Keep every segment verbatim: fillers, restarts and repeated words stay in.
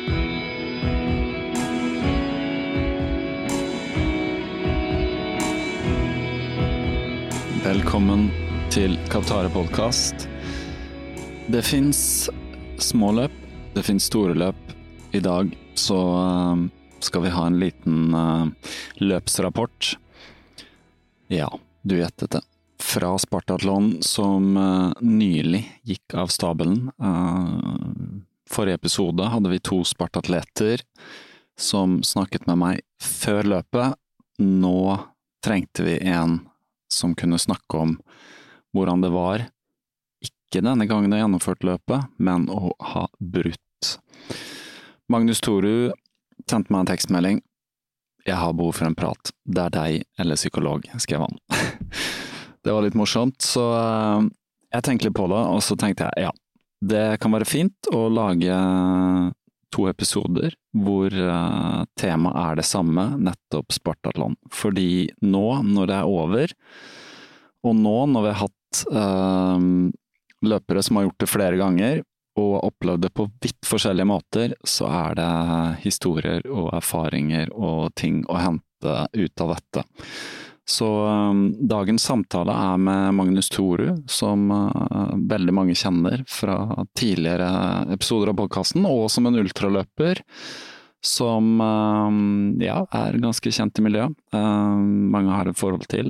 Velkommen til Kaptare podcast. Det finns små løp, det finns store løp. I dag så uh, skal vi ha en liten uh, løpsrapport. Ja, du gjettet det. Fra Spartathlon som uh, nylig gikk av stabelen. Uh, forrige episode hadde vi to spartatleter som snakket med meg før løpet. Nå trengte vi en som kunne snakke om hvordan det var, ikke denne gangen å gjennomført løpet, men å ha brutt. Magnus Toru sendte meg en tekstmelding. Jeg har behov for en prat. Det er deg eller psykolog, skrev han. Det var litt morsomt, så jeg tenkte litt på det, og så tenkte jeg, ja, det kan være fint å lage to episoder hvor uh, temaet er det samme, nettopp Spartathlon. Fordi nå, når det er over, og nå når vi har hatt uh, løpere som har gjort det flere ganger, og opplevd det på vidt forskjellige måter, så er det historier og erfaringer og ting å hente ut av dette. Så um, dagens samtale er med Magnus Toru, som uh, veldig mange kjenner fra tidligere episoder av podcasten, og som en ultraløper som um, ja, er ganske kjent i miljøet. Uh, mange har et forhold til.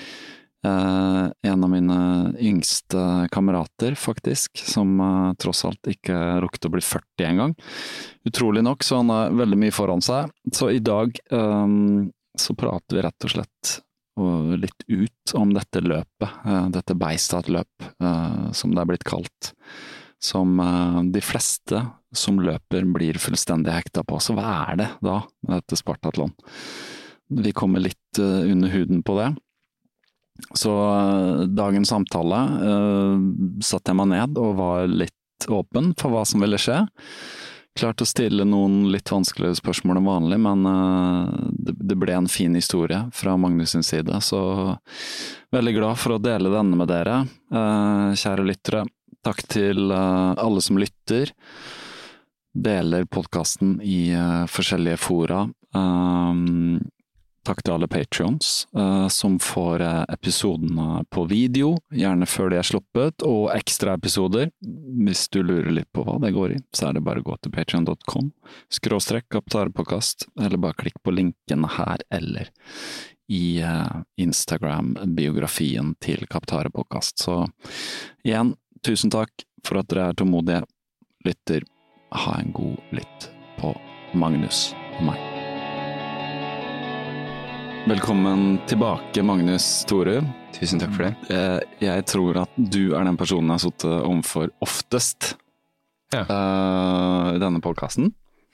Uh, en av mine yngste kamerater, faktisk, som uh, tross alt ikke rukket å bli førti en gang. Utrolig nok, så han har veldig mye foran seg. Så i dag um, så prater vi rett og slett og litt ut om dette løpet, dette Beistad-løp, som det er blitt kalt, som de fleste som løper blir fullstendig hekta på. Så hva er det da med dette Spartathlon? Vi kommer litt under huden på det. Så dagens samtale satte jeg meg ned og var litt åpen for hva som ville skje. Klart å stille noen litt vanskelige spørsmål enn vanlig, men uh, det, det ble en fin historie fra Magnus sin side, så veldig glad for å dele denne med dere, uh, kjære lyttere. Takk til uh, alle som lytter, deler podcasten i uh, forskjellige fora. Um, takk til alle Patreons uh, som får uh, episodene på video, gjerne før de er sluppet, og ekstra episoder. Hvis du lurer litt på hva det går i, så er det bare å gå til patreon dot com, skråstrekk Kaptare podcast, eller bare klikk på linkene her, eller i uh, Instagram-biografien til Kaptare podcast. Så igjen, tusen takk for at dere er tålmodige. Lytter, ha en god lytt på Magnus og meg. Velkommen tilbake, Magnus Toru. Tusen takk for det. Jeg tror at du er den personen jeg har sittet omfor oftest ja. uh, i denne podcasten.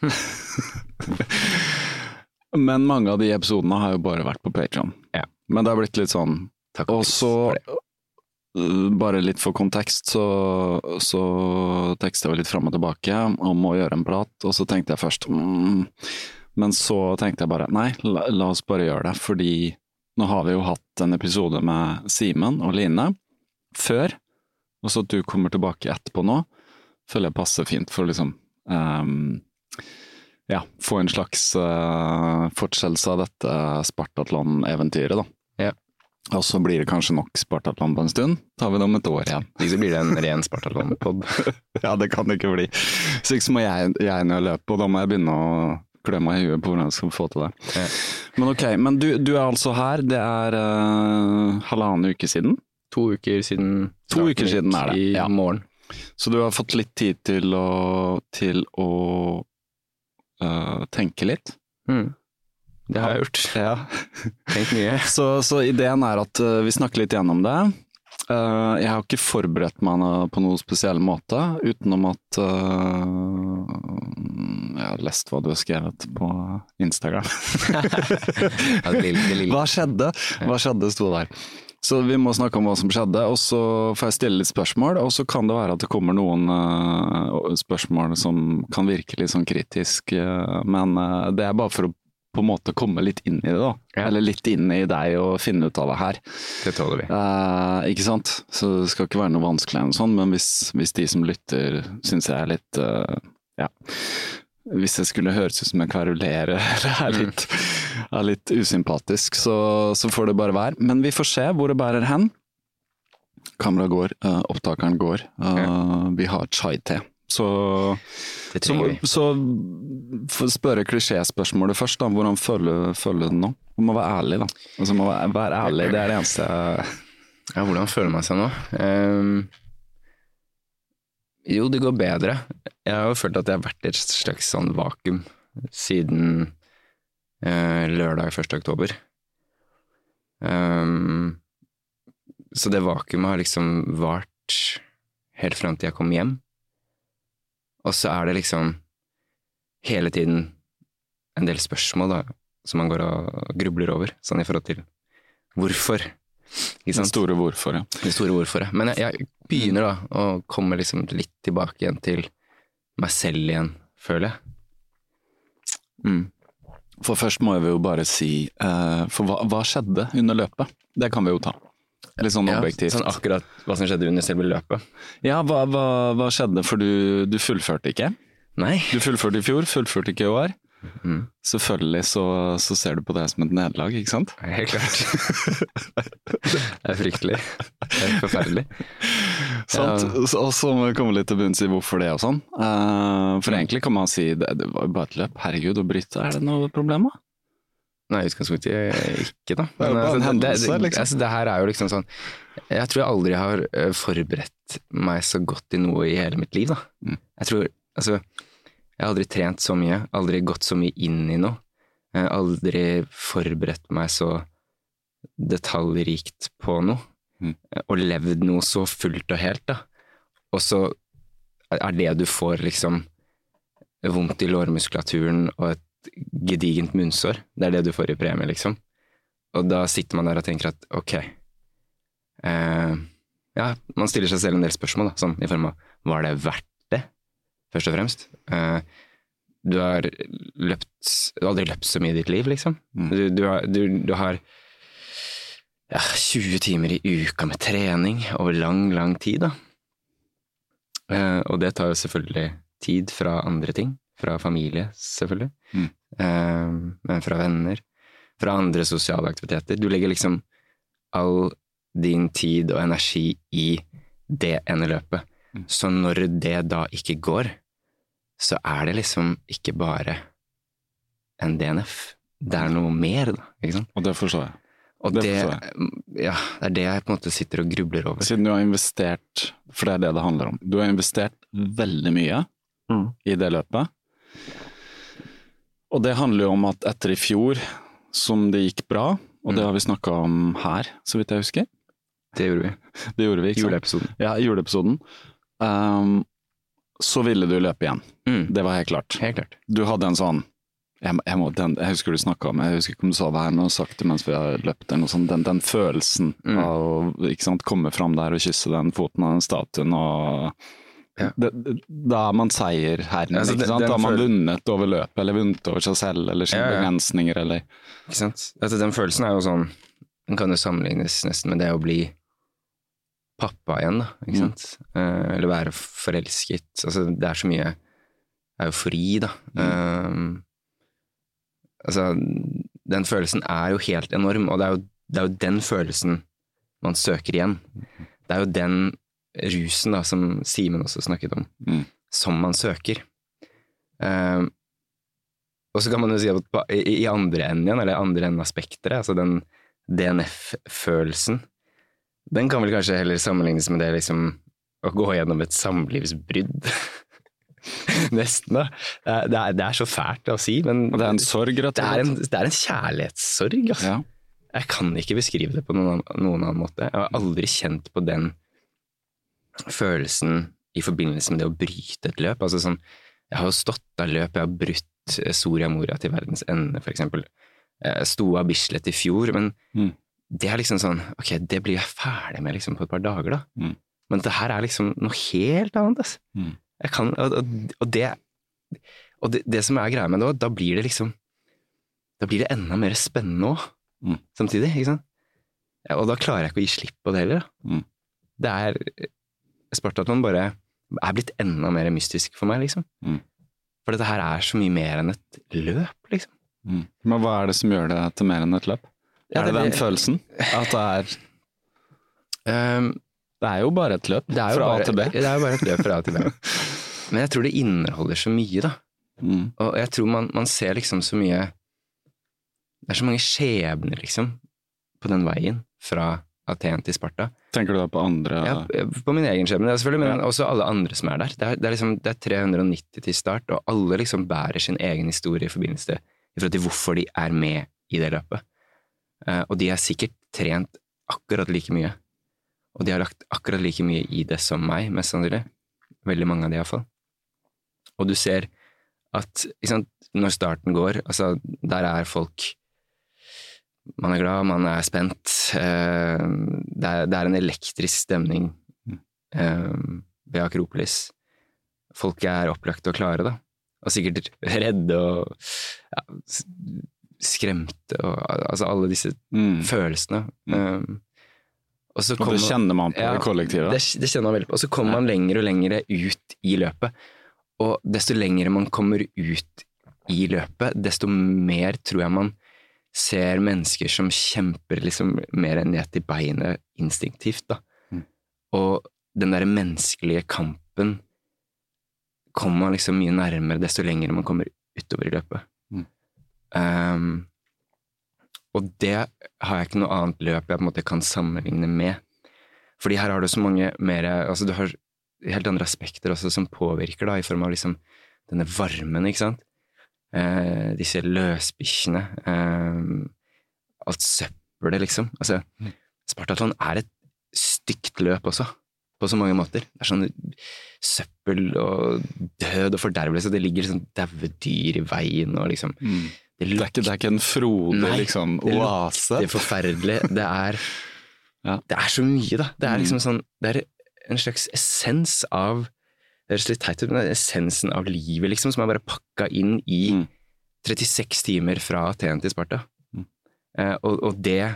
Men mange av de episodene har jo bare vært på Patreon. Ja. Men det har blitt litt sånn. Takk og så, uh, bare litt for kontekst, så, så tekstet jeg litt frem og tilbake om å gjøre en prat, og så tenkte jeg først... Mm, Men så tenkte jeg bare, nei, la, la oss bare gjøre det, fordi nå har vi jo hatt en episode med Simen og Line før, og så at du kommer tilbake etterpå nå, føler jeg passer fint for å liksom, um, ja, få en slags uh, fortsettelse av dette Spartathlon-eventyret da. Ja. Og så blir det kanskje nok Spartathlon på en stund, tar vi det om et år igjen. Så blir det en ren Spartathlon-podd. Ja, det kan det ikke bli. Så ikke må jeg, jeg når jeg løper, og da må jeg begynne å klø meg i huet på hvordan jeg skal få til det. Ja. Men ok, men du, du er altså her, det er uh, halvannen uke siden? To uker siden. To uker siden er det, i ja. Morgen. Så du har fått litt tid til å, til å uh, tenke litt? Mm. Det har jeg gjort. Ja. Tenkt mye. Så, så ideen er at uh, vi snakker litt gjennom det. Uh, jeg har ikke forberedt meg på noen spesiell måte, utenom at uh, jeg har lest hva du har skrevet på Instagram. Ja, det lille, det lille. Hva skjedde? Hva skjedde sto der. Så vi må snakke om hva som skjedde, og så får jeg stille litt spørsmål, og så kan det være at det kommer noen uh, spørsmål som kan virke litt sånn kritisk, uh, men uh, det er bare for å på en måte komme litt inn i det da, ja. Eller litt inn i deg og finne ut av det her. Det tåler vi. Uh, ikke sant? Så det skal ikke være noe vanskelig eller sånn, men hvis, hvis de som lytter synes jeg er litt, uh, ja, hvis jeg skulle høres ut som jeg kverulerer eller er litt, er litt usympatisk, så, så får det bare være. Men vi får se hvor det bærer hen. Kameraet går, uh, opptakeren går, uh, ja. Vi har chai-te. Så, så, så for å spørre klisjé-spørsmålet først, da, hvordan føler, føler du det nå? Du må være ærlig, da. Altså, må være, være ærlig, det er det eneste jeg... Ja, hvordan føler man seg nå? Um, jo, det går bedre. Jeg har jo følt at jeg har vært i et slags sånn vakuum siden uh, lørdag første oktober. Um, så det vakuumet har liksom vart helt frem til jeg kom hjem. Og så er det liksom hele tiden en del spørsmål da, som man går og grubler over, sånn i forhold til hvorfor. Det store hvorfor, ja. Det store hvorfor, ja. Men jeg, jeg begynner da å komme liksom litt tilbake igjen til meg selv igjen, føler jeg. Mm. For først må jeg jo bare si, uh, for hva, hva skjedde under løpet? Det kan vi jo ta. Litt sånn objektivt. Ja, sånn akkurat hva som skjedde under selve løpet. Ja, hva, hva, hva skjedde? For du, du fullførte ikke? Nei. Du fullførte i fjor, fullførte ikke i år. Mm. Selvfølgelig så, så ser du på det som et nederlag, ikke sant? Nei, helt klart. Det er fryktelig. Det er forferdelig. Sant? Ja. Og så må vi komme litt til bunns i hvorfor det og sånn. Uh, for mm. egentlig kan man si, det, det var jo bare et løp. Herregud, å bryte, er det noe problem da? Nei, utgangspunktet ikke da. Men, det, altså, hendelse, det, liksom. altså, det her er jo liksom sånn, jeg tror jeg aldri har forberedt meg så godt i noe i hele mitt liv da. Mm. Jeg tror, altså, jeg har aldri trent så mye, aldri gått så mye inn i noe, jeg har aldri forberedt meg så detaljrikt på noe, mm. og levd noe så fullt og helt da. Og så er det du får liksom vondt i lårmuskulaturen og et gedigent munnsår. Det er det du får i premie, liksom. Og da sitter man der og tenker at, ok, eh, ja, man stiller seg selv en del spørsmål, da, sånn i form av, var det verdt det? Først og fremst. Eh, du har løpt, du har aldri løpt så mye i ditt liv, liksom. Mm. Du, du har, du, du har ja, tjue timer i uka med trening over lang, lang tid, da. Eh, og det tar jo selvfølgelig tid fra andre ting. Fra familie, selvfølgelig. Mm. Um, men fra venner. Fra andre sosiale aktiviteter. Du legger liksom all din tid og energi i det ene løpet. Mm. Så når det da ikke går, så er det liksom ikke bare en D N F. Det er noe mer, da. Ikke sant? Og det forstår jeg. Og det, det, jeg. Ja, det er det jeg på en måte sitter og grubler over. Siden du har investert, for det er det det handler om, du har investert veldig mye mm. i det løpet. Og det handler jo om at etter i fjor, som det gikk bra, og mm. det har vi snakket om her, så vidt jeg husker. Det gjorde vi. Det gjorde vi, ikke sant? Juleepisoden. Ja, juleepisoden. Um, så ville du løpe igjen. Mm. Det var helt klart. Helt klart. Du hadde en sånn, jeg, jeg, må, den, jeg husker du snakket om, jeg husker ikke om du sa det her, men du har sagt det mens vi har løpt, eller noe sånt, den, den følelsen mm. av å, ikke sant, komme fram der og kysse den foten av den statuen, og... Ja. Det, da er man seier herren, altså, ikke sant? Da har man vunnet over løpet, eller vunnet over seg selv, eller sine ja, ja. begrensninger, eller... Ikke sant? Altså, den følelsen er jo sånn, den kan jo sammenlignes nesten med det å bli pappa igjen, da, ikke sant? Mm. Uh, eller være forelsket, altså det er så mye eufori, da. Mm. Uh, altså, den følelsen er jo helt enorm, og det er jo, det er jo den følelsen man søker igjen. Det er jo den rusen da, som Simen også snakket om, mm. som man søker. Um, og så kan man jo si at i, i andre enden igjen, eller andre enden av spektret, altså den D N F-følelsen, den kan vel kanskje heller sammenlignes med det liksom, å gå gjennom et samlivsbrydd. Nesten da. Det er, det er så fælt å si, men og det er en sorg, rett og slett. Det er en, det er en kjærlighetssorg, altså. Ja. Jeg kan ikke beskrive det på noen, noen annen måte. Jeg har aldri kjent på den følelsen i forbindelse med det å bryte et løp. Altså sånn, jeg har jo stått av løp, jeg har brutt Soria Moria til verdens ende, for eksempel. Jeg sto av Bislett i fjor, men mm. det er liksom sånn, ok, det blir jeg ferdig med liksom på et par dager da. Mm. Men det her er liksom noe helt annet, altså. Mm. Jeg kan, og, og det, og det, det som er greia med det, da blir det liksom, da blir det enda mer spennende også, mm. samtidig, ikke sant? Ja, og da klarer jeg ikke å gi slipp på det heller, da. Mm. Det er... Spartatlon bare er blitt enda mer mystisk for meg, liksom. Mm. For dette her er så mye mer enn et løp, liksom. Mm. Men hva er det som gjør det til mer enn et løp? Ja, er det, det, den følelsen? At det er um, Det er jo bare et løp det er jo fra bare, A til B. Det er jo bare et løp fra A til B. Men jeg tror det inneholder så mye, da. Mm. Og jeg tror man, man ser liksom så mye. Det er så mange skjebner, liksom, på den veien fra Aten til Sparta. Tenker du da på andre? Ja, på min egen skjebne, selvfølgelig, men Ja. også alle andre som er der. Det er, det er liksom, det er tre hundre og nitti til start, og alle liksom bærer sin egen historie i forbindelse i forhold til hvorfor de er med i det løpet. Eh, og de er sikkert trent akkurat like mye. Og de har lagt akkurat like mye i det som meg, mest sannsynlig. Veldig mange av de i hvert fall. Og du ser at, ikke sant, når starten går, altså, der er folk. Man er glad, man er spent. Eh, det, er, det er en elektrisk stemning eh, ved Akropolis. Folk er opplagt og klare, da. Og sikkert redde og ja, skremte, og altså alle disse mm. følelsene. Mm. Um, og, så og det kjenner man på ja, i kollektivet. Det, det kjenner man veldig på. Og så kommer man lenger og lenger ut i løpet. Og desto lenger man kommer ut i løpet, desto mer tror jeg man ser mennesker som kjemper liksom mer ned til beinet instinktivt, da. Mm. Og den der menneskelige kampen kommer man liksom mye nærmere desto lenger man kommer utover i løpet. Mm. Um, og det har jeg ikke noe annet løp jeg på en måte kan sammenligne med. Fordi her har du så mange mer, altså du har helt andre aspekter også som påvirker da, i form av liksom denne varmen, ikke sant? Eh, disse løsbikkjene, eh, alt søppelet liksom. Altså, mm. Spartathlon er et stygt løp også, på så mange måter. Det er sånn søppel og død og fordervelse, det ligger sånn daue dyr i veien og liksom. Mm. Det, det, er ikke, det er ikke en frodig liksom, oase. Det er forferdelig. Det er, ja. Det er så mye, da. Det er liksom sånn, det er en slags essens av det er litt teit ut, men essensen av livet liksom, som er bare pakka inn i mm. trettiseks timer fra Aten til Sparta. Mm. Eh, og, og det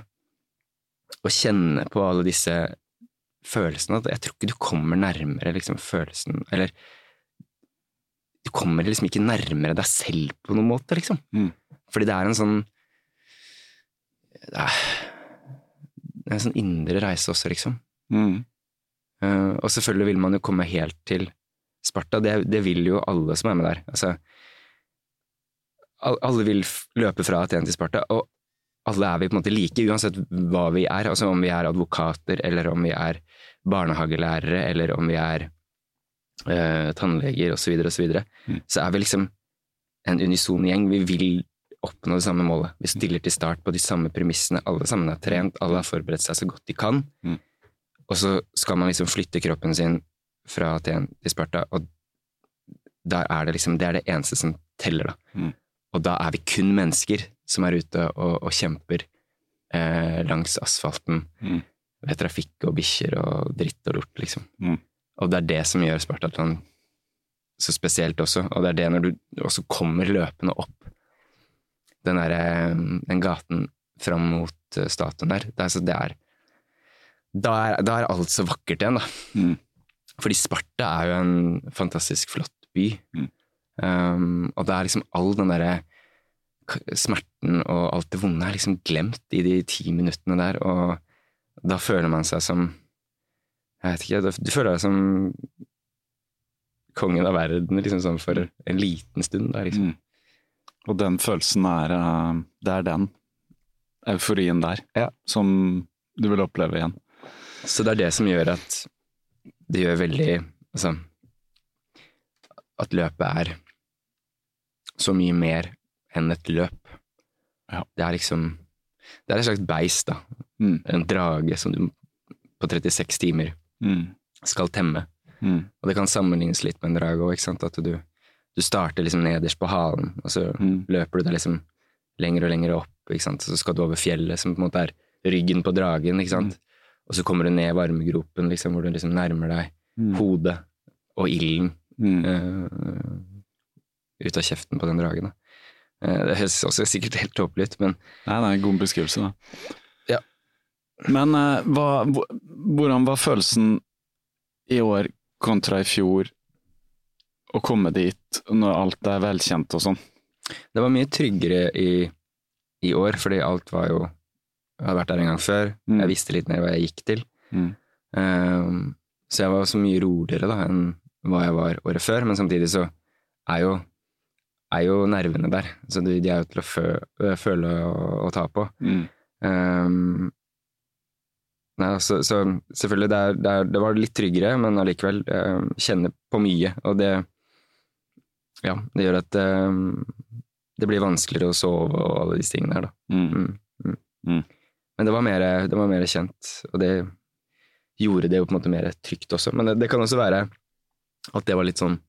å kjenne på alle disse følelsene, jeg tror ikke du kommer nærmere liksom, følelsen, eller du kommer liksom ikke nærmere deg selv på noen måte, liksom. Mm. Fordi det er en sånn det er, det er en sånn indre reise også, liksom. Mm. Eh, og selvfølgelig vil man jo komme helt til Sparta, det, det vil jo alle som er med der. Altså, alle vil løpe fra Aten til Sparta, og alle er vi på en måte like, uansett hva vi er. Altså om vi er advokater, eller om vi er barnehagelærere, eller om vi er eh, tannleger, og så videre, og så videre. Mm. Så er vi liksom en unison gjeng. Vi vil oppnå det samme målet. Vi stiller til start på de samme premissene. Alle sammen har trent, alle har forberedt seg så godt de kan. Mm. Og så skal man liksom flytte kroppen sin fra Aten til Sparta, og der er det liksom, det er det eneste som teller da. Mm. Og da er vi kun mennesker som er ute og, og kjemper eh, langs asfalten mm. ved trafikk og bikkjer og dritt og lort, liksom. Mm. Og det er det som gjør Spartathlon så spesielt også, og det er det når du også kommer løpende opp den der, den gaten fram mot statuen der, det er, så det er, da er, da er alt så vakkert igjen da. Mm. Fordi Sparta er jo en fantastisk flott by. Mm. Um, og det er liksom all den der smerten og alt det vonde er liksom glemt i de ti minuttene der, og da føler man seg som, jeg vet ikke, du føler deg som kongen av verden, liksom sånn for en liten stund da, liksom. Mm. Og den følelsen er, det er den euforien der, ja. Som du vil oppleve igjen. Så det er det som gjør at det gjør veldig, altså, at løpet er så mye mer enn et løp. Ja. Det er liksom, det er et slags beist da, mm. en drage som du på trettiseks timer mm. skal temme. Mm. Og det kan sammenlignes litt med en drage også, ikke sant? At du, du starter liksom nederst på halen, og så mm. løper du deg liksom lenger og lenger opp, ikke sant? Så skal du over fjellet, som på en måte er ryggen på dragen, ikke sant? Mm. Og så kommer du ned varmegropen, liksom, hvor du liksom nærmer deg mm. hodet og ilden mm. uh, ut av kjeften på den dragen. Uh, det høres også sikkert helt tåpelig ut, men... Nei, det er en god beskrivelse da. Ja. Men uh, hva, hvordan var følelsen i år kontra i fjor å komme dit når alt er velkjent og sånn? Det var mye tryggere i, i år, fordi alt var jo, jeg hadde vært der en gang før, mm. jeg visste litt mer hva jeg gikk til. Mm. Um, så jeg var så mye roligere da, enn hva jeg var året før, men samtidig så er jo, er jo nervene der, så de, de er jo til å fø, føle og, og ta på. Mm. Um, nei, så, så selvfølgelig det, er, det, er, det var litt tryggere, men allikevel um, kjenne på mye, og det, ja, det gjør at um, det blir vanskeligere å sove og alle disse tingene her da. Mm. Mm. Mm. Mm. Men det var, mer, det var mer kjent, og det gjorde det jo på en måte mer trygt også. Men det, det kan også være at det var litt sånn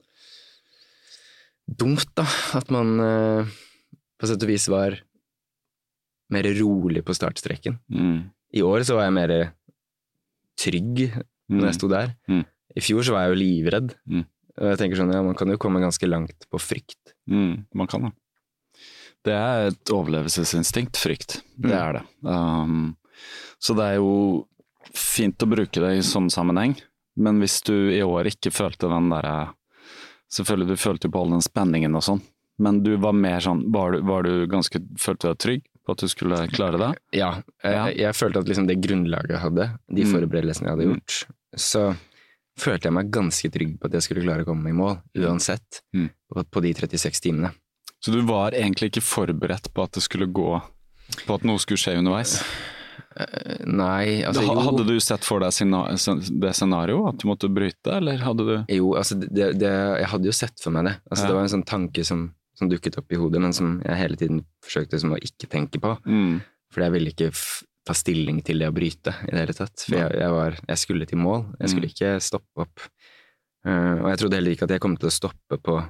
dumt da, at man uh, på sett og vis var mer rolig på startstrekken. Mm. I år så var jeg mer trygg når jeg sto der. Mm. I fjor så var jeg jo livredd. Mm. Og jeg tenker sånn, ja, man kan jo komme ganske langt på frykt. Mm, man kan da. Det er et overlevelsesinstinkt, frykt. Det mm. er det. Um, så det er jo fint å bruke det i sånn sammenheng, men hvis du i år ikke følte den der, selvfølgelig du følte på all den spenningen og sånn, men du var mer sånn, var du, var du ganske, følte du deg trygg på at du skulle klare det? Ja, jeg, ja. jeg følte at liksom det grunnlaget jeg hadde, de mm. forberedelsene jeg hadde gjort, så følte jeg meg ganske trygg på at jeg skulle klare å komme i mål, uansett, mm. på, på de trettiseks timene. Så du var egentlig ikke forberedt på at det skulle gå, på at noe skulle skje underveis? Uh, nei, altså da, jo. Hadde du sett for deg det scenarioet, at du måtte bryte, eller hadde du? Jo, altså det, det, jeg hadde jo sett for meg det. Altså ja. Det var en sånn tanke som, som dukket opp i hodet, men som jeg hele tiden forsøkte som å ikke tenke på. Mm. For jeg ville ikke f- ta stilling til det å bryte i det hele tatt. For jeg, jeg, var, jeg skulle til mål, jeg skulle mm. ikke stoppe opp. Uh, og jeg trodde heller ikke at jeg kom til å stoppe på,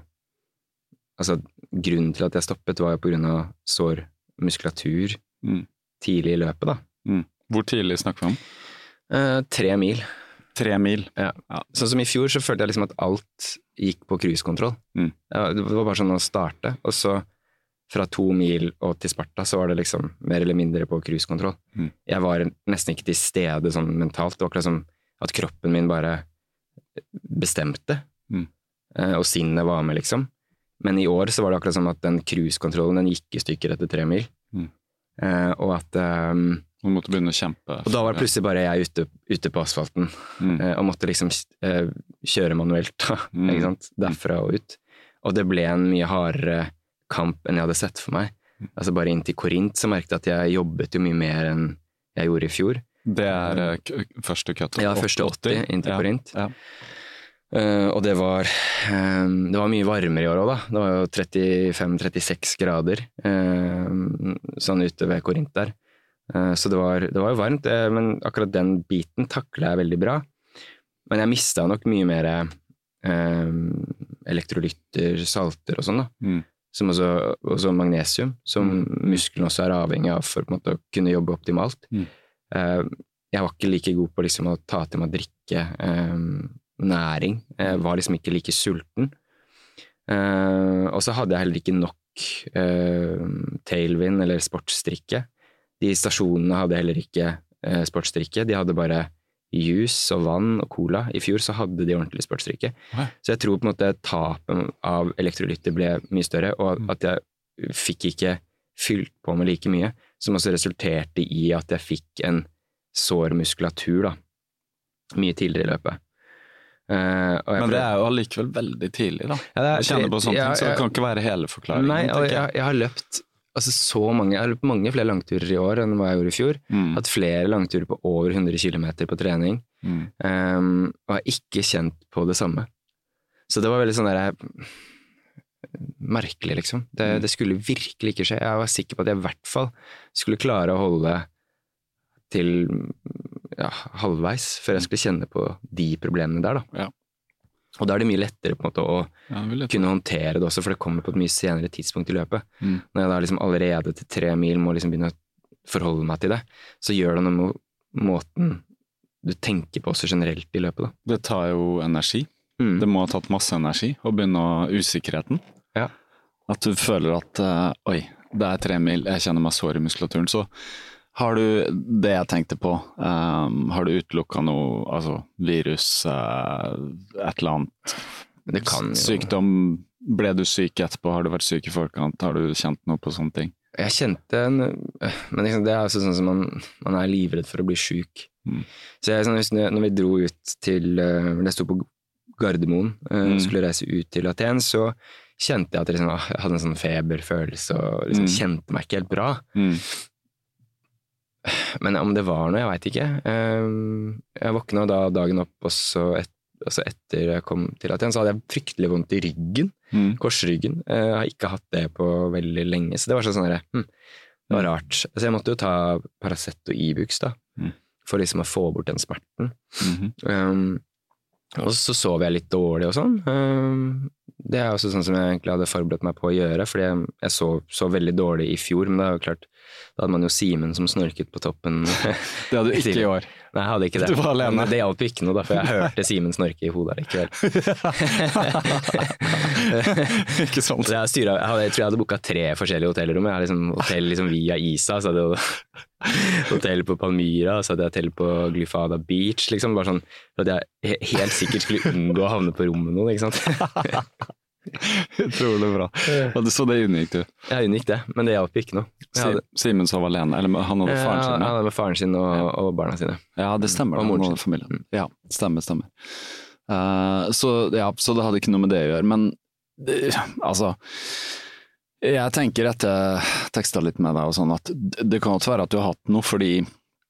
altså grunnen til at jeg stoppet var jo på grunn av sår muskulatur mm. tidlig i løpet da. Mm. Hvor tidlig snakker vi om? Uh, tre mil. Tre mil? Ja. Ja. Sånn som i fjor så følte jeg liksom at alt gikk på cruisekontroll. Mm. Ja, det var bare sånn å starte, og så fra to mil og til Sparta så var det liksom mer eller mindre på cruisekontroll. Mm. Jeg var nesten ikke til stede sånn mentalt, det var akkurat som at kroppen min bare bestemte, mm. uh, og sinnet var med liksom. Men i år så var det akkurat som at den cruisekontrollen, den gikk i stykker etter tre mil. Mm. Uh, og at um, man måtte begynne å kjempe. Og da var det plutselig bare jeg ute, ute på asfalten, mm. uh, og måtte liksom uh, kjøre manuelt da, mm. ikke sant? Derfra og ut. Og det ble en mye hardere kamp enn jeg hadde sett for meg. Mm. Altså bare inn til Korint så merkte jeg at jeg jobbet jo mye mer enn jeg gjorde i fjor. Det er uh, k- første cut? Ja, første åtti inn til ja. Korint. Ja. Uh, og det var um, det var mye varmere i år også da. Det var jo trettifem til trettiseks grader uh, sånn ute ved Korint der. Uh, så det var, det var jo varmt, uh, men akkurat den biten taklet jeg veldig bra. Men jeg mistet nok mye mer uh, elektrolytter, salter og sånn da. Mm. Som også, også magnesium, som mm. muskelen også er avhengig av for på en måte å kunne jobbe optimalt. Mm. Uh, jeg var ikke like god på liksom å ta til meg å drikke um, næring. Jeg var liksom ikke like sulten. Uh, og så hadde jeg heller ikke nok uh, tailwind eller sportsdrikke. De stasjonene hadde heller ikke uh, sportsdrikke. De hadde bare juice og vann og cola. I fjor så hadde de ordentlig sportsdrikke. Hæ? Så jeg tror på en måte tapet av elektrolytter ble mye større, og at jeg fikk ikke fylt på med like mye, som også resulterte i at jeg fikk en sår muskulatur da, mye tidligere i løpet. Uh, Men det er jo allikevel veldig tidlig da. Ja, er, jeg kjenner på sånne ja, ting, så det kan ikke være hele forklaringen. Nei, jeg, jeg, jeg har løpt altså så mange, jeg har løpt mange flere langturer i år enn hva jeg gjorde i fjor. Mm. Hatt flere langturer på over hundre kilometer på trening, mm. um, og har ikke kjent på det samme. Så det var veldig sånn der merkelig liksom. Det, mm. det skulle virkelig ikke skje. Jeg var sikker på at jeg i hvert fall skulle klare å holde til ja, halvveis, før jeg skulle kjenne på de problemene der da. Ja. Og da er det mye lettere på en måte å ja, kunne håndtere det også, for det kommer på et mye senere tidspunkt i løpet. Mm. Når jeg da liksom allerede til tre mil må liksom begynne å forholde meg til det, så gjør det noe med måten du tenker på også generelt i løpet da. Det tar jo energi. Mm. Det må ha tatt masse energi å begynne å usikkerheten. Ja. At du føler at, uh, oi, det er tre mil, jeg kjenner meg sår i muskulaturen, så har du det jeg tenkte på, um, har du utelukket noe, altså virus, uh, et eller annet det kan jo... Sykdom, ble du syk etterpå? Har du vært syk i forkant? Har du kjent noe på sånne ting? Jeg kjente en, men liksom, det er altså sånn som man, man er livredd for å bli syk. Mm. Så jeg, sånn, når vi dro ut til, jeg sto på Gardermoen, mm. skulle reise ut til Aten, så kjente jeg at jeg, liksom, jeg hadde en sånn feberfølelse, og liksom, mm. kjente meg ikke helt bra. Mm. Men om det var noe, jeg vet ikke. Jeg våkna da dagen opp, og så et, altså etter jeg kom til Aten, så hadde jeg fryktelig vondt i ryggen, mm. korsryggen. Jeg har ikke hatt det på veldig lenge, så det var sånn sånn, hm, det var rart. Så jeg måtte jo ta Paracet og Ibux da, mm. for liksom å få bort den smerten. Mm-hmm. Um, og så sov jeg litt dårlig og sånn. Um, det er også sånn som jeg egentlig hadde forberedt meg på å gjøre, fordi jeg, jeg sov, sov veldig dårlig i fjor, men det er jo klart, da hadde man jo Simen som snorket på toppen. Det hadde du ikke i år. Nei, jeg hadde ikke det. Du var alene. Men det hjalp ikke noe da, for jeg hørte Simen snorke i hodet likevel. Ikke sant. Så jeg, styret, jeg, hadde, jeg tror jeg hadde boket tre forskjellige hotellrom. Jeg hadde liksom hotell liksom via Isa, så hadde jeg hotell på Palmyra, så hadde jeg hotell på Glyfada Beach, liksom bare sånn, for at jeg helt sikkert skulle unngå å havne på rommet noen, ikke sant? Utrolig bra. Så det unngikk du? Ja, unngikk det, men det hjalp ikke noe. Hadde... Simen sov alene, eller han hadde faren sin? Ja, han hadde med faren sin og, og barna sine. Ja, det stemmer. Og moren sin. Ja, stemmer, stemmer. Uh, så, ja, så det hadde ikke noe med det å gjøre, men det, altså, jeg tenker etter tekster litt med deg og sånn, at det kan godt være at du har hatt noe, fordi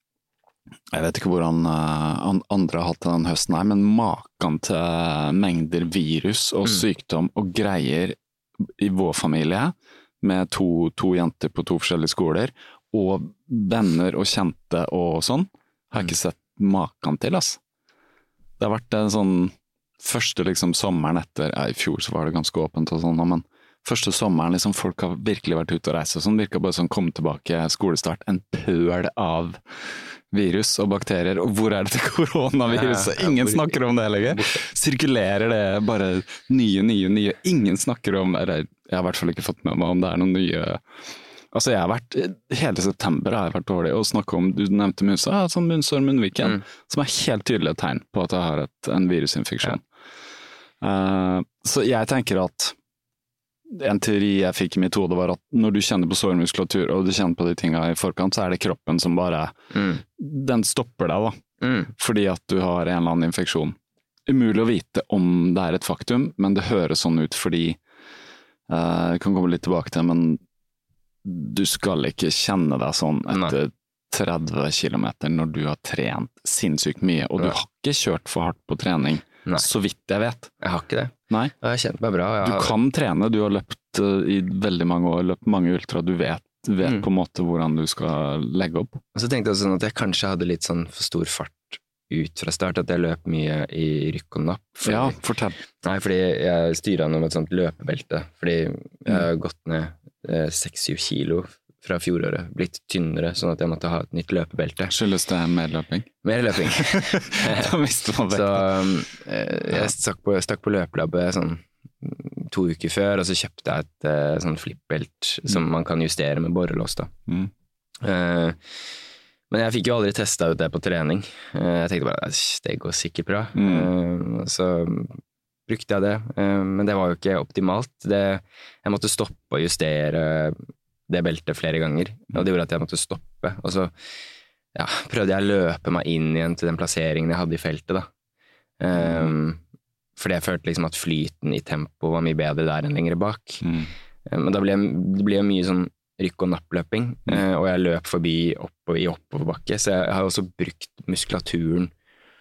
jeg vet ikke hvordan uh, andre har hatt den høsten her, men maken til mengder virus og mm. sykdom og greier i vår familie, med to, to jenter på to forskjellige skoler, og venner og kjente og sånn, har jeg ikke sett maken til, ass. Det har vært en sånn, første liksom sommeren etter, ja, i fjor så var det ganske åpent og sånn, men første sommeren liksom folk har virkelig vært ute og reise og sånn, virker bare sånn, kom tilbake skole-start, en pøl av virus og bakterier, og hvor er det til koronaviruset? Ingen snakker om det lenger. Sirkulerer det bare nye, nye, nye. Ingen snakker om, eller jeg har i hvert fall ikke fått med meg om det er noen nye. Altså jeg har vært, hele september har jeg vært dårlig å snakke om, du nevnte musa, ja, sånn munnsår, munnviken, mm. som er helt tydelig et tegn på at jeg har et, en virusinfeksjon. Ja. Uh, så jeg tenker at en teori jeg fikk i mitt hode var at når du kjenner på sårmuskulatur og du kjenner på de tingene i forkant, så er det kroppen som bare, mm. den stopper deg da, mm. fordi at du har en eller annen infeksjon. Umulig å vite om det er et faktum, men det høres sånn ut fordi, uh, jeg kan komme litt tilbake til, men du skal ikke kjenne deg sånn etter Nei. tretti kilometer når du har trent sinnssykt mye, og du har ikke kjørt for hardt på trening. Nei. Så vidt jeg vet. Jeg har ikke det. Nei. Jeg har kjent meg bra. Jeg du har... kan trene, du har løpt uh, i veldig mange år, løpt mange ultra, du vet, vet mm. på en måte hvordan du skal legge opp. Og så tenkte jeg sånn at jeg kanskje hadde litt sånn for stor fart ut fra start, at jeg løp mye i rykk og napp. Fordi... Ja, fortell. Nei, fordi jeg styret nå med et sånt løpebelte, fordi jeg har mm. gått ned eh, seks syv kilo fra fjoråret, blitt tynnere, sånn at jeg måtte ha et nytt løpebelte. Skyldes det mer løping? Mer løping. Da mister man vekk. Så eh, jeg stakk på, stakk på løpelabbet sånn to uker før, og så kjøpte jeg et eh, sånn flippbelt mm. som man kan justere med borrelås da. Mm. Eh, men jeg fikk jo aldri testet ut det på trening. Eh, jeg tenkte bare, det går sikkert bra. Mm. Eh, så brukte jeg det, eh, men det var jo ikke optimalt. Det, jeg måtte stoppe og justere det beltet flere ganger, og det gjorde at jeg måtte stoppe, og så ja, prøvde jeg å løpe meg inn igjen til den plasseringen jeg hadde i feltet da. Um, fordi jeg følte liksom at flyten i tempo var mye bedre der enn lengre bak. Mm. Um, men da ble jeg, det ble mye sånn rykk- og nappløping, mm. uh, og jeg løp forbi opp og i oppoverbakke, så jeg har også brukt muskulaturen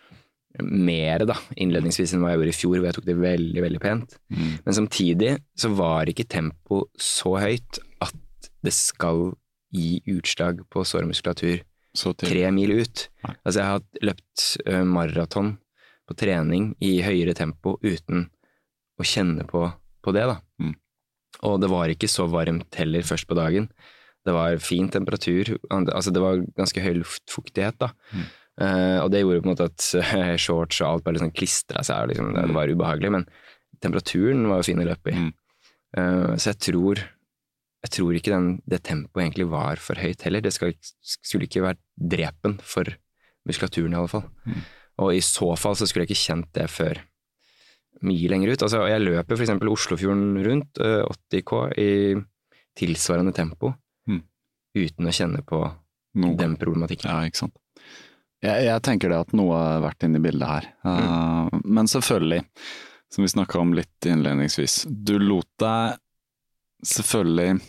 mer da, innledningsvis enn hva jeg gjorde i fjor, hvor jeg tok det veldig, veldig pent. Mm. Men samtidig så var ikke tempo så høyt at det skal gi utslag på sårmuskulatur tre mil ut. Nei. Altså jeg har løpt uh, maraton på trening i høyere tempo uten å kjenne på, på det da. Mm. Og det var ikke så varmt heller først på dagen. Det var fin temperatur, altså det var ganske høy luftfuktighet da. Mm. Uh, og det gjorde på en måte at uh, shorts og alt bare liksom klistret seg, liksom, det, det var ubehagelig, men temperaturen var jo fin å løpe i. Mm. Uh, så jeg tror Jeg tror ikke den, det tempoet egentlig var for høyt heller. Det skal, skulle ikke vært drepen for muskulaturen i alle fall. Mm. Og i så fall så skulle jeg ikke kjent det før mye lenger ut. Altså, jeg løper for eksempel Oslofjorden rundt uh, åtti K i tilsvarende tempo, mm. uten å kjenne på noe. Den problematikken. Ja, ikke sant. Jeg, jeg tenker det at noe har vært inne i bildet her. Uh, mm. Men selvfølgelig, som vi snakket om litt innledningsvis, du lot deg selvfølgelig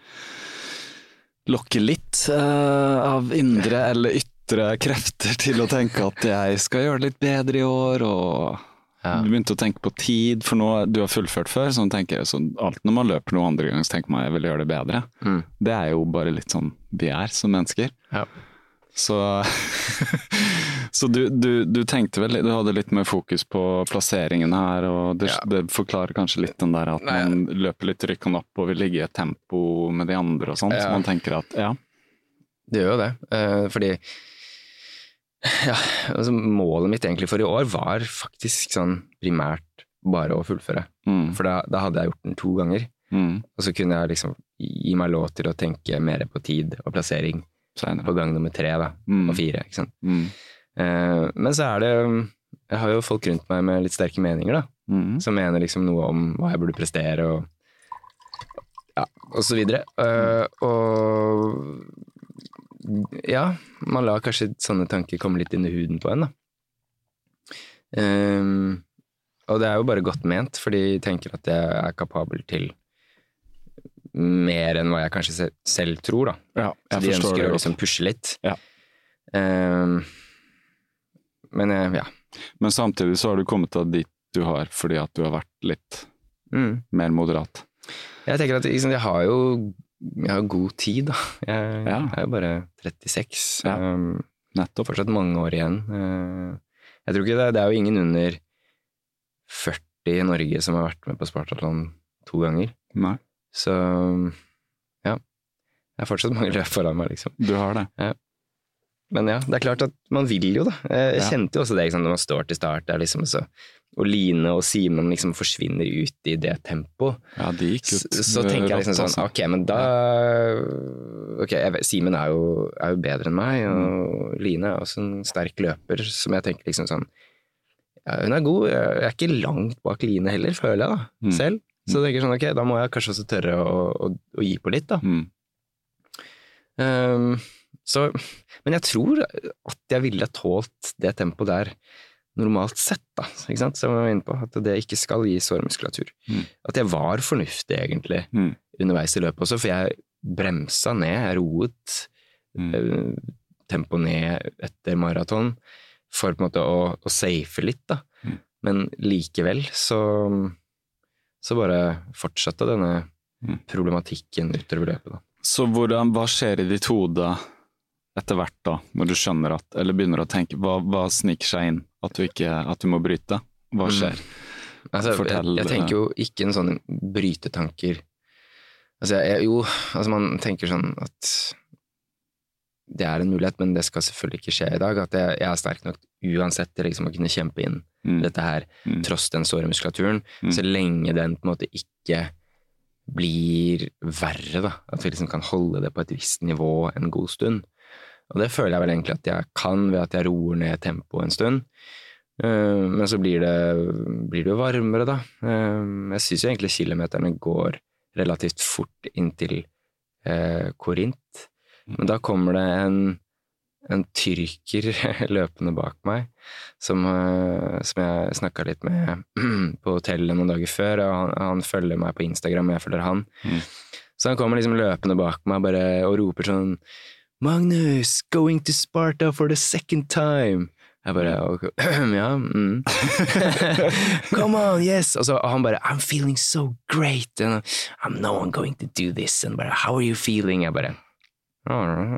lokke litt uh, av indre eller ytre krefter til å tenke at jeg skal gjøre det litt bedre i år, og ja. Du begynte å tenke på tid, for nå du har fullført før, så tenker jeg, så alt når man løper noe andre gang, så tenker man jeg vil gjøre det bedre. Mm. Det er jo bare litt sånn vi er som mennesker. Ja. Så, så du, du, du tenkte vel, du hadde litt mer fokus på plasseringen her, og det, ja. Det forklarer kanskje litt den der at Nei. Man løper litt rykken opp og vil ligge i et tempo med de andre og sånt, ja. Så man tenker at, ja. Det gjør jo det, uh, fordi ja, altså målet mitt egentlig for i år var faktisk sånn primært bare å fullføre, mm. for da, da hadde jeg gjort den to ganger, mm. og så kunne jeg liksom gi meg lov til å tenke mer på tid og plassering senere. På gang nummer tre da, mm. og fire, ikke sant? Mm. Uh, men så er det, jeg har jo folk rundt meg med litt sterke meninger da, mm. som mener liksom noe om hva jeg burde prestere og ja, og så videre. Uh, og ja, man lar kanskje sånne tanker komme litt inn i huden på en da. Um, og det er jo bare godt ment, fordi jeg tenker at jeg er kapabel til mer enn hva jeg kanskje selv, selv tror da. Ja, jeg så de ønsker å liksom pushe litt. Ja. Um, men ja. Men samtidig så har du kommet til dit du har, fordi at du har vært litt mm. mer moderat. Jeg tenker at liksom, jeg har jo jeg har god tid da. Jeg, ja. jeg er jo bare trettiseks. Ja. Um, Nettopp. Fortsatt mange år igjen. Uh, jeg tror ikke det, det er jo ingen under førti i Norge som har vært med på Spartathlon to ganger. Nei. Så ja, jeg har fortsatt mange løp foran meg liksom. Du har det. Ja. Men ja, det er klart at man vil jo da. Jeg ja. Kjente jo også det, liksom, når man står til start der liksom, så, og Line og Simon liksom forsvinner ut i det tempo. Ja, de gikk ut. Så, så tenker jeg liksom sånn, ok, men da, ok, jeg, Simon er jo, er jo bedre enn meg, og Line er også en sterk løper, som jeg tenker liksom sånn, ja, hun er god, jeg er ikke langt bak Line heller, føler jeg da, mm. selv. Så jeg tenker sånn, ok, da må jeg kanskje også tørre å, å, å gi på litt da. Mm. Um, så, men jeg tror at jeg ville tålt det tempoet der normalt sett da, ikke sant? Så jeg var inne på at det ikke skal gi sårmuskulatur. Mm. At jeg var fornuftig egentlig mm. underveis i løpet også, for jeg bremsa ned, jeg roet mm. uh, tempo ned etter maraton for på en måte å, å safe litt da. Mm. Men likevel så, så bare fortsatte denne mm. problematikken utover løpet da. Så hvordan, hva skjer i ditt hode etter hvert da, når du skjønner at, eller begynner å tenke, hva, hva sniker seg inn, at du ikke, at du må bryte? Hva skjer? Mm. Altså, jeg, jeg tenker jo ikke en sånn brytetanker. Altså, jeg, jo, altså man tenker sånn at det er en mulighet, men det skal selvfølgelig ikke skje i dag, at jeg, jeg er sterk nok uansett til liksom å kunne kjempe inn mm. dette her, mm. tross den såre muskulaturen, mm. så lenge den på en måte ikke blir verre da, at vi liksom kan holde det på et visst nivå en god stund. Og det føler jeg vel egentlig at jeg kan ved at jeg roer ned tempoet en stund. Uh, men så blir det, blir det jo varmere da. Uh, jeg synes jo egentlig kilometerne går relativt fort inn til uh, Korint. Men da kommer det en, en tyrker løpende bak meg, som, uh, som jeg snakket litt med på hotellet noen dager før, og han, han følger meg på Instagram, og jeg følger han. Mm. Så han kommer liksom løpende bak meg bare, og roper sånn, Magnus, going to Sparta for the second time. Jeg bare, okay. ja, mm. Come on, yes. Og så og han bare, I'm feeling so great. And I know I'm going to do this. And bare, how are you feeling? Jeg bare, oh,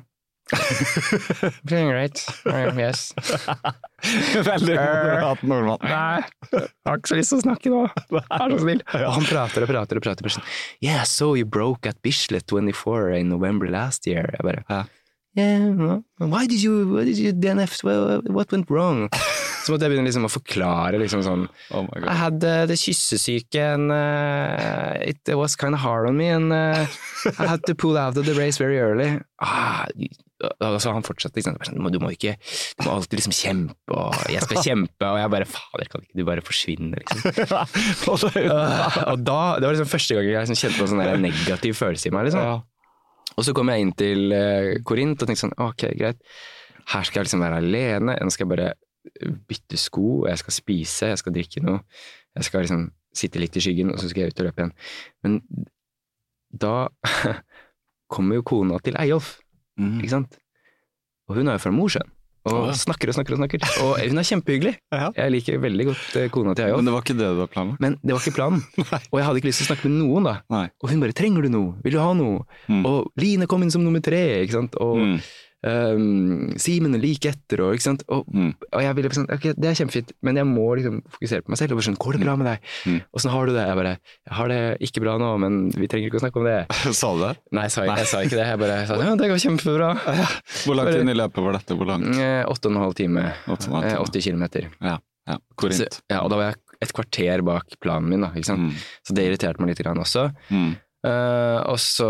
feeling great. Uh, yes. Veldig moderat nordmann. Nei, jeg har ikke så lyst til å snakke nå. Er så snill. Og han prater og prater og prater. Sånn, yeah, so you broke at Bislett twenty-four in November last year. Jeg bare, ja. Yeah, why did you, why did you D N F, what went wrong? Så måtte jeg begynne liksom å forklare liksom sånn, oh my God. I had uh, the kyssesyke and uh, it, it was kind of hard on me and uh, I had to pull out of the race very early. Ah, så han fortsatte liksom, du må, du må ikke, du må alltid liksom kjempe, og jeg skal kjempe, og jeg bare, fader, kan ikke du bare forsvinne, liksom. og da, det var liksom første gang jeg liksom kjente på en sånn der negativ følelse i meg, liksom. Ja. Og så kom jeg inn til uh, Korint og tenkte sånn, ok, greit, her skal jeg liksom være alene, jeg skal bare bytte sko, jeg skal spise, jeg skal drikke noe, jeg skal liksom sitte litt i skyggen, og så skal jeg ut og løpe igjen. Men da kommer jo kona til Eyolf, mm. ikke sant? Og hun er jo fra Mosjøen, og oh. snakker og snakker og snakker, og hun er kjempehyggelig. Ja. Jeg liker veldig godt kona til Eyolf. Men det var ikke det du var planen? Men det var ikke planen, og jeg hadde ikke lyst til å snakke med noen da. Nei. Og hun bare, trenger du noe? Vil du ha noe? Mm. Og Line kom inn som nummer tre, ikke sant? Og mm. um, Simen er like etter, og, ikke sant? Og, mm. og jeg ville sånn, ok, det er kjempefint, men jeg må liksom fokusere på meg selv, og bare sånn, går det bra med deg? Mm. Og sånn har du det? Jeg bare, jeg har det ikke bra nå, men vi trenger ikke å snakke om det. Sa du det? Nei, jeg sa, jeg sa ikke det. Jeg bare sa, ja, det går kjempebra. Hvor langt inn i løpet var dette? Hvor langt? Åtte og en halv time. åtti kilometer. Ja, ja. Korint. Så, ja, og da var jeg et kvarter bak planen min, da, ikke sant? Mm. Så det irriterte meg litt grann også. Mm. Uh, og så...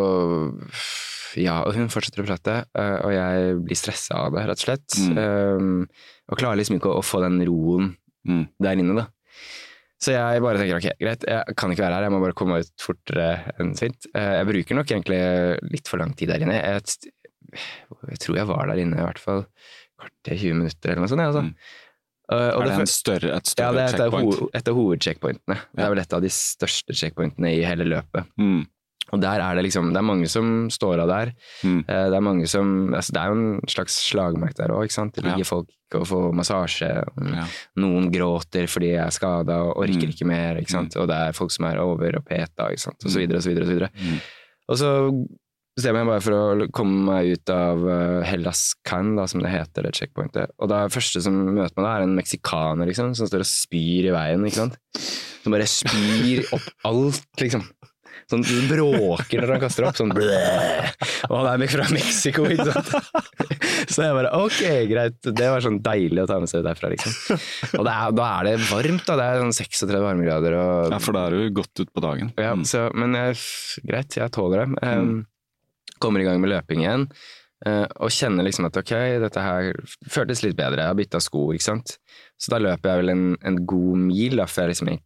Ja, og hun fortsetter å prate, og jeg blir stresset av det, rett og slett. Mm. Um, og klarer liksom ikke å, å få den roen mm. der inne, da. Så jeg bare tenker, ok, greit, jeg kan ikke være her, jeg må bare komme ut fortere enn fint. Uh, jeg bruker nok egentlig litt for lang tid der inne. Jeg, jeg tror jeg var der inne i hvert fall kvarter tjue minutter eller noe sånt, altså. Mm. Uh, og er det, det en større, et større ja, det er et checkpoint? Ho- et av hovedcheckpointene. Ja. Det er vel et av de største checkpointene i hele løpet. Mm. Og der er det liksom, det er mange som står av der. Mm. Det er mange som, altså det er jo en slags slagmark der også, ikke sant? Det ligger ja. folk og får massasje, og ja. noen gråter fordi jeg er skadet og orker mm. ikke mer, ikke sant? Mm. Og det er folk som er over og peta, ikke sant? Og så videre, og så videre, og så videre. Mm. Og så bestemmer jeg bare for å komme meg ut av Hellas Can, da, som det heter, det checkpointet. Og da er første som møter meg da, er en meksikaner, liksom, som står og spyr i veien, ikke sant? Som bare spyr opp alt, liksom. Sånn bråker når han kaster opp, sånn bleh. Og han er med fra Mexico, ikke sant? Så jeg bare, ok, greit. Det var sånn deilig å ta med seg derfra, liksom. Og det er, da er det varmt, da. Det er sånn seksogtredve varmegrader. Og, ja, for da er du godt ut på dagen. Ja, så, men jeg, greit, jeg tåler det. Um, kommer i gang med løping igjen, uh, og kjenner liksom at ok, dette her føltes litt bedre. Jeg har byttet sko, ikke sant? Så da løper jeg vel en, en god mil, da, for jeg liksom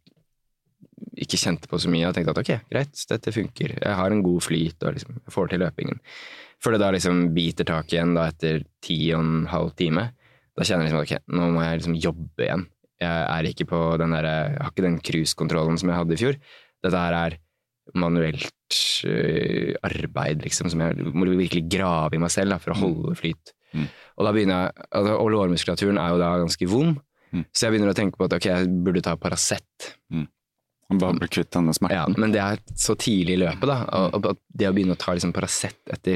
ikke kjente på så mye og tenkte at ok, greit, dette funker. Jeg har en god flyt og liksom får til løpingen. Før det da liksom biter tak igjen da etter ti og en halv time, da kjenner jeg liksom ok, nå må jeg liksom jobbe igjen. Jeg er ikke på den der, jeg har ikke den cruise-kontrollen som jeg hadde i fjor. Dette her er manuelt uh, arbeid liksom, som jeg må virkelig grave i meg selv da, for å holde flyt. Mm. Og da begynner jeg, altså, og lårmuskulaturen er jo da ganske vond, mm. så jeg begynner å tenke på at ok, jeg burde ta Paracet. Mm. Bare bli kvitt denne smerten. Ja, men det er så tidlig i løpet da, og, og det å begynne å ta liksom Paracet etter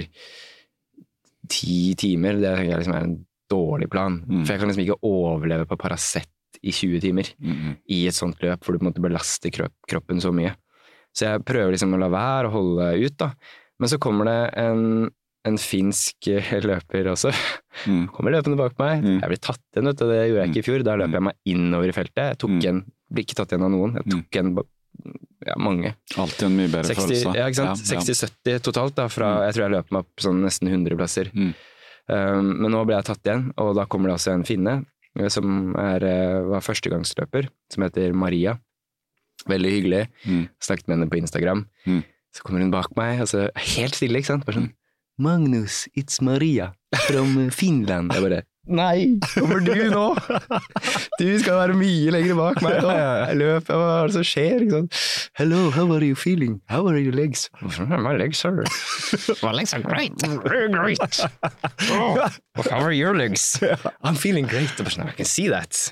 ti timer, det er liksom en dårlig plan. Mm. For jeg kan liksom ikke overleve på Paracet i tjue timer mm. i et sånt løp, hvor du på en måte belaster kropp, kroppen så mye. Så jeg prøver liksom å la være å holde ut da. Men så kommer det en, en finsk løper også. Mm. Kommer løpende bak meg. Mm. Jeg blir tatt igjen, vet du, det gjorde jeg ikke i fjor. Da løper jeg meg innover i feltet. Jeg tok mm. en blir ikke tatt igjen av noen. Jeg tok en, ja, mange. Alltid en mye bedre seksti, følelse. Ja, ikke sant? Ja, ja. seksti sytti totalt da, fra, mm. jeg tror jeg løper meg opp sånn nesten hundre plasser. Mm. Um, men nå ble jeg tatt igjen, og da kommer det også en finne, som er, var førstegangsløper, som heter Maria. Veldig hyggelig. Mm. Snakket med henne på Instagram. Mm. Så kommer hun bak meg, og så helt stille, ikke sant? Bare sånn, Magnus, it's Maria from Finland. Jeg bare, nei, kommer du nå? Du skal være mye lenger bak meg nå. Jeg løper, hva er det som skjer? Ikke sant? Hello, how are you feeling? How are your legs? My legs are... My legs are great. Very great. Oh, how are your legs? I'm feeling great. I can see that.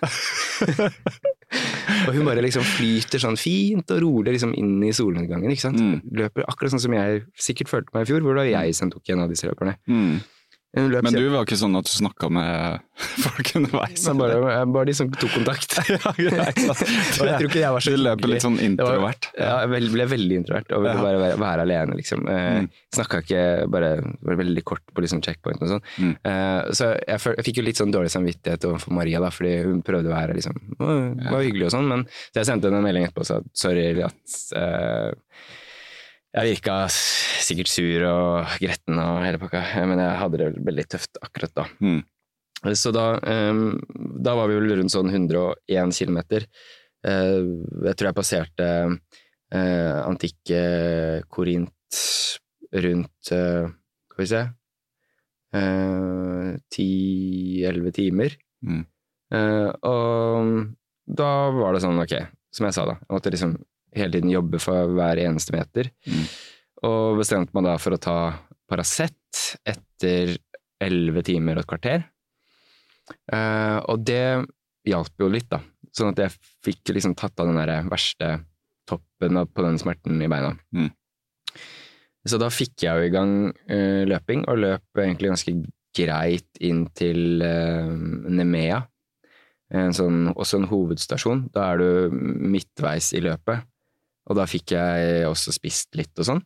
Og hun bare liksom flyter sånn fint og rolig liksom inn i solnedgangen, ikke sant? Mm. Løper akkurat sånn som jeg sikkert følte meg i fjor, hvor det var jeg som tok en av disse løperne. Mm. Men du var ikke sånn at du snakket med folk underveis? Bare, bare de som tok kontakt. Ja, greit. Og jeg tror ikke jeg var så du løper litt sånn introvert? Var, ja, jeg ble veldig introvert og ville bare være, være alene, liksom. Mm. Snakket ikke, bare var veldig kort på liksom checkpoint og sånn. Mm. Uh, så jeg, jeg fikk jo litt sånn dårlig samvittighet overfor Maria da, fordi hun prøvde å være liksom, var hyggelig og sånn, men så jeg sendte henne en melding etterpå og sa, sorry at... Uh, Jeg virket sikkert sur og gretten beina og hele pakka, men jeg hadde det veldig tøft akkurat da. Mm. Så da, um, da var vi vel rundt sånn hundre og én kilometer. Uh, jeg tror jeg passerte uh, antikke Korint rundt, uh, skal vi se, ti elleve timer. Mm. Uh, og da var det sånn, ok, som jeg sa da, jeg måtte liksom hele tiden jobbe for hver eneste meter. Mm. Og bestemte meg da for å ta Paracet etter elleve timer og et kvarter. Uh, og det hjalp jo litt da, sånn at jeg fikk liksom tatt av den der verste toppen på den smerten i beina. Mm. Så da fikk jeg jo i gang uh, løping, og løp egentlig ganske greit inn til uh, Nemea, en sånn, også en hovedstasjon. Da er du midtveis i løpet, og da fikk jeg også spist litt og sånn.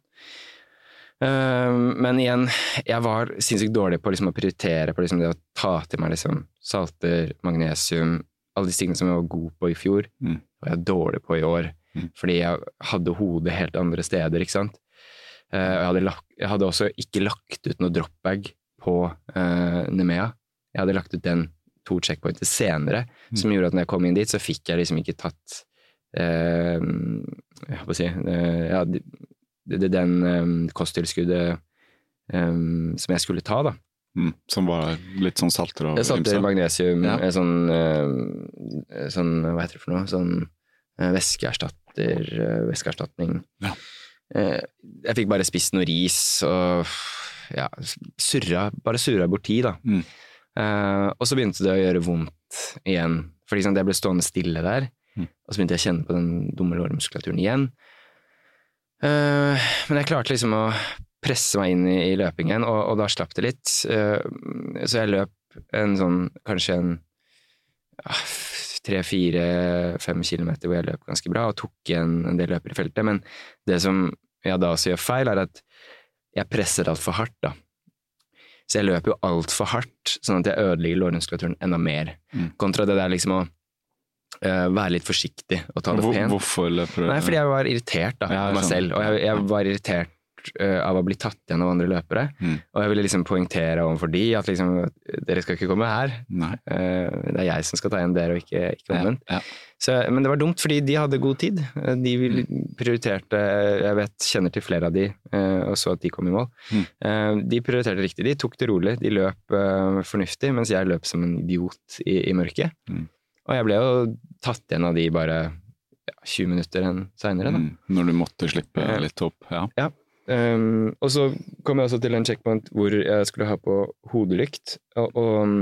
Uh, men igjen, jeg var sinnssykt dårlig på liksom, å prioritere på liksom, det å ta til meg liksom, salter, magnesium, alle de tingene som jeg var god på i fjor, mm. var jeg dårlig på i år, mm. fordi jeg hadde hodet helt andre steder, ikke sant? Uh, jeg, hadde lagt, jeg hadde også ikke lagt ut noe dropbag på uh, Nemea. Jeg hadde lagt ut den to checkpointer senere, mm. som gjorde at når jeg kom inn dit, så fikk jeg liksom ikke tatt uh, jeg håper å si, uh, ja, det er den um, kosttilskuddet um, som jeg skulle ta da. Mm, som var litt sånn salter og... Salter, magnesium, ja. sånn, uh, sånn, hva heter det for noe? Sånn uh, væskeerstatter, uh, væskeerstatning. Ja. Uh, jeg fikk bare spist noe ris og ja, surra, bare surra bort tid da. Mm. Uh, og så begynte det å gjøre vondt igjen, fordi sånn, jeg ble stående stille der, mm. og så begynte jeg å kjenne på den dumme lårmuskulaturen igjen. Uh, men jeg klarte liksom å presse meg inn i, i løpingen, og, og da slapp det litt. Uh, så jeg løp en sånn, kanskje en ja, tre, fire, fem kilometer hvor jeg løp ganske bra, og tok igjen en del løper i feltet. Men det som jeg da også gjør feil, er at jeg presser alt for hardt da. Så jeg løper jo alt for hardt, sånn at jeg ødelegger lårmuskulaturen enda mer. Mm. Kontra det der liksom å Uh, være litt forsiktig og ta det Hvor, pent. Hvorfor løper du? Nei, fordi jeg var irritert da, ja, av meg sånn. selv, og jeg, jeg var irritert uh, av å bli tatt igjen av andre løpere, mm. og jeg ville liksom poengtere overfor de at liksom, dere skal ikke komme her. Nei. Uh, det er jeg som skal ta igjen dere, og ikke, ikke omvendt. Ja, ja. Så, men det var dumt, fordi de hadde god tid. De prioriterte, jeg vet, kjenner til flere av de, uh, og så at de kom i mål. Mm. Uh, de prioriterte riktig, de tok det rolig, de løp uh, fornuftig, mens jeg løp som en idiot i, i mørket. Mm. Og jeg ble jo tatt igjen av de bare ja, tjue minutter enn senere. Da. Mm, når du måtte slippe litt opp, ja. Ja, um, og så kom jeg også til en checkpoint hvor jeg skulle ha på hodelykt, og,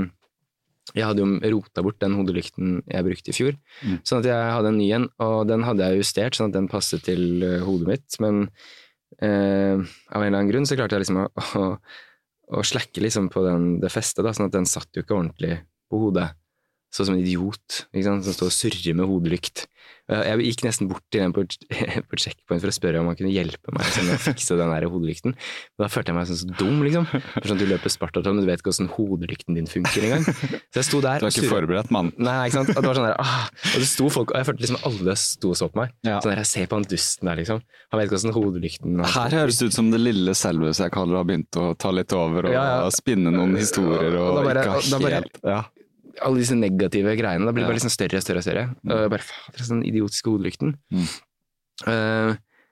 og jeg hadde jo rota bort den hodelykten jeg brukte i fjor, mm. sånn at jeg hadde en ny en, og den hadde jeg justert sånn at den passet til hodet mitt, men uh, av en eller annen grunn så klarte jeg liksom å, å, å slakke liksom på den, det festet, da, sånn at den satt jo ikke ordentlig på hodet. Så som en idiot, ikke sant, som står og surrer med hodelykt. Jeg gikk nesten bort til den på, på checkpoint for å spørre om han kunne hjelpe meg sånn, å fikse den der hodelykten. Men da følte jeg meg sånn så dum, liksom. For sånn, du løper Spartaton, du vet ikke hvordan hodelykten din funker engang. Så jeg sto der. Du har ikke forberedt, mann. Nei, ikke sant. Og det var sånn der, ah, og det sto folk, og jeg følte liksom alle sto og så på meg. Ja. Sånn der, jeg ser på han dusten der, liksom. Han vet ikke hvordan hodelykten... Her høres det ut som det lille selve jeg kaller har begynt å ta litt over, og ja, ja. spinne noen historier, og, og, og bare, ikke og helt... Ja. Alle disse negative greiene, da blir det bare liksom større og større og større. Mm. Og bare, fader, sånn idiotiske hodelykten. Mm. Uh,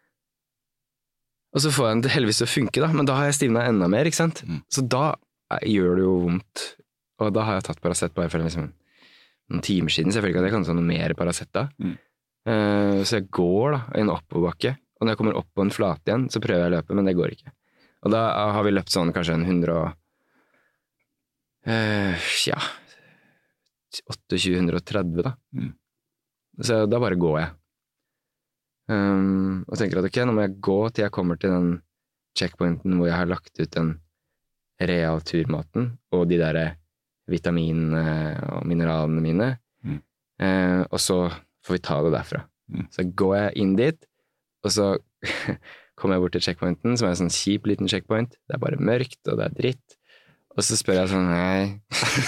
og så får jeg den til heldigvis å funke da, men da har jeg stivnet enda mer, ikke sant? Mm. Så da gjør det jo vondt. Og da har jeg tatt Paracet bare for liksom, noen timer siden, så jeg føler ikke at jeg kan ta noe mer Paracet da. Mm. Uh, så jeg går da, i en oppoverbakke, og når jeg kommer opp på en flat igjen, så prøver jeg å løpe, men det går ikke. Og da har vi løpt sånn kanskje en hundre og... Uh, ja... tjueåtte til hundre da. Mm. Så da bare går jeg. Um, og tenker at ok, nå må jeg gå til jeg kommer til den checkpointen hvor jeg har lagt ut den real turmaten og de der vitaminene og mineralene mine. Mm. Uh, og så får vi ta det derfra. Mm. Så går jeg inn dit, og så kommer jeg bort til checkpointen, som er en sånn kjip liten checkpoint. Det er bare mørkt, og det er dritt. Og så spør jeg sånn, nei.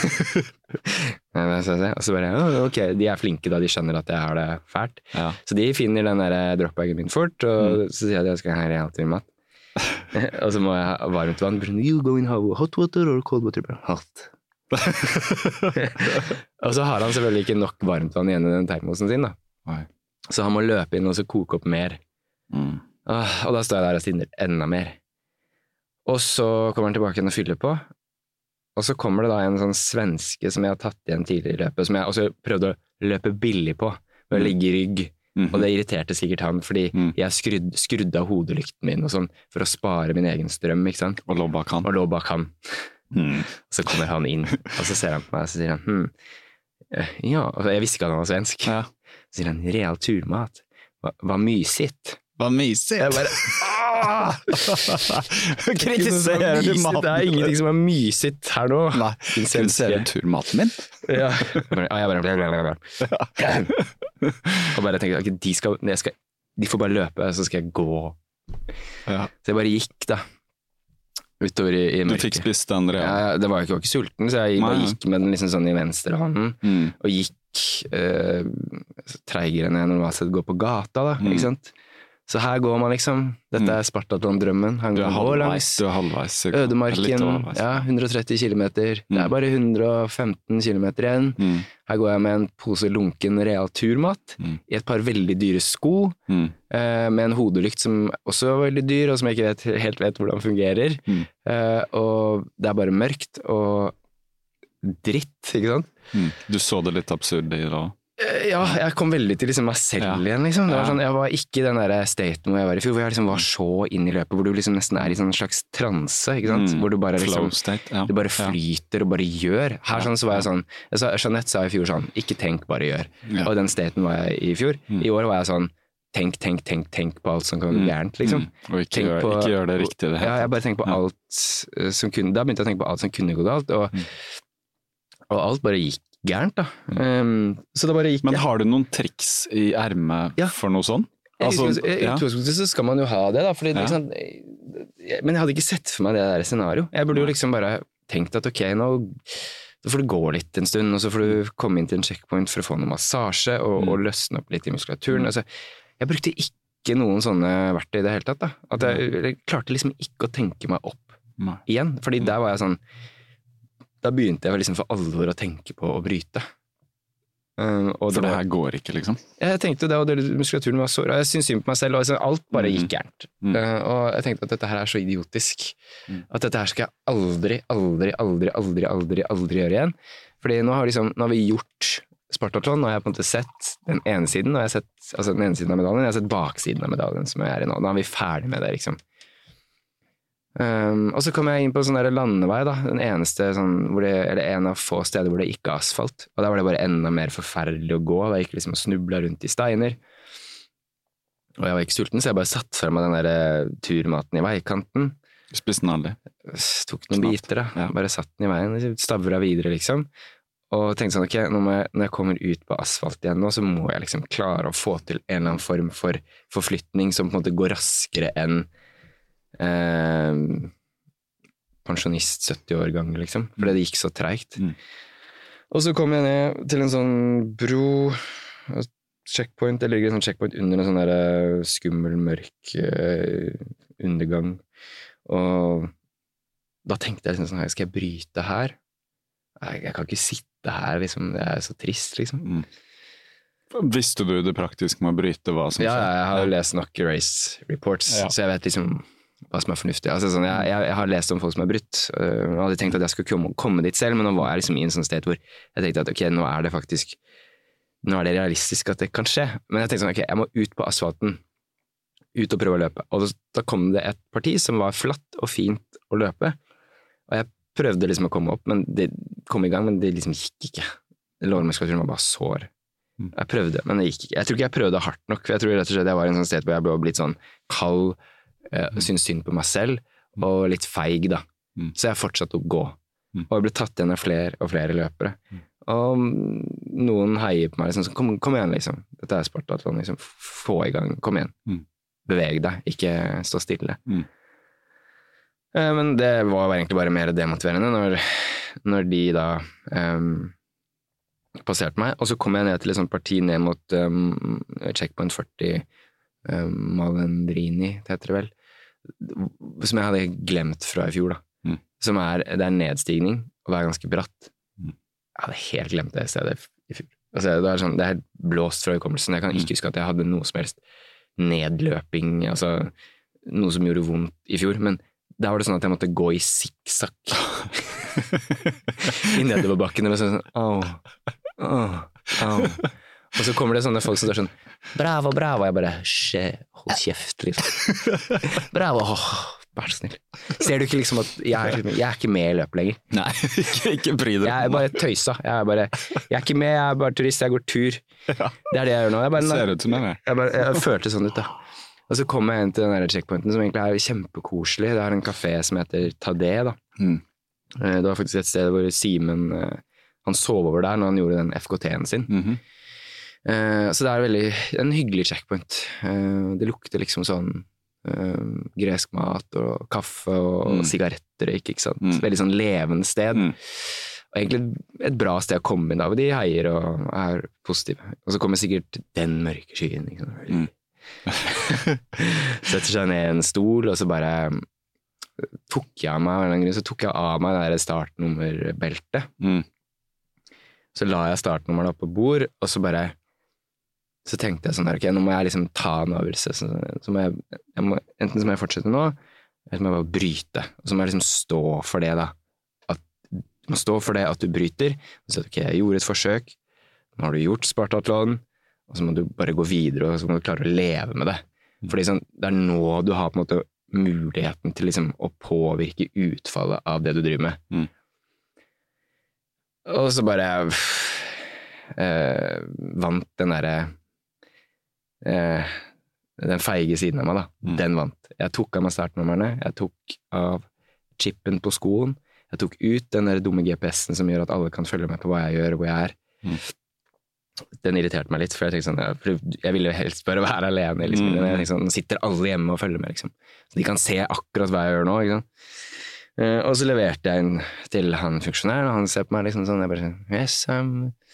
Og så bare, oh, ok, de er flinke da, de skjønner at jeg har det fælt. Ja. Så de finner den der dropbagen min fort, og mm. så sier jeg at jeg skal ha realturmat. Og så må jeg ha varmt vann. You go in hot water or cold water? Hot. Og så har han selvfølgelig ikke nok varmt vann igjen i den termosen sin da. Nei. Så han må løpe inn og så koke opp mer. Mm. Og da står jeg der og sinner enda mer. Og så kommer han tilbake igjen og fyller på. Og så kommer det da en sånn svenske som jeg har tatt igjen tidligere i løpet, som jeg også prøvde å løpe billig på, ved å ligge i rygg. Mm-hmm. Og det irriterte sikkert han, fordi mm. jeg skrudd, skrudde av hodelykten min og sånn, for å spare min egen strøm, ikke sant? Og lå bak han. Og lå bak han. Mm. Så kommer han inn, og så ser han på meg, og så sier han, hm, ja, jeg visste ikke at han var svensk. Ja. Så sier han, real turmat, hva, hva mysigt. Hva mysigt? Jeg bare, kritiserer du maten? Det er ingenting som er mysigt her nå. Nei, kritiserer du turmaten min? Ja. Jeg bare, og bare tenker, okay, de, skal, skal, de får bare løpe, så skal jeg gå. Ja. Så jeg bare gikk da. Utover i, i mørket. Du fikk spist den real? Ja, det var jo ikke, ikke sulten, så jeg bare gikk med den liksom sånn i venstre hånden, mm. og gikk uh, treigere enn jeg normalt sett går på gata da, mm. ikke sant? Så her går man liksom, dette er Spartathlon-drømmen. Du er halvveis, du er halvveis. Ødemarken, ja, hundre og tretti kilometer. Mm. Det er bare hundre og femten kilometer igjen. Mm. Her går jeg med en pose lunken real turmat, mm. i et par veldig dyre sko, mm. eh, med en hodelykt som også er veldig dyr, og som jeg ikke vet, helt vet hvordan fungerer. Mm. Eh, og det er bare mørkt og dritt, ikke sant? Mm. Du så det litt absurd i da? Ja, jeg kom veldig til liksom meg selv ja. igjen, liksom. Det var sånn, jeg var ikke i den der staten hvor jeg var i fjor, hvor jeg liksom var så inn i løpet, hvor du liksom nesten er i sånn slags transe, ikke sant? Mm. Hvor du bare liksom, state, ja. du bare flyter og bare gjør. Her sånn så var jeg sånn, jeg sa, Jeanette sa i fjor sånn, ikke tenk, bare gjør. Ja. Og den staten var jeg i fjor. Mm. I år var jeg sånn, tenk, tenk, tenk, tenk på alt som kan gå gærent, liksom. Mm. Og ikke gjør, på, ikke gjør det riktig det. Ja, jeg bare tenkte på ja. alt som kunne, da begynte jeg å tenke på alt som kunne gå galt, og, mm. og alt bare gikk gærent da. Um, så det bare gikk. Men har du noen triks i ermet ja. for noe sånn? Altså, I utgangspunktet så skal man jo ha det da, fordi ja. liksom, men jeg hadde ikke sett for meg det der scenario. Jeg burde jo liksom bare tenkt at ok, nå da får du gå litt en stund, og så får du komme inn til en checkpoint for å få noe massasje og, mm. og løsne opp litt i muskulaturen. Mm. Altså, jeg brukte ikke noen sånne verktøy i det hele tatt da. At jeg, jeg klarte liksom ikke å tenke meg opp mm. igjen, fordi mm. der var jeg sånn da begynte jeg liksom for alvor å tenke på å bryte. Um, og for det, det her går ikke, liksom? Jeg tenkte det, og det, muskulaturen var såret. Jeg synes synd på meg selv, og liksom, alt bare gikk gærent. Mm. Uh, og jeg tenkte at dette her er så idiotisk. Mm. At dette her skal jeg aldri, aldri, aldri, aldri, aldri, aldri gjøre igjen. Fordi nå har, liksom, nå har vi gjort Spartathlon, og jeg har på en måte sett den ene siden, og jeg har sett, altså den ene siden av medaljen, jeg har sett baksiden av medaljen som jeg er i nå. Nå er vi ferdig med det, liksom. Um, og så kom jeg inn på sånn der landevei da, den eneste sånn, hvor det, eller en av få steder hvor det ikke er asfalt, og der var det bare enda mer forferdelig å gå, da jeg gikk liksom og snublet rundt i steiner, og jeg var ikke sulten, så jeg bare satt frem av den der turmaten i veikanten. Du spiste den aldri? Tok noen Snart. biter da, ja. bare satt den i veien, stavret videre liksom, og tenkte sånn, ok, når jeg, når jeg kommer ut på asfalt igjen nå, så må jeg liksom klare å få til en eller annen form for forflytning som på en måte går raskere enn Eh, pensjonist sytti år gang liksom, fordi det gikk så tregt. Mm. Og så kom jeg ned til en sånn bro, checkpoint, det ligger en sånn checkpoint under en sånn der skummel, mørk uh, undergang, og da tenkte jeg liksom sånn, skal jeg bryte her? Jeg, jeg kan ikke sitte her liksom, det er så trist liksom. Mm. Visste du det praktisk med å bryte hva som ja, skjer? Ja, jeg har lest nok race reports, ja. så jeg vet liksom hva som er fornuftig. Altså, sånn, jeg, jeg, jeg har lest om folk som er brutt, og jeg hadde tenkt at jeg skulle komme, komme dit selv, men nå var jeg liksom i en sånn sted hvor jeg tenkte at ok, nå er det faktisk, nå er det realistisk at det kan skje. Men jeg tenkte sånn, ok, jeg må ut på asfalten, ut og prøve å løpe. Og da kom det et parti som var flatt og fint å løpe, og jeg prøvde liksom å komme opp, men det kom i gang, men det liksom gikk ikke. Lårmuskulaturen var bare sår. Jeg prøvde, men det gikk ikke. Jeg tror ikke jeg prøvde hardt nok, for jeg tror rett og slett jeg var i en sånn sted hvor jeg ble blitt sånn kald, uh, syntes synd på meg selv, og litt feig da. Mm. Så jeg fortsatte å gå. Mm. Og jeg ble tatt igjen av flere og flere løpere. Mm. Og noen heier på meg, liksom, kom, kom igjen liksom. Dette er Spartathlon, liksom. Få i gang, kom igjen. Mm. Beveg deg, ikke stå stille. Mm. Uh, men det var egentlig bare mer demotiverende når, når de da um, passerte meg, og så kom jeg ned til et sånt parti ned mot um, checkpoint førti, um, Malendrini, det heter det vel. som jeg hadde glemt fra i fjor da, mm. som er, det er nedstigning, og det er ganske bratt. Mm. Jeg hadde helt glemt det stedet i fjor. Altså, det er sånn, det er blåst fra hukommelsen. Jeg kan ikke huske at jeg hadde noe som helst nedløping, altså noe som gjorde vondt i fjor, men da var det sånn at jeg måtte gå i sikksakk i nedoverbakken, og sånn, au, au, au. Og så kommer det sånne folk som er sånn, bravo, bravo, jeg bare, hold kjeft, liksom. Bravo, åh, vær så snill. Ser du ikke liksom at jeg er, jeg er ikke med i løpet lenger? Nei, ikke, ikke bry deg. Jeg er bare tøysa, jeg er bare, jeg er ikke med, jeg er bare turist, jeg går tur. Ja. Det er det jeg gjør nå. Jeg bare, ser ut som jeg er. Jeg, bare, jeg følte sånn ut da. Og så kom jeg inn til den der checkpointen som egentlig er kjempekoselig. Det er en kafé som heter Tadé da. Mm. Det var faktisk et sted hvor Simen, han sov over der når han gjorde den F K T-en sin. Mm-hmm. Så det er veldig, en hyggelig checkpoint. Det lukter liksom sånn uh, gresk mat og kaffe og mm. sigarettrøyk, ikke sant? Mm. Veldig sånn levende sted. Mm. Og egentlig et bra sted å komme inn av, de heier og er positive. Og så kommer sikkert den mørke skyen, ikke sant? Mm. Setter seg ned i en stol, og så bare tok jeg av meg, så tok jeg av meg det der startnummerbeltet. Mm. Så la jeg startnummeren opp på bord, og så bare så tenkte jeg sånn her, ok, nå må jeg liksom ta en avgjørelse, så, så må jeg, jeg må, enten så må jeg fortsette nå, eller så må jeg bare bryte, og så må jeg liksom stå for det da, at, du må stå for det at du bryter, og så ok, jeg gjorde et forsøk, nå har du gjort Spartathlon, og så må du bare gå videre, og så må du klare å leve med det, fordi sånn, det er nå du har på en måte muligheten til liksom å påvirke utfallet av det du driver med. Mm. Og så bare øh, vant den der Eh, den feige siden av meg da, mm. den vant. Jeg tok av meg startnummerne, jeg tok av chipen på skoen, jeg tok ut den der dumme G P S-en som gjør at alle kan følge med på hva jeg gjør og hvor jeg er. Mm. Den irriterte meg litt, for jeg tenkte sånn, jeg, jeg ville helst bare være alene, liksom. Mm. Jeg tenkte sånn, sitter alle hjemme og følger med, liksom. Så de kan se akkurat hva jeg gjør nå, ikke sant? Eh, og så leverte jeg inn til han funksjonæren, og han ser på meg liksom sånn, jeg bare sånn, yes, um,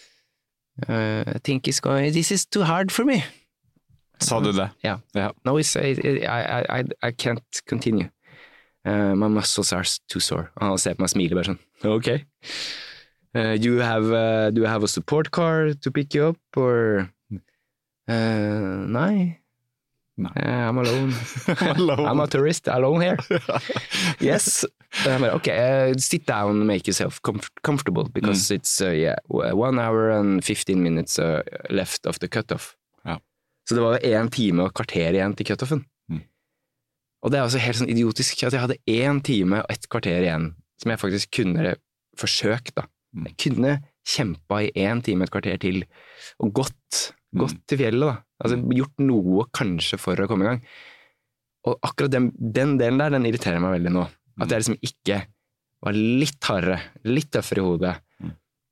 uh, I think it's going, this is too hard for me. Sa du det? Yeah. yeah. No, it's, I, I, I, I can't continue. Uh, my muscles are too sore. Og han ser på meg og smiler bare sånn, ok. Uh, do, you have, uh, do you have a support car to pick you up, or... Uh, nei. No. Uh, I'm alone. alone. I'm a tourist, alone here. Yes. Uh, but okay, uh, sit down and make yourself comf- comfortable, because mm. it's, uh, yeah, one hour and fifteen minutes uh, left of the cutoff. Så det var en time og kvarter igjen til cutoffen. Mm. Og det er også helt sånn idiotisk at jeg hadde en time og et kvarter igjen, som jeg faktisk kunne forsøkt da. Mm. Jeg kunne kjempet i en time og et kvarter til, og gått, mm. gått til fjellet da. Altså gjort noe kanskje for å komme i gang. Og akkurat den, den delen der, den irriterer meg veldig nå. At jeg liksom ikke var litt hardere, litt tøffere i hodet, mm.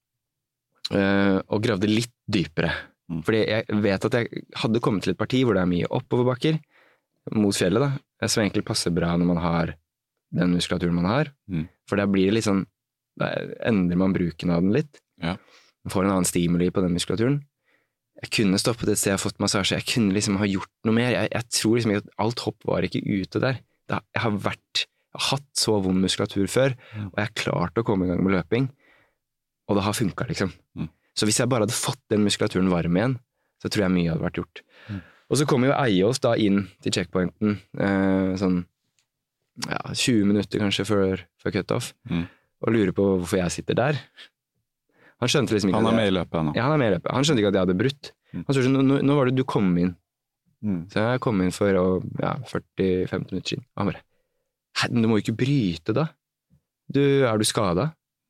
uh, og gravde litt dypere. Fordi jeg vet at jeg hadde kommet til et parti hvor det er mye oppoverbakker mot fjellet da, som egentlig passer bra når man har den muskulaturen man har, mm. for da blir det litt sånn, da endrer man bruken av den litt, ja. Man får en annen stimuli på den muskulaturen. Jeg kunne stoppet et sted og fått massasje, jeg kunne liksom ha gjort noe mer, jeg, jeg tror liksom at alt hopp var ikke ute der, da, jeg har vært, jeg har hatt så vond muskulatur før, mm. og jeg har klart å komme i gang med løping, og det har funket liksom. Mm. Så hvis jeg bare hadde fått den muskulaturen varm igjen, så tror jeg mye hadde vært gjort. Mm. Og så kommer jo Eiås da inn til checkpointen, eh, sånn ja, tjue minutter kanskje før, før cut-off, mm. og lurer på hvorfor jeg sitter der. Han skjønte liksom ikke... Han er med i løpet nå. Ja, han er med i løpet. Han skjønte ikke at jeg hadde brutt. Mm. Han sa, nå, nå var det du kom inn. Mm. Så jeg kom inn for ja, førti til femti minutter siden. Og han bare, du må jo ikke bryte da. Du, er du skadet?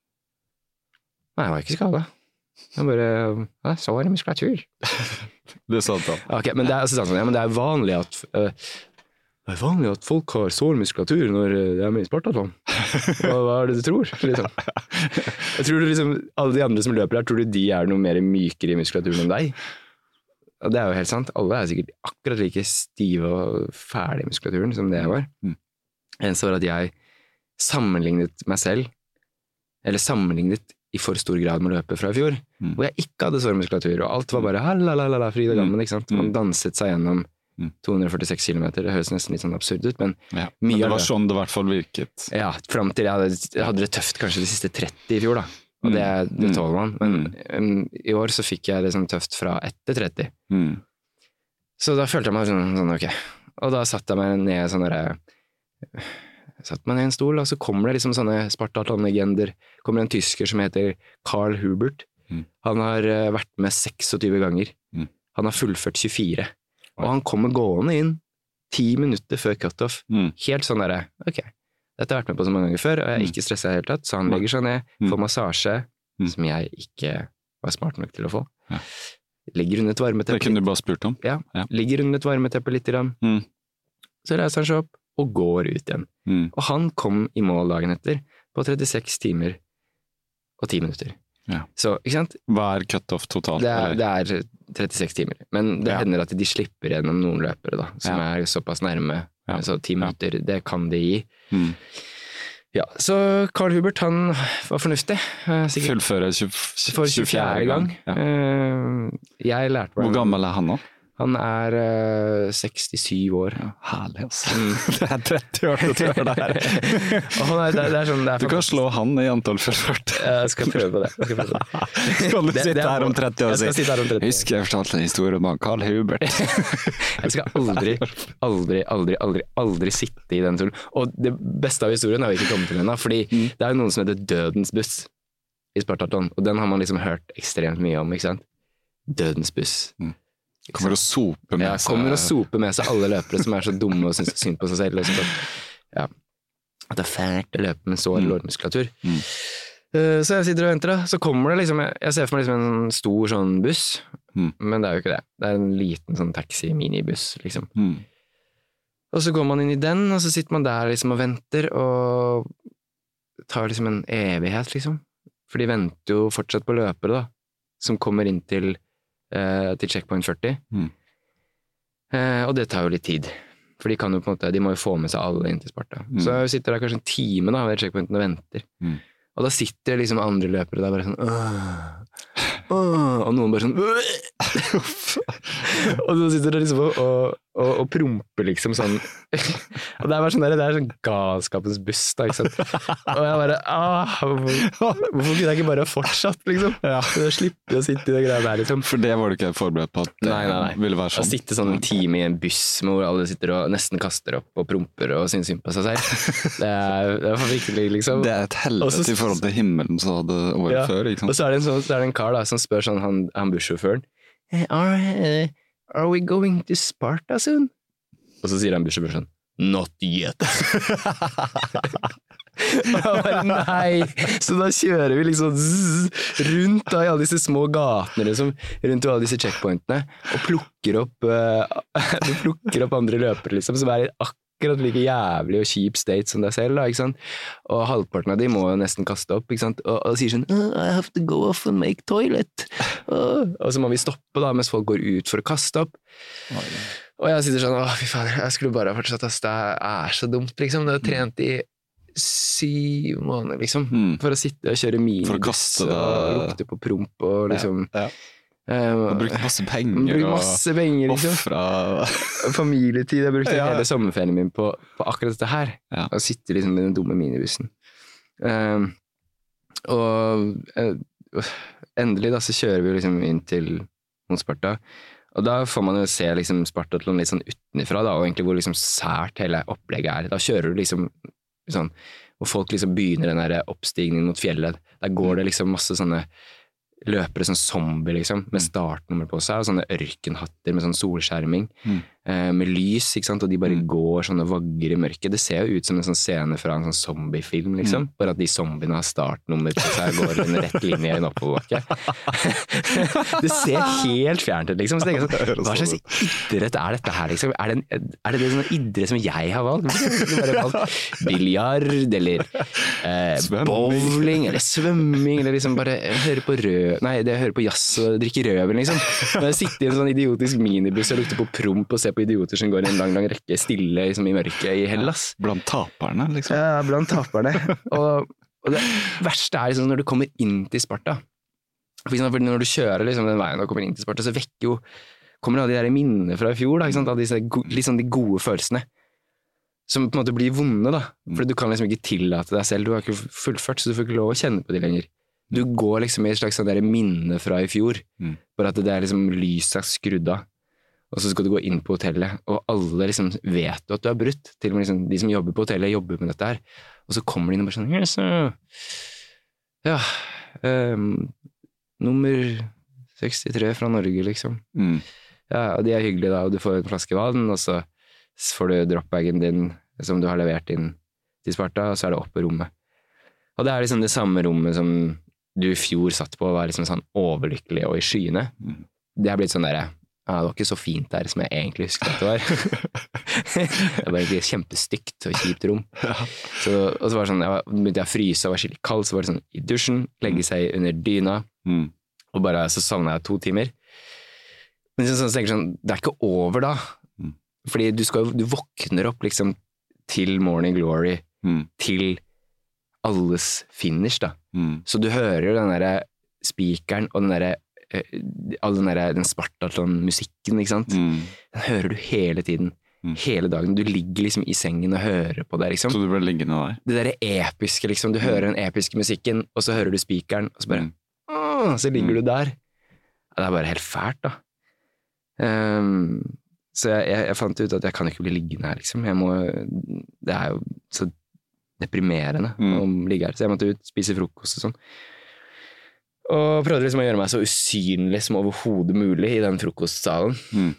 Nei, jeg var ikke skadet. Jeg bare, ja, så var det muskulatur. Det er sant da. Ok, men det er, altså, sånn, ja, men det er vanlig at uh, det er vanlig at folk har sår muskulatur når de er med i Spartathlon. Hva, hva er det du tror? Liksom? Jeg tror du liksom, alle de andre som løper her, tror du de er noe mer mykere i muskulaturen enn deg? Og det er jo helt sant. Alle er sikkert akkurat like stive og ferdige i muskulaturen som det jeg var. Mm. Eneste var at jeg sammenlignet meg selv, eller sammenlignet i for stor grad med løpet fra i fjor, mm. hvor jeg ikke hadde sårmuskulatur, og alt var bare halalala, fryd og gammen, ikke sant? Man danset seg gjennom Mm. to hundre førtiseks kilometer, det høres nesten litt sånn absurd ut, men Ja, mye men det av var sånn det i hvert fall virket. Ja, frem til jeg hadde, jeg hadde det tøft kanskje de siste tretti i fjor da, og det, det Mm. tåler man, men um, i år så fikk jeg det sånn tøft fra etter tretti. Mm. Så da følte jeg meg sånn, sånn ok, og da satt jeg meg ned sånn der, satt meg ned i en stol, og så kommer det liksom sånne Spartathlon-legender, kommer en tysker som heter Karl Hubert, Mm. han har uh, vært med tjueseks ganger, Mm. han har fullført tjuefire, og han kommer gående inn ti minutter før cut-off, Mm. helt sånn der, ok, dette har jeg vært med på så mange ganger før, og jeg er ikke stresset i det hele tatt, så han legger seg ned, Mm. får massasje, Mm. som jeg ikke var smart nok til å få. Ja. Ligger under et varmeteppe. Det kunne du bare spurt om. Ja, Ja. ligger under et varmeteppe litt grann. Mm. Så reiser han seg opp og går ut igjen. Mm. Og han kom i mål dagen etter på trettiseks timer og ti minutter. Ja. Så, ikke sant? Hva er cut-off totalt? Det er, eller? det er trettiseks timer. Men det Ja. hender at de slipper gjennom noen løpere da, som Ja. er såpass nærme. Ja. Så ti minutter, det kan de gi. Mm. Ja, så Karl Hubert, han var fornuftig. Eh, Sikkert Fullføre for tjuefjerde gang. Ja. Eh, Jeg lærte meg Hvor gammel er han nå? Han er uh, sekstisju år. Ja, herlig, altså. Mm. Det er tretti år til å gjøre det her. Og han er, det, er- det er sånn, det er Du kan slå han i antall fullført. Jeg skal prøve på det. Jeg skal prøve på det. Kan du Det- sitte det er- her om tretti år og Jeg skal si sitte her om tretti år. Husk jeg fortalte en historie om Karl Hubert. Jeg skal aldri, aldri, aldri, aldri, aldri sitte i den stolen. Og det beste av historien har vi ikke kommet til ennå, fordi Mm. det er jo noen som heter Dødens buss i Spartathlon, og den har man liksom hørt ekstremt mye om, ikke sant? Dødens buss. Mm. Kommer og soper med Ja, seg. kommer og soper med seg alle løpere som er så dumme og synes synd på seg selv. Og så, ja. At det er fælt å løpe med så Mm. lårmuskulatur. Mm. Uh, så jeg sitter og venter da, så kommer det liksom, jeg ser for meg liksom en stor sånn buss, Mm. men det er jo ikke det. Det er en liten sånn taxi-minibuss, liksom. Mm. Og så går man inn i den, og så sitter man der liksom og venter, og det tar liksom en evighet, liksom. For de venter jo fortsatt på løpere, da, som kommer inn til, eh, til checkpoint førti. Mm. Eh, og det tar jo litt tid. For de kan jo på en måte, de må jo få med seg alle inn til Sparta. Mm. Så jeg sitter der kanskje en time da, ved checkpointen og venter. Mm. Og da sitter liksom andre løpere der bare sånn «Åh, åh», og noen bare sånn og så sitter de liksom og, og, og, og promper liksom sånn og det er bare sånn der, det er sånn galskapens buss da, ikke sant? Og jeg bare ah, hvorfor, hvorfor kunne jeg ikke bare ha fortsatt liksom? Ja. Jeg slipper å sitte i det greia der liksom. For det var du ikke forberedt på at det Nei, nei, nei. ville være Å sånn. sitte sånn en time i en buss hvor alle sitter og nesten kaster opp og promper og synes synd på seg selv, det er, det er for virkelig liksom. Det er et Og helvete så- i forhold til himmelen så hadde året Ja. før, ikke Og sant? så er det en, sånn, så er det en kar da, som spør sånn, han, han bussjåføren, «Eh, are, eh, are we going to Sparta soon? Og så sier han bussjåføren sånn, not yet. Og jeg bare, nei. Så da kjører vi liksom zzz, rundt da, i alle disse små gatene, liksom, rundt alle disse checkpointene, og plukker opp, uh, du plukker opp andre løpere, liksom, som er i akkurat like jævlig og kjip state som deg selv, da, ikke sant? Og halvparten av de må jo nesten kaste opp, ikke sant? Og, og sier sånn, oh, I have to go off and make toilet. Oh. Og så må vi stoppe da, mens folk går ut for å kaste opp. Og jeg sitter sånn, åh, fy fader, jeg skulle bare ha fortsatt, ass, det er så dumt, liksom. Det har trent i syv måneder, liksom, Mm. for å sitte og kjøre minibuss For å kaste det- og lukte på promp og liksom... Ja. Um, Og brukte masse penger Brukt og masse penger, liksom. offra. Familietid. Jeg brukte Ja. hele sommerferien min på, på akkurat dette her. Ja. Å sitte liksom i den dumme minibussen. Um, og uh, endelig da så kjører vi liksom inn til mot Sparta. Og da får man jo se liksom Spartathlon litt sånn utenifra da, og egentlig hvor liksom sært hele opplegget er. Da kjører du liksom sånn, hvor folk liksom begynner den der oppstigningen mot fjellet. Der går det liksom masse sånne løpere som zombie liksom, med startnummer på seg, og sånne ørkenhatter med sånn solskjerming, Mm. eh, med lys, ikke sant, og de bare Mm. går sånne vagger i mørket. Det ser jo ut som en sånn scene fra en sånn zombiefilm, liksom, bare at de zombiene har startnummer på seg, går i en rett linje i en oppoverbakke. Det ser helt fjernt ut, liksom, så tenker jeg sånn, hva slags idrett er dette her, liksom? Er det, en, er det det sånn idrett som jeg har valgt? Jeg har bare valgt biljard, eller eh, Svømming. bowling, eller svømming, eller liksom bare høre på rød Nei, det jeg hører på jazz og drikke røven, liksom. Men jeg sitter i en sånn idiotisk minibuss og lukter på promp og ser på idioter som går i en lang, lang rekke stille liksom, i mørket i Hellas. Blant taperne, liksom. Ja, blant taperne. Og, og det verste er liksom når du kommer inn til Sparta. For eksempel når du kjører liksom, den veien og kommer inn til Sparta, så vekker jo kommer alle de der minnene fra i fjor, da, ikke sant? Av disse go- liksom de gode følelsene, som på en måte blir vonde, da. For du kan liksom ikke tillate deg selv, du har ikke fullført, så du får ikke lov å kjenne på de lenger. Du går liksom i et slags sånn der minne fra i fjor, Mm. bare at det er liksom lyset skrudd av. Og så skal du gå inn på hotellet, og alle liksom vet du at du har brutt. Til og med liksom, de som jobber på hotellet jobber med dette her. Og så kommer de inn og bare sånn, yes, uh, ja, um, nummer sekstitre fra Norge, liksom. Mm. Ja, og de er hyggelige da, og du får en flaske vann, og så får du dropbagen din, som du har levert inn til Sparta, og så er det opp på rommet. Og det er liksom det samme rommet som du i fjor satt på, og var liksom sånn overlykkelig og i skyene. Mm. Det har blitt sånn der, ja, det var ikke så fint der som jeg egentlig husket at det var. Det var egentlig et kjempestygt og kjipt rom. Ja. Så, og så var det sånn, jeg var, begynte jeg å fryse og var skikkelig kald, så var det sånn i dusjen, legge seg under dyna, Mm. og bare så sovnet jeg to timer. Men så, så tenker jeg sånn, det er ikke over da. Mm. Fordi du skal jo, du våkner opp liksom til Morning Glory, Mm. til alles finish da. Mm. Så du hører jo den der spikeren og den der, eh, all den der, den Spartathlon-musikken, ikke sant? Mm. Den hører du hele tiden, Mm. hele dagen. Du ligger liksom i sengen og hører på det, liksom. Så du ble liggende der? Det der episke, liksom. Du hører den episke musikken, og så hører du spikeren, og så bare, Mm. åh, så ligger Mm. du der. Ja, det er bare helt fælt, da. Um, så jeg, jeg, jeg fant ut at jeg kan ikke bli liggende her, liksom. Jeg må, det er jo så deprimerende Mm. å ligge her. Så jeg måtte ut, spise frokost og sånn. Og prøvde liksom å gjøre meg så usynlig som overhodet mulig i den frokostsalen. Mm.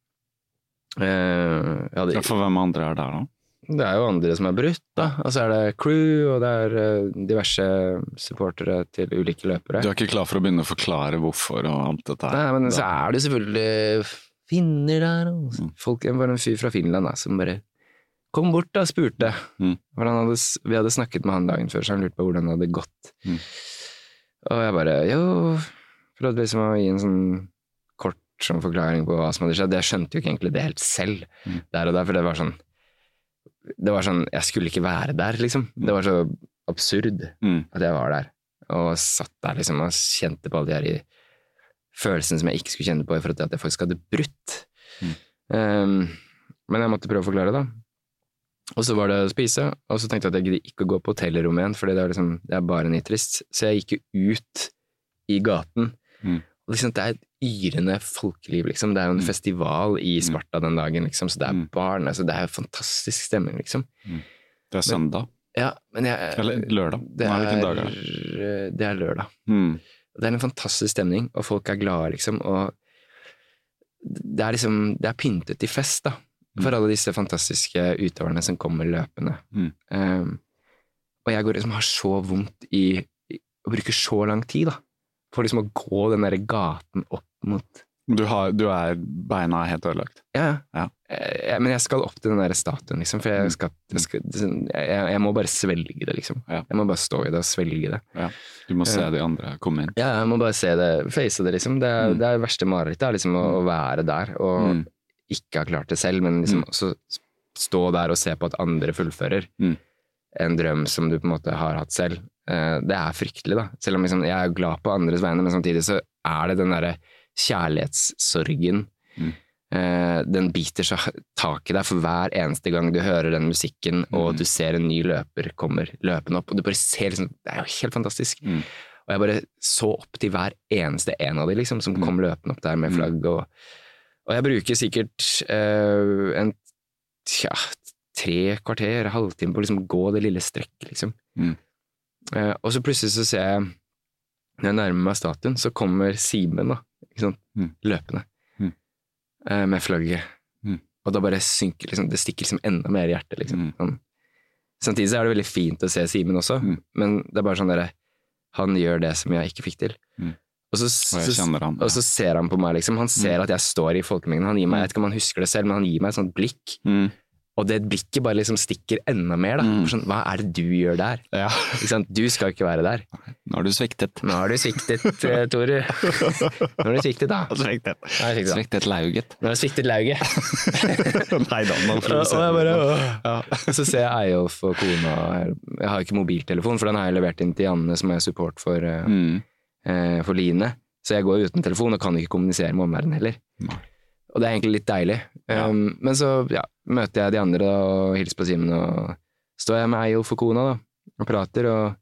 Uh, jeg hadde, Ja, for hvem andre er der da? det er jo andre som er brutt, da. Og så er det crew, og det er uh, diverse supportere til ulike løpere. Du er ikke klar for å begynne å forklare hvorfor og alt dette her? Nei, men så Da- er det selvfølgelig finner der, og Mm. folk, det var en fyr fra Finland da, som bare kom bort da, spurte. Mm. For han hadde, s- vi hadde snakket med han dagen før, så han lurte på hvordan det hadde gått. Mm. Og jeg bare, jo, prøvde liksom å gi en sånn kort som forklaring på hva som hadde skjedd. Jeg skjønte jo ikke egentlig det helt selv, Mm. der og der, for det var sånn, det var sånn, jeg skulle ikke være der, liksom. Det var så absurd Mm. at jeg var der, og satt der liksom, og kjente på alle de her i følelsene som jeg ikke skulle kjenne på i forhold til at jeg faktisk hadde brutt. Mm. Um, men jeg måtte prøve å forklare det. Og så var det å spise, og så tenkte jeg at jeg gidder ikke å gå på hotellrommet igjen, fordi det er, liksom, det er bare nitrist. Så jeg gikk jo ut i gaten. Mm. Og liksom, det er et yrende folkeliv, liksom. Det er jo en Mm. festival i Sparta den dagen, liksom. Så det er Mm. barn, altså det er fantastisk stemning, liksom. Det er søndag? Ja, men jeg... Eller lørdag? Det Nei, hvilken er, dag er det? det er lørdag. Mm. Det er en fantastisk stemning, og folk er glade, liksom, og det er liksom, det er pyntet til fest, da, for alle disse fantastiske utøverne som kommer løpende. Mm. Um, og jeg går liksom, har så vondt i, i å bruke så lang tid, da, for liksom å gå den der gaten opp mot... Du, har, du er beina er helt ødelagt? Ja, Ja. Eh, men jeg skal opp til den der statuen, liksom, for jeg, skal, jeg, skal, jeg, jeg må bare svelge det, liksom. Ja. Jeg må bare stå i det og svelge det. Ja. Du må se Ja. de andre komme inn. Ja, jeg må bare se det, face det, liksom. Det er Mm. det er verste marerittet, er liksom å, å være der, og Mm. ikke ha klart det selv, men liksom Mm. også stå der og se på at andre fullfører Mm. en drøm som du på en måte har hatt selv. Eh, det er fryktelig, da. Selv om liksom, jeg er glad på andres vegne, men samtidig så er det den derre kjærlighetssorgen. Mm. Eh, den biter så tak i deg for hver eneste gang du hører den musikken, og Mm. du ser en ny løper kommer løpende opp, og du bare ser liksom, det er jo helt fantastisk. Mm. Og jeg bare så opp til hver eneste en av de, liksom, som Mm. kom løpende opp der med Mm. flagg, og, og jeg bruker sikkert eh, en, tja, tre kvarter, halvtime på å liksom gå det lille strekket, liksom. Mm. Eh, og så plutselig så ser jeg, når jeg nærmer meg statuen, så kommer Simen da, ikke sant, Mm. løpende, Mm. eh, med flagget. Mm. Og da bare synker, liksom, det stikker liksom enda mer i hjertet, liksom. Mm. Sånn. Samtidig så er det veldig fint å se Simen også, Mm. men det er bare sånn der, han gjør det som jeg ikke fikk til. Mm. Og så, Og jeg så, kjenner han. og så ser han på meg, liksom. Han ser at jeg står i folkemengden. Han gir meg, jeg vet ikke om han husker det selv, men han gir meg et sånt blikk. Mm. Og det blikket bare liksom stikker enda mer, da. Mm. Sånn, hva er det du gjør der? Ja. Ikke sant? Du skal ikke være der. Nå har du sviktet. Nå har du sviktet, eh, Tore. Nå har du sviktet, da. Sviktet. Nå har du sviktet, da. Sviktet lauget. Nå har du sviktet lauget. Nei da, man Og, og får jeg bare, se. ja. Så ser jeg Eyolf og kona. Jeg har ikke mobiltelefon, for den har jeg levert inn til Janne, som er support for, Mm. eh, for Line. Så jeg går uten telefon og kan ikke kommunisere med omverdenen heller. Nei. Og det er egentlig litt deilig. Ja. Um, men så ja, møter jeg de andre da, og hilser på Simen, og står jeg med Eyolf og kona da, og prater, og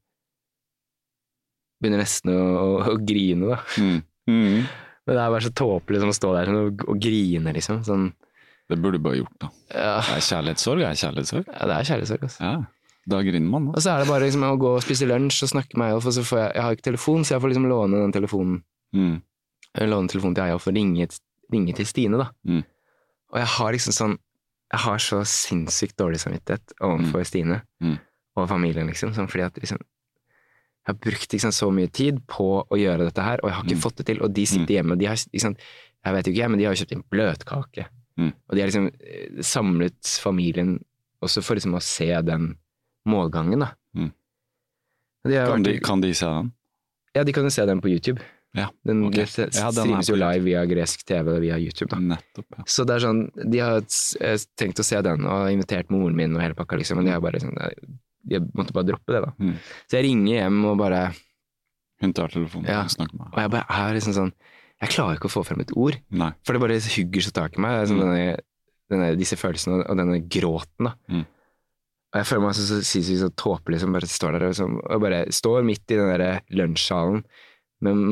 begynner nesten å, å, å grine da. Mm. Mm. Men det er bare så tåpelig liksom, å stå der og, og grine, liksom. Sånn, det burde du bare gjort, da. ja. Det er kjærlighetssorg, det er kjærlighetssorg. Ja, det er kjærlighetssorg, altså. Ja, da griner man, da. Og så er det bare liksom, å gå og spise lunsj og snakke med Eyolf, og så får jeg, jeg har ikke telefon, så jeg får liksom låne den telefonen. Mm. Jeg låner telefonen til Eyolf og ringe, ringe til Stine, da. Mm. Og jeg har liksom sånn, jeg har så sinnssykt dårlig samvittighet overfor mm. Stine mm. og familien, liksom, sånn, fordi at liksom, jeg har brukt liksom, så mye tid på å gjøre dette her, og jeg har ikke mm. fått det til, og de sitter hjemme, og de har, liksom, jeg vet jo ikke, men de har kjøpt en bløtkake, mm. og de har liksom samlet familien, også for liksom å se den målgangen, da. Mm. De kan, vært, de, kan de se den? Ja, de kan jo se den på YouTube. Ja, den, okay. Det ja, streames jo live via gresk T V via YouTube, da. Nettopp, ja. Så det er sånn, de har tenkt å se den, og har invitert moren min og hele pakka, liksom, men de har bare sånn, jeg måtte bare droppe det da. Mm. Så jeg ringer hjem og bare hun tar telefonen ja. og snakker med meg. Og jeg bare er liksom sånn, jeg klarer ikke å få frem et ord. Nei. For det bare hugger så tak i meg, sånn, mm. denne, denne, disse følelsene og denne gråten da. Mm. Og jeg føler meg så, så, så, så, så tåpelig som bare står der og, så, og bare står midt i den der lunsjsalen med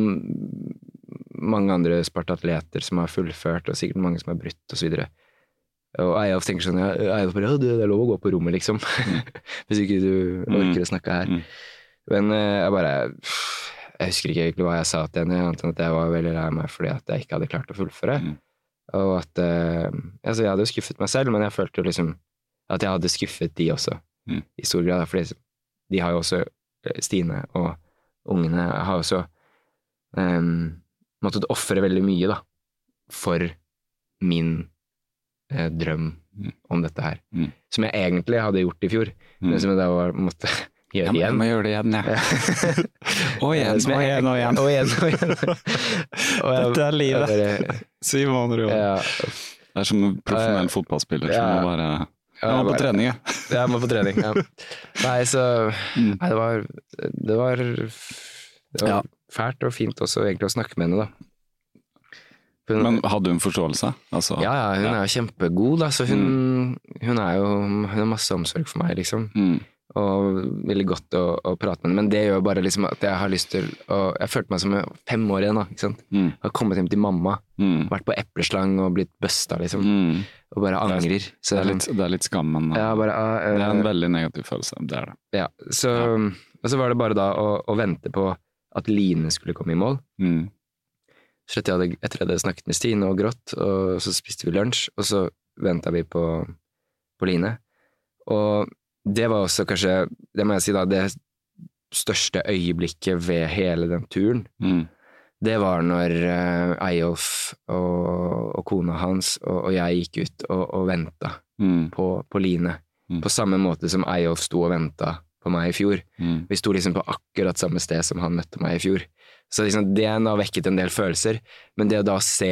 mange andre spartatleter som har fullført, og sikkert mange som har brutt og så videre. Og Eyolf tenker sånn, Eyolf bare, ja, det er lov å gå på rommet, liksom. Mm. Hvis ikke du orker å snakke her. Mm. Men jeg bare, jeg husker ikke egentlig hva jeg sa til henne, annet enn at jeg var veldig lei meg fordi at jeg ikke hadde klart å fullføre. Mm. Og at, altså jeg hadde jo skuffet meg selv, men jeg følte jo liksom at jeg hadde skuffet de også, mm. i stor grad, fordi de har jo også, Stine og ungene har også um, måttet offre veldig mye da, for min drøm mm. om dette her. Mm. Som jeg egentlig hadde gjort i fjor, mm. men som jeg da var, måtte gjøre ja, igjen. Jeg må gjøre det igjen, ja. og igjen, og igjen, og igjen. Og igjen, og igjen. Og jeg, dette er livet. Bare, Syv måneder jo. Ja. Det er som en profesjonell fotballspiller, ja. Som må bare... Jeg må på trening, ja. Jeg må på trening, ja. Nei, så... Mm. Nei, det var... Det var, det var ja. Fælt og fint også egentlig å snakke med henne, da. Hun, men hadde hun forståelse? Altså, ja, ja, hun ja. Er jo kjempegod, da, så hun, mm. hun er jo hun har masse omsorg for meg, liksom. Mm. Og veldig godt å, å prate med henne, men det gjør bare liksom at jeg har lyst til å, jeg følte meg som fem år igjen da, ikke sant? Mm. Jeg har kommet hjem til mamma, mm. vært på epleslang og blitt bøsta, liksom, mm. og bare angrer. Så det er litt, det er litt skammen. Ja, bare, uh, det er en veldig negativ følelse, det er det. Ja, så, ja. Og så var det bare da å, å vente på at Line skulle komme i mål. Mm. Så etter jeg hadde, hadde snakket med Stine og grått, og så spiste vi lunsj, og så ventet vi på, på Line. Og det var også kanskje, det må jeg si da, det største øyeblikket ved hele den turen. Mm. Det var når uh, Eyolf og, og kona hans og, og jeg gikk ut og, og ventet mm. på, på Line. Mm. På samme måte som Eyolf sto og ventet på meg i fjor. Mm. Vi sto liksom på akkurat samme sted som han møtte meg i fjor. Så liksom, det har vekket en del følelser, men det å da se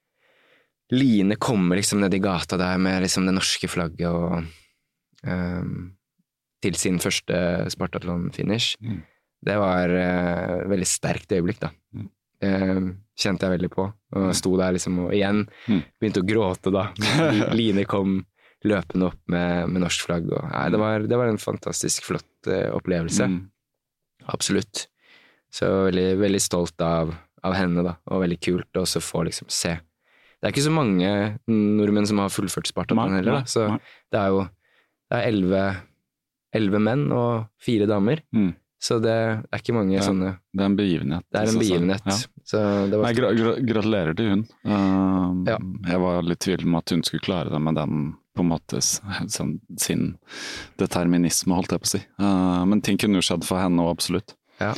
Line komme liksom ned i gata der med liksom det norske flagget og um, til sin første Spartathlon-finish, mm. det var uh, veldig sterkt øyeblikk da. Mm. Uh, kjente jeg veldig på, og sto der liksom, og igjen mm. begynte å gråte da. Line kom løpende opp med, med norsk flagg, og nei, det, var, det var en fantastisk flott uh, opplevelse. Mm. Absolutt. Så veldig, veldig stolt av, av henne da, og veldig kult å også få liksom se. Det er ikke så mange nordmenn som har fullført Spartathlon heller, da. Så nei. Det er jo det er elleve, elleve menn og fire damer. Mm. Så det er ikke mange det er, sånne... Det er en begivenhet. Det er en begivenhet. Ja. Så det var... Nei, gra gra gratulerer til hun. Uh, ja. Jeg var litt tvil om at hun skulle klare det med den, på en måte, sånn, sin determinisme, holdt jeg på å si. Uh, men ting kunne jo skjedd for henne også, absolutt. Ja.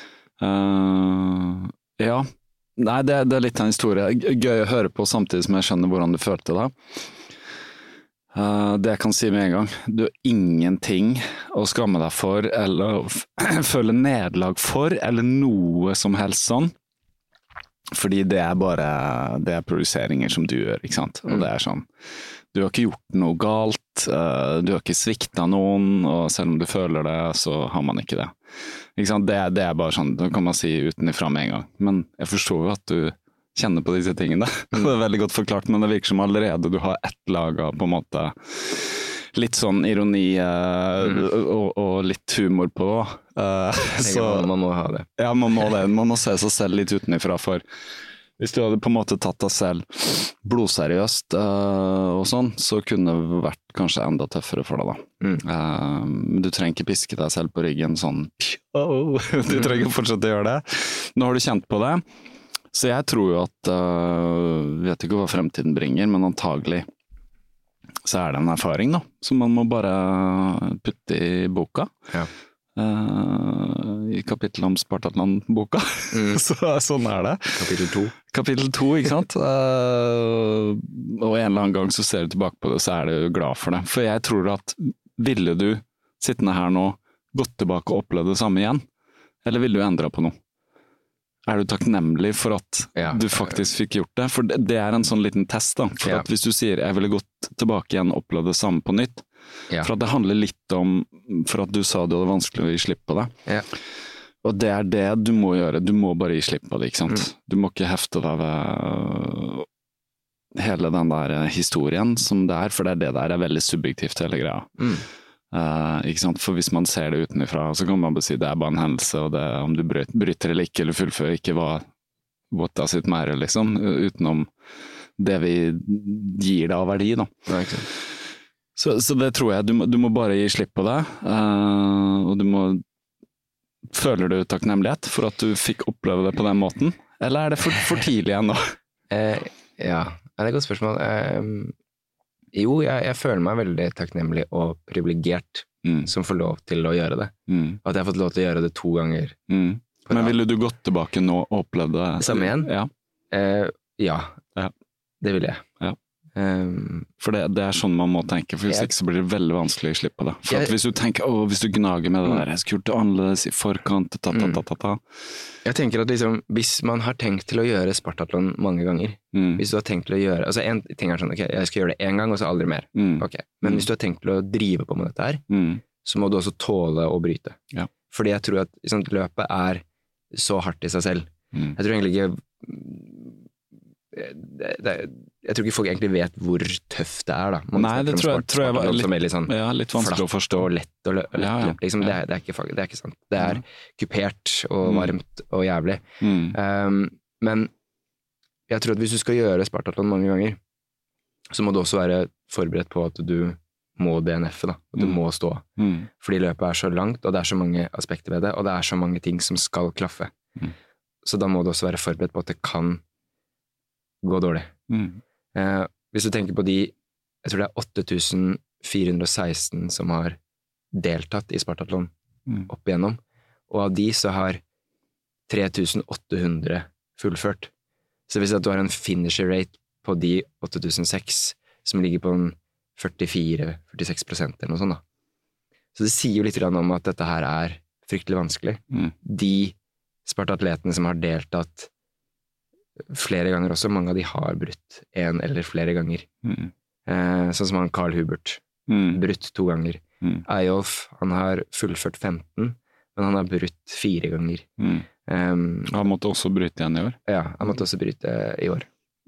Uh, ja, nei, det, det er litt en historie. Gøy å høre på samtidig som jeg skjønner hvordan du følte det. Uh, det jeg kan si med en gang, du har ingenting å skamme deg for, eller føle nederlag for, eller noe som helst sånn. Fordi det er bare, det er produseringer som du gjør, ikke sant? Og det er sånn, du har ikke gjort noe galt, uh, du har ikke sviktet noen, og selv om du føler det, så har man ikke det. Ikke sant? Det, det er bare sånn, det kan man si utenifra med en gang. Men jeg forstår jo at du kjenne på disse tingene. Det er veldig godt forklart, men det virker som allerede du har ett lag av på en måte litt sånn ironi eh, mm. og, og litt humor på. Eh, så, man, man må ha det. Ja, man må det. Man må se seg selv litt utenifra, for hvis du hadde på en måte tatt deg selv blodseriøst uh, og sånn, så kunne det vært kanskje enda tøffere for deg da. Mm. Uh, du trenger ikke piske deg selv på ryggen sånn, oh, du trenger fortsatt å gjøre det. Nå har du kjent på det, så jeg tror jo at, uh, vet ikke hva fremtiden bringer, men antagelig så er det en erfaring da, som man må bare putte i boka. Ja. Uh, i kapittelet om Spartatland-boka. Mm. Så, sånn er det. Kapittel to. Kapittel to, ikke sant? Uh, og en eller annen gang så ser du tilbake på det, så er du glad for det. For jeg tror at ville du sittende her nå gått tilbake og opplevd det samme igjen? Eller ville du endre på noe? Er du takknemlig for at ja, du faktisk fikk gjort det? For det, det er en sånn liten test da. For ja. At hvis du sier jeg ville gått tilbake igjen og opplevd det samme på nytt, ja. For at det handler litt om, for at du sa du hadde vanskelig å gi slipp på det. Ja. Og det er det du må gjøre, du må bare gi slipp på det, ikke sant? Mm. Du må ikke hefte deg ved hele den der historien som det er, for det er det der er veldig subjektivt hele greia. Mm. Uh, ikke sant? For hvis man ser det utenifra, så kan man bare si det er bare en hendelse, og det, om du bryter eller ikke, eller fullfører ikke, hva what does it matter, liksom, utenom det vi gir det av verdi, da. Ja, ikke sant? Så, så det tror jeg, du må, du må bare gi slipp på det, uh, og du må, føler du takknemlighet for at du fikk oppleve det på den måten, eller er det for, for tidlig ennå? eh, ja, det er et godt spørsmål. Eh, jo, jeg, jeg føler meg veldig takknemlig og privilegert mm. som får lov til å gjøre det. Mm. At jeg har fått lov til å gjøre det to ganger. Mm. Men ville du gått tilbake nå og opplevd det? Samme igjen? Ja. Eh, ja. ja, det vil jeg. Ja. Um, for det, det er sånn man må tenke, for hvis jeg, ikke så blir det veldig vanskelig å slippe det. For jeg, at hvis du tenker, å, hvis du gnager med det der, jeg skulle gjort det annerledes i forkant, ta, ta, ta, ta, ta. Jeg tenker at liksom, hvis man har tenkt til å gjøre Spartathlon mange ganger, mm. hvis du har tenkt til å gjøre, altså en ting er sånn, ok, jeg skal gjøre det en gang, og så aldri mer. Mm. Ok, men mm. hvis du har tenkt til å drive på med dette her, mm. så må du også tåle å bryte. Ja. Fordi jeg tror at liksom, løpet er så hardt i seg selv. Mm. Jeg tror egentlig ikke Det, det, jeg tror ikke folk egentlig vet hvor tøft det er da. Man Nei, det tror jeg, sport, tror jeg var litt, litt, sånn ja, litt vanskelig å forstå. Og lett og lett, ja, ja. Liksom, det, er, det, er ikke, det er ikke sant. Det er kupert og varmt mm. og jævlig. Mm. Um, men jeg tror at hvis du skal gjøre Spartathlon mange ganger, så må du også være forberedt på at du må D N F-e da, at du mm. må stå. Mm. Fordi løpet er så langt, og det er så mange aspekter ved det, og det er så mange ting som skal klaffe. Mm. Så da må du også være forberedt på at det kan gå dårlig. Mm. Eh, hvis du tenker på de, jeg tror det er åtte tusen fire hundre og seksten som har deltatt i Spartathlon mm. opp igjennom, og av de så har tre tusen åtte hundre fullført. Så hvis du har en finisher rate på de åtte tusen seks som ligger på en førtifire til førtiseks prosent eller noe sånt da. Så det sier jo litt om at dette her er fryktelig vanskelig. Mm. De Spartatletene som har deltatt flere ganger også, mange av de har brutt en eller flere ganger. Mm. Eh, sånn som han Carl Hubert. Mm. Brutt to ganger. Mm. Eyolf, han har fullført femten, men han har brutt fire ganger. Mm. Um, han måtte også bryte igjen i år? Ja, han måtte også bryte i år.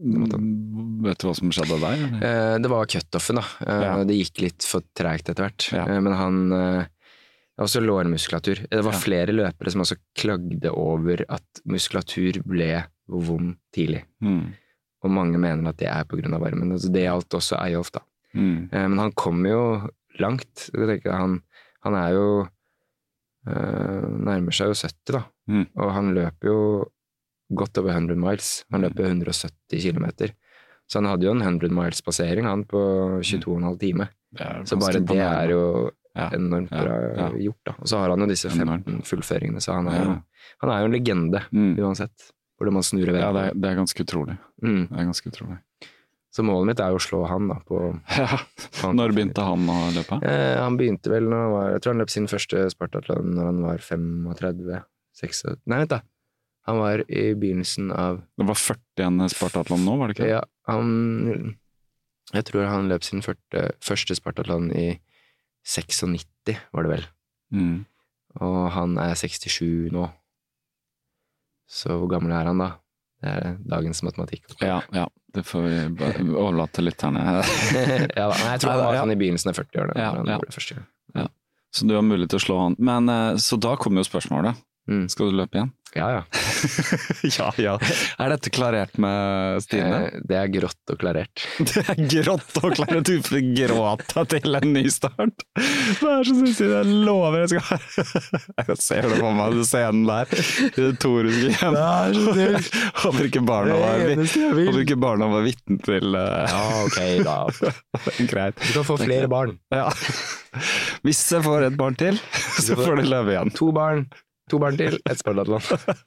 Vet du hva som skjedde der? Eh, det var cut-offen da. Eh, ja. Det gikk litt for tregt etter hvert. Ja. Eh, men han eh, også lårmuskulatur. Det var ja. flere løpere som også klagde over at muskulatur ble vond tidlig. Mm. Og mange mener at det er på grunn av varmen. Altså, det gjaldt også Eyolf da. Mm. Eh, men han kom jo langt. Jeg tenker, han, han er jo eh, nærmer seg jo sytti da. Mm. Og han løper jo godt over hundre miles. Han løper hundre og sytti kilometer. Så han hadde jo en hundre miles passering, han på tjueto og en halv time. Så bare det er jo ja. enormt bra ja, ja. gjort da. Og så har han jo disse femten fullføringene, så han er jo, han er jo en legende mm. uansett. Hvordan man snur og ja, det er, det er ganske utrolig. Mm. Det er ganske utrolig. Så målet mitt er jo å slå han da på... Ja. Når begynte han å løpe? Eh, han begynte vel når han var... Jeg tror han løp sin første Spartathlon når han var trettifem, seksogtretive... Nei, vent da. Han var i begynnelsen av... Det var førti Spartathlon nå, var det ikke? Ja, han... Jeg tror han løp sin første, første Spartathlon i nittiseks, var det vel. Mm. Og han er sekstisju nå. Så hvor gammel er han da? Det er dagens matematikk. Ja, ja. Det får vi bare overlate til lytterne. Ja, da. Jeg tror han var sånn i begynnelsen av førti-årene. Ja, ja. Første gang. Ja. Så du har mulighet til å slå han. Men så da kommer jo spørsmålet. Mm. Skal du løpe igjen? Ja, ja. ja, ja. Er dette klarert med Stine? Eh, det er grått og klarert. Det er grått og klarert. Du får gråta til en ny start. Det er så synsig. Jeg lover jeg skal... Jeg ser det på meg, du ser den der. I det toriske hjem. Det er så sykt. Håper ikke barna var, håper ikke barna var vitne til... Uh... Ja, ok da. Greit. Du kan få flere barn. Ja. Hvis jeg får et barn til, så får du løpe igjen. To barn. To barn til, et Spartathlon.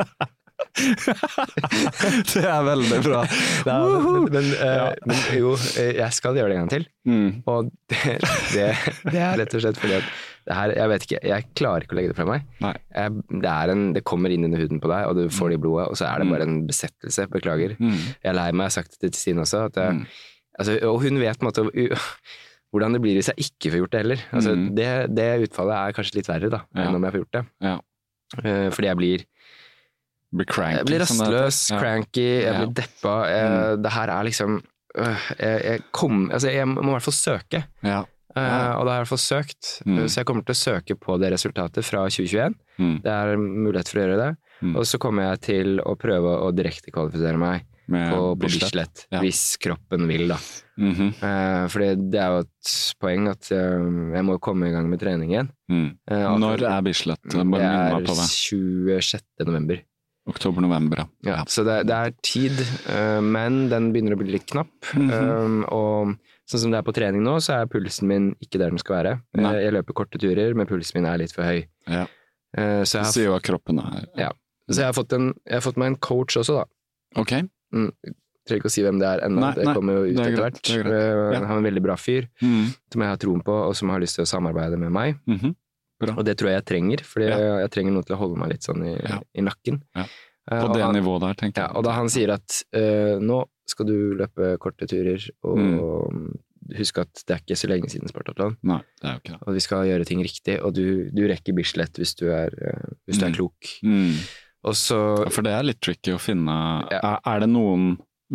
Det er veldig bra. Ja, men, men, ja. uh, men jo, jeg skal gjøre det en gang til. Mm. Og det, det, det er rett og slett fordi at det her, jeg vet ikke, jeg klarer ikke å legge det fra meg. Jeg, det, er en, det kommer inn under huden på deg, og du får det i blodet, og så er det bare en besettelse, beklager. Mm. Jeg er lei meg, jeg har sagt det til Stine også, at jeg, mm. altså, og hun vet på en måte hvordan det blir hvis jeg ikke får gjort det heller. Altså, mm. det, det utfallet er kanskje litt verre da, ja. enn om jeg får gjort det. Ja. Uh, fordi jeg blir blir cranky, jeg blir rastløs, ja. cranky, jeg blir ja. deppa. Jeg, mm. Det her er liksom øh, jeg, jeg, kom, altså jeg må i hvert fall søke. Ja. Ja. Uh, og da har jeg i hvert fall søkt. Mm. Så jeg kommer til å søke på det resultatet fra tjue tjueen. Mm. Det er mulighet for å gjøre det. Mm. Og så kommer jeg til å prøve å direkte kvalifisere meg Med på, på Bislett, ja. hvis kroppen vil da. Mm-hmm. Uh, fordi det er jo et poeng at uh, jeg må komme i gang med trening igjen. Mm. Uh, Når er Bislett? Det er tjuesjette november. Oktober-november, ja. ja. Så det, det er tid, uh, men den begynner å bli litt knapp. Mm-hmm. um, og sånn som det er på trening nå, så er pulsen min ikke der den skal være. Uh, jeg løper korte turer, men pulsen min er litt for høy. Ja. Uh, så jeg har, sier jo at kroppen er... Ja. Så jeg har, fått en, jeg har fått meg en coach også da. Ok. Mm. Jeg trenger ikke å si hvem det er enda, nei, det kommer jo ut etter hvert. Uh, han er en veldig bra fyr, mm. som jeg har troen på, og som har lyst til å samarbeide med meg. Mm-hmm. Og det tror jeg jeg trenger, fordi ja. jeg, jeg trenger noe til å holde meg litt sånn i, ja. i nakken. Ja. På det han, nivået der, tenker jeg. Ja, og da han sier at uh, nå skal du løpe korte turer, og, mm. og husk at det er ikke så lenge siden Spartathlon. Nei, det er jo ikke det. Og vi skal gjøre ting riktig, og du, du rekker Bislett hvis du er, uh, hvis mm. du er klok. Mm. Og så, ja, for det er litt tricky å finne. Ja. Er, er det noen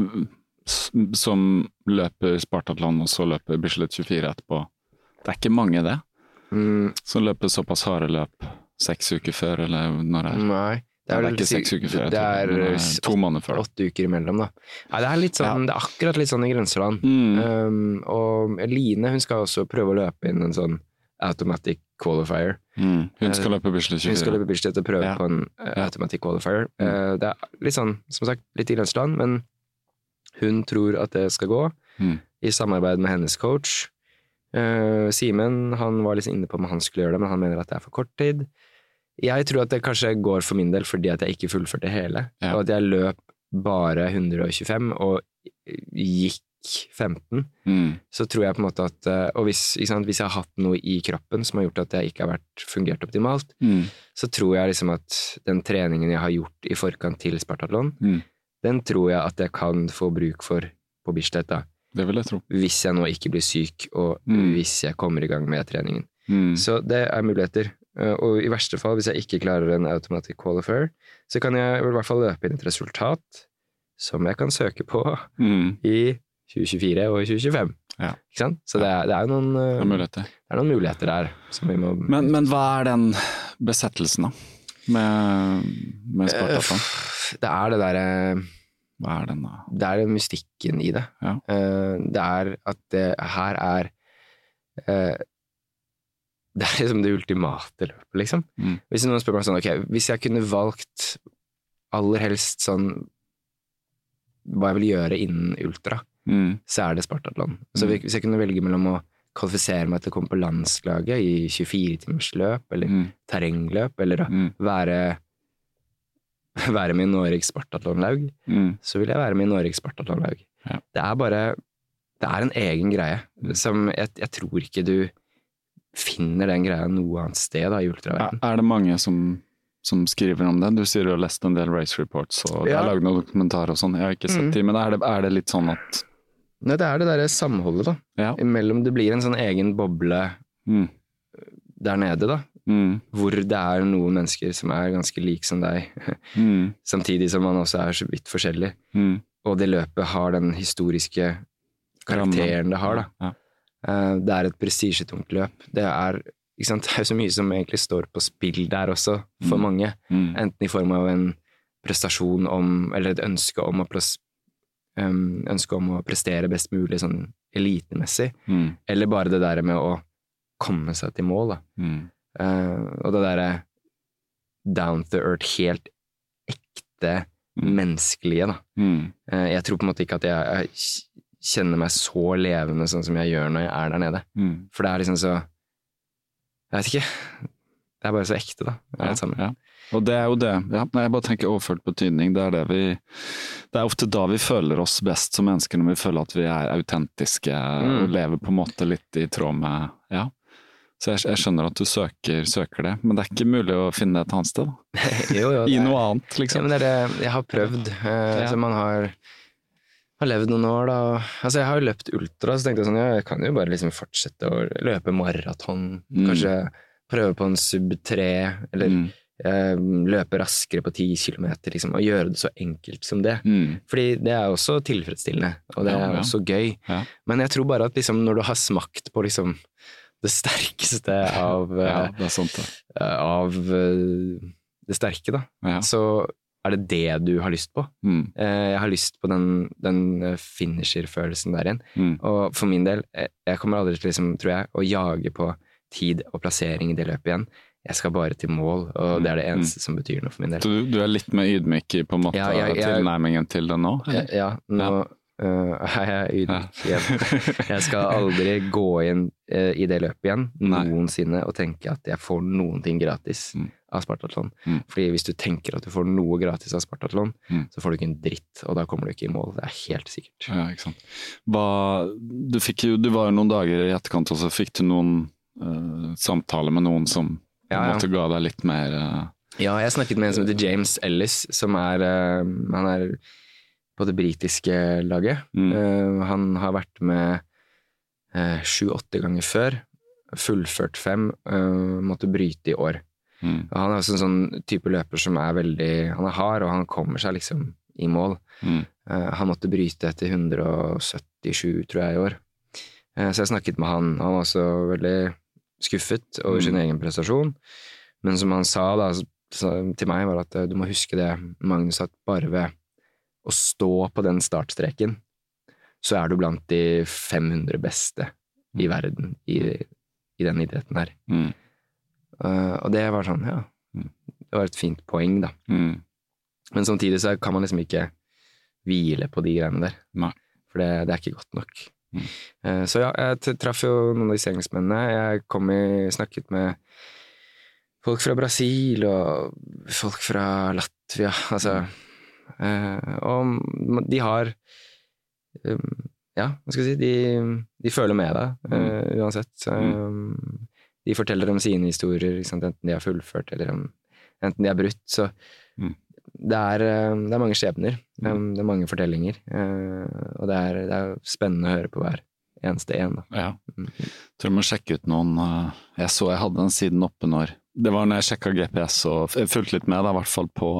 som løper Spartathlon og så løper Bislett tjuefire etterpå? Det er ikke mange det? Mm. Som løper såpass harde løp seks uker før, eller når det er? Nei. Det er, det er ikke seks uker før, det er, det er to måneder før. Åtte uker imellom da. Nei, det er litt sånn, ja. det er akkurat litt sånn i grenseland. Mm. Um, og Line, hun skal også prøve å løpe inn en sånn automatic qualifier. Mm. Hun skal løpe Bislett tjuefire. Hun skal løpe Bislett og prøve ja. på en uh, automatic qualifier. Mm. Uh, det er litt sånn, som sagt, litt i grenseland, men hun tror at det skal gå mm. i samarbeid med hennes coach. Uh, Simen, han var litt inne på om han skulle gjøre det, men han mener at det er for kort tid. Jeg tror at det kanskje går for min del fordi at jeg ikke fullførte hele, ja. og at jeg løp bare hundre og tjuefem og gikk femten, mm. så tror jeg på en måte at, og hvis, ikke sant, hvis jeg har hatt noe i kroppen som har gjort at jeg ikke har vært fungert optimalt, mm. så tror jeg liksom at den treningen jeg har gjort i forkant til Spartathlon, mm. den tror jeg at jeg kan få bruk for på Bislett da. Det vil jeg tro. Hvis jeg nå ikke blir syk, og mm. hvis jeg kommer i gang med treningen. Mm. Så det er muligheter. Og i verste fall, hvis jeg ikke klarer en automatic qualifier, så kan jeg i hvert fall løpe inn et resultat som jeg kan søke på mm. i tjue tjuefire og tjue tjuefem. Ja. Ikke sant? Så det er, det er, noen, det er, muligheter. Det er noen muligheter der. Som vi må... men, men hva er den besettelsen da? Med, med Spartathlon? Det er det der... Hva er den da? Det er den mystikken i det. Ja. Det er at det her er... Det er liksom det ultimate løpet, liksom. Mm. Hvis noen spør meg sånn, ok, hvis jeg kunne valgt aller helst sånn hva jeg vil gjøre innen ultra, mm. så er det Spartathlon. Så mm. hvis jeg kunne velge mellom å kvalifisere meg til å komme på landslaget i tjuefire timers løp, eller mm. terrengløp, eller å mm. være, være med i Norges Spartathlon-laug, mm. så vil jeg være med i Norges Spartathlon-laug. Ja. Det er bare, det er en egen greie, som jeg, jeg tror ikke du finner den greia noe annet sted da, i ultraverden. Er det mange som, som skriver om det? Du sier du har lest en del race reports, og ja. jeg har laget noen dokumentarer og sånn. Jeg har ikke sett mm. de, men er det, er det litt sånn at... Nei, det er det der samholdet da. Ja. Imellom, det blir en sånn egen boble mm. der nede da, Mm. hvor det er noen mennesker som er ganske lik som deg, Mm. samtidig som man også er så vidt forskjellig. Mm. Og det løpet har den historiske karakteren det har, da. Ja. Eh, Det er et prestisjetungt løp. Det er, ikke sant, det er jo så mye som egentlig står på spill der også, for Mm. mange. Mm. Enten i form av en prestasjon om, eller et ønske om å, pres, um, ønske om å prestere best mulig sånn elitemessig, Mm. eller bare det der med å komme seg til mål, da. Mm. Eh, og det der down to earth, helt ekte Mm. menneskelige, da. Mm. Eh, jeg tror på en måte ikke at jeg, jeg kjenner meg så levende sånn som jeg gjør når jeg er der nede. Mm. For det er liksom så, jeg vet ikke, det er bare så ekte, da. Det er det samme. Ja. Og det er jo det, ja, jeg bare tenker overført betydning, det er det vi, det er ofte da vi føler oss best som mennesker, når vi føler at vi er autentiske Mm. og lever på en måte litt i tråd med, ja. Så jeg, jeg skjønner at du søker, søker det, men det er ikke mulig å finne det et annet sted, da. Jo, jo, I det er- noe annet, Ja, liksom. men det er det jeg har prøvd. Eh, Ja. Så man har, har levd noen år, da. Altså, jeg har jo løpt ultra, så tenkte jeg sånn, ja, jeg kan jo bare liksom fortsette å løpe maraton. Mm. Kanskje prøve på en sub tre, eller Mm. eh, løpe raskere på ti kilometer, liksom, og gjøre det så enkelt som det. Mm. Fordi det er også tilfredsstillende, og det Ja, er ja. også gøy. Ja. Men jeg tror bare at liksom, når du har smakt på liksom det sterkeste av, Ja, eh, det er sant det. av eh, det sterke, da, Ja. så er det det du har lyst på. Mm. Eh, Jeg har lyst på den, den eh, finisher-følelsen der igjen. Mm. Og for min del, eh, jeg kommer aldri til, liksom, tror jeg, å jage på tid og plassering i det løpet igjen. Jeg skal bare til mål, og det er det eneste som betyr noe for min del. Så du, du er litt mer ydmyk i på en måte Ja, jeg- jeg- tilnærmingen til det nå? Ja, eller? ja, nå øh, er jeg ydmyk igjen. Jeg skal aldri gå inn øh, i det løpet igjen, Nei. noensinne, og tenke at jeg får noen ting gratis Mm. av Spartathlon. Mm. Fordi hvis du tenker at du får noe gratis av Spartathlon, Mm. så får du ikke en dritt, og da kommer du ikke i mål. Det er helt sikkert. Ja, ikke sant. Hva, du, fikk jo, du var jo noen dager i etterkant, og så fikk du noen uh, samtaler med noen som Ja, ja. måtte ga deg litt mer uh, Ja, jeg snakket med en som heter James Ellis, som er, øh, han er på det britiske laget. Mm. Uh, han har vært med uh, sju-åtte ganger før, fullført fem, uh, måtte bryte i år. mm, Og han er også en sånn type løper som er veldig, han er hard, og han kommer seg liksom i mål. mm, Uh, han måtte bryte etter hundre og syttisju, tror jeg, i år. Uh, så jeg snakket med han, han var også veldig skuffet over Mm. sin egen prestasjon. Men som han sa da, sa til meg, var at uh, du må huske det, Magnus, at bare ved å stå på den startstreken, så er du blant de fem hundre beste i verden i, i den idretten her. mm, Uh, og det var sånn, ja, Mm. det var et fint poeng da. mm. Men samtidig så kan man liksom ikke hvile på de greiene der. Nei. For det, det er ikke godt nok. Mm. Uh, så ja, jeg t- traff jo noen av disse engelskmennene. Jeg kom i, snakket med folk fra Brasil og folk fra Latvia, altså. Uh, og de har um, ja, hva skal jeg si, de, de føler med deg uh, uansett. Um, de forteller om sine historier, ikke sant? Enten de har fullført eller om, enten de har brutt, så Mm. det, er, uh, det er mange skjebner, Mm. um, det er mange fortellinger, uh, og det er, det er spennende å høre på hver eneste en. Da. Ja. Mm. Tror du må sjekke ut noen uh, Jeg så jeg hadde den siden oppe når det var når jeg sjekka G P S og f- fulgte litt med, da, i hvert fall på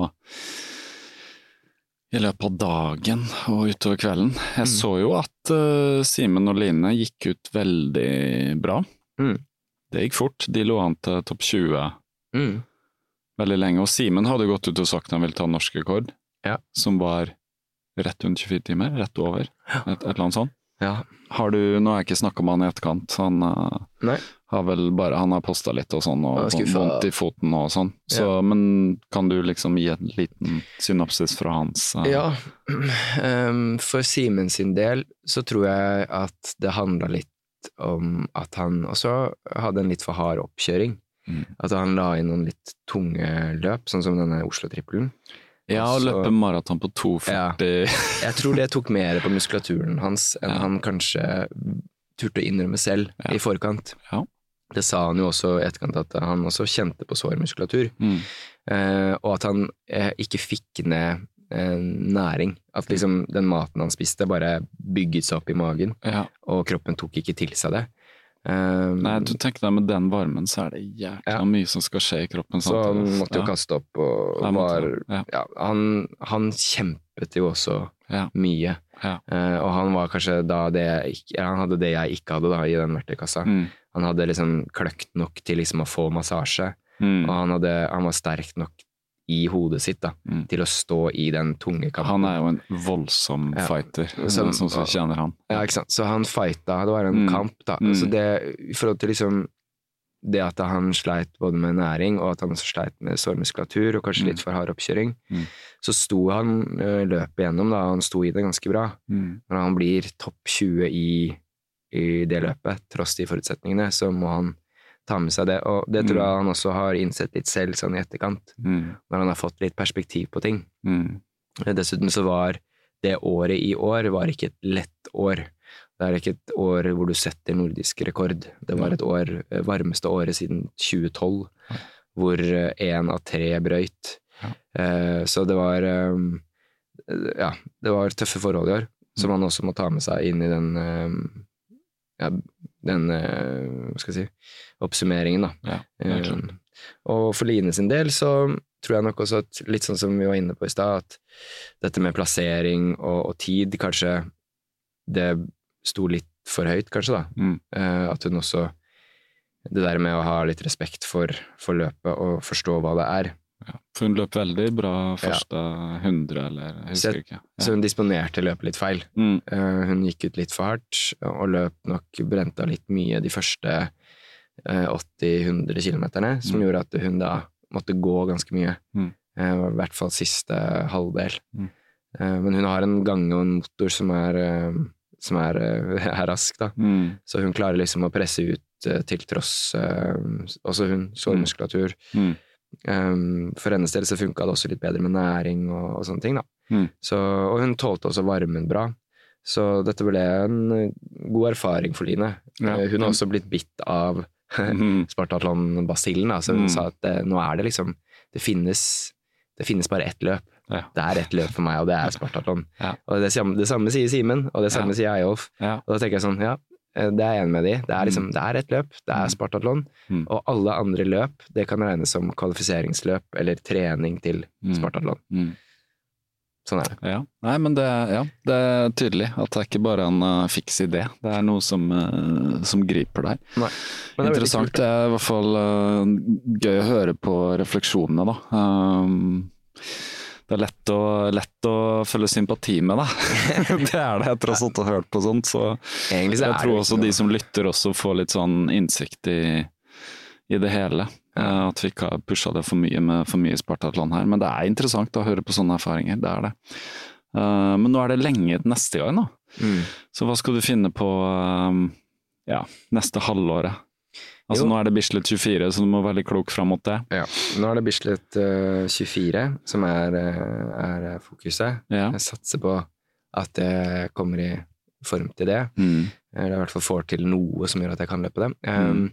i løpet av dagen og utover kvelden. Jeg Mm. så jo at uh, Simen og Line gikk ut veldig bra. Mm. Det gikk fort. De lå an til topp tjue Mm. veldig lenge. Og Simen hadde gått ut og sagt han ville ta norsk rekord, Ja. som var rett under tjuefire timer, rett over, et, et eller annet sånt. Ja. Har du, nå har jeg ikke snakket med han i etterkant, han uh, Nei. har vel bare, han har postet litt og sånn, og Han er skuffet. vondt i foten og sånn, så, men kan du liksom gi en liten synopsis fra hans? uh, Ja, um, for Simen sin del så tror jeg at det handla litt om at han også hadde en litt for hard oppkjøring. Mm. At han la inn noen litt tunge løp, sånn som denne Oslo-trippelen. Ja, og Altså- løpe maraton på to førti. Jeg tror det tok mer på muskulaturen hans enn Ja. han kanskje turte å innrømme selv Ja. i forkant. Ja. Det sa han jo også i etterkant, at han også kjente på sår muskulatur. Mm. Eh, og at han eh, ikke fikk ned eh, næring. At liksom den maten han spiste bare bygget seg opp i magen, Ja. og kroppen tok ikke til seg det. Um, Nei, du tenker deg med den varmen, så er det jækla Ja. mye som skal skje i kroppen. så han samtidig. måtte jo Ja. kaste opp, og Han måtte var, det, ja. ja, han, han kjempet jo også Ja. mye. Ja. Eh, og han var kanskje da det jeg ikke, ja, han hadde det jeg ikke hadde da i den verktøykassa. Mm. Han hadde liksom kløkt nok til liksom å få massasje, Mm. og han, hadde, han var sterk nok i hodet sitt da, Mm. til å stå i den tunge kampen. Han er jo en voldsom Ja. fighter, Som- sånn som vi kjenner han. Ja, ikke sant? Så han fighta, det var en Mm. kamp da. Mm. Så det, i forhold til liksom det at han sleit både med næring, og at han også sleit med sårmuskulatur, og kanskje Mm. litt for hard oppkjøring, Mm. så sto han uh, løpet igjennom da, han sto i det ganske bra. Mm. Når han blir topp tjue i, i det løpet, tross de forutsetningene, så må han ta med seg det, og det tror Mm. jeg han også har innsett litt selv sånn i etterkant, Mm. når han har fått litt perspektiv på ting. Mm. Dessuten så var det året i år var ikke et lett år. Det er ikke et år hvor du setter nordisk rekord. Det var et år, varmeste året siden tjue tolv, Ja. hvor én av tre brøyt. Ja. Eh, så det var eh, ja, det var tøffe forhold i år, som man også må ta med seg inn i den eh, ja, den eh, hva skal jeg si, oppsummeringen da. Ja, helt klart. Eh, og for Line sin del så tror jeg nok også at, litt sånn som vi var inne på i sted, at dette med plassering og, og tid, kanskje det sto litt for høyt, kanskje da. Mm. Eh, at hun også, det der med å ha litt respekt for, for løpet og forstå hva det er. Ja. For hun løp veldig bra første hundre, eller jeg husker Så- ikke. Så hun disponerte løpet litt feil. Mm. Eh, hun gikk ut litt for hardt, og løp nok brent av litt mye de første eh, åtti til hundre kilometerne, som Mm. gjorde at hun da måtte gå ganske mye. Mm. Eh, I hvert fall siste halvdel. Mm. Eh, men hun har en gange og en motor som er, eh, som er, eh, er rask, da. Mm. Så hun klarer liksom å presse ut eh, til tross eh, også hun, sårmuskulatur. Mm. Um, for hennes del så funka det også litt bedre med næring og, og sånne ting, da. Mm. Så, og hun tålte også varmen bra. Så dette ble en eh, god erfaring for Line. Ja. Eh, Hun har også blitt bitt av Mm. Spartathlon-basillen, da. Så hun Mm. sa at det, nå er det liksom det finnes, det finnes bare ett løp. Ja. Det er ett løp for meg, og det er Spartathlon. Ja. Og det, samme- det samme sier Simen, og det samme Ja. sier Eyolf. Ja. Og da tenker jeg sånn, ja, eh, det er jeg enig med de. Det er liksom, det er ett løp, det er Mm. Spartathlon. Mm. Og alle andre løp, det kan regnes som kvalifiseringsløp eller trening til Mm. Spartathlon. Mm. Sånn er det. Ja. Nei, men det, ja, det er tydelig at det er ikke bare en uh, fiks idé. Det er noe som, uh, som griper deg. Nei. Men det er veldig Interessant. kult, Det er i hvert fall uh, gøy å høre på refleksjonene, da. Um, det er lett å, lett å følge sympati med, da. Det er det, etter å ha sittet og hørt på sånt. Så Egentlig så jeg er det tror jo også ikke de noe- som lytter også får litt sånn innsikt i, i det hele. Uh, at vi ikke har pusha det for mye med for mye Spartathlon her. Men det er interessant å høre på sånne erfaringer. Det er det. Uh, men nå er det lenge til neste gang, da. Mm. Så hva skal du finne på um, ja, neste halvåret? Altså Jo. Nå er det Bislett tjuefire, så du må være litt klok fram mot det. Ja. Nå er det Bislett uh, tjuefire som er, uh, er fokuset. Ja. Jeg satser på at jeg kommer i form til det. Mm. Eller i hvert fall får til noe som gjør at jeg kan løpe det. Um,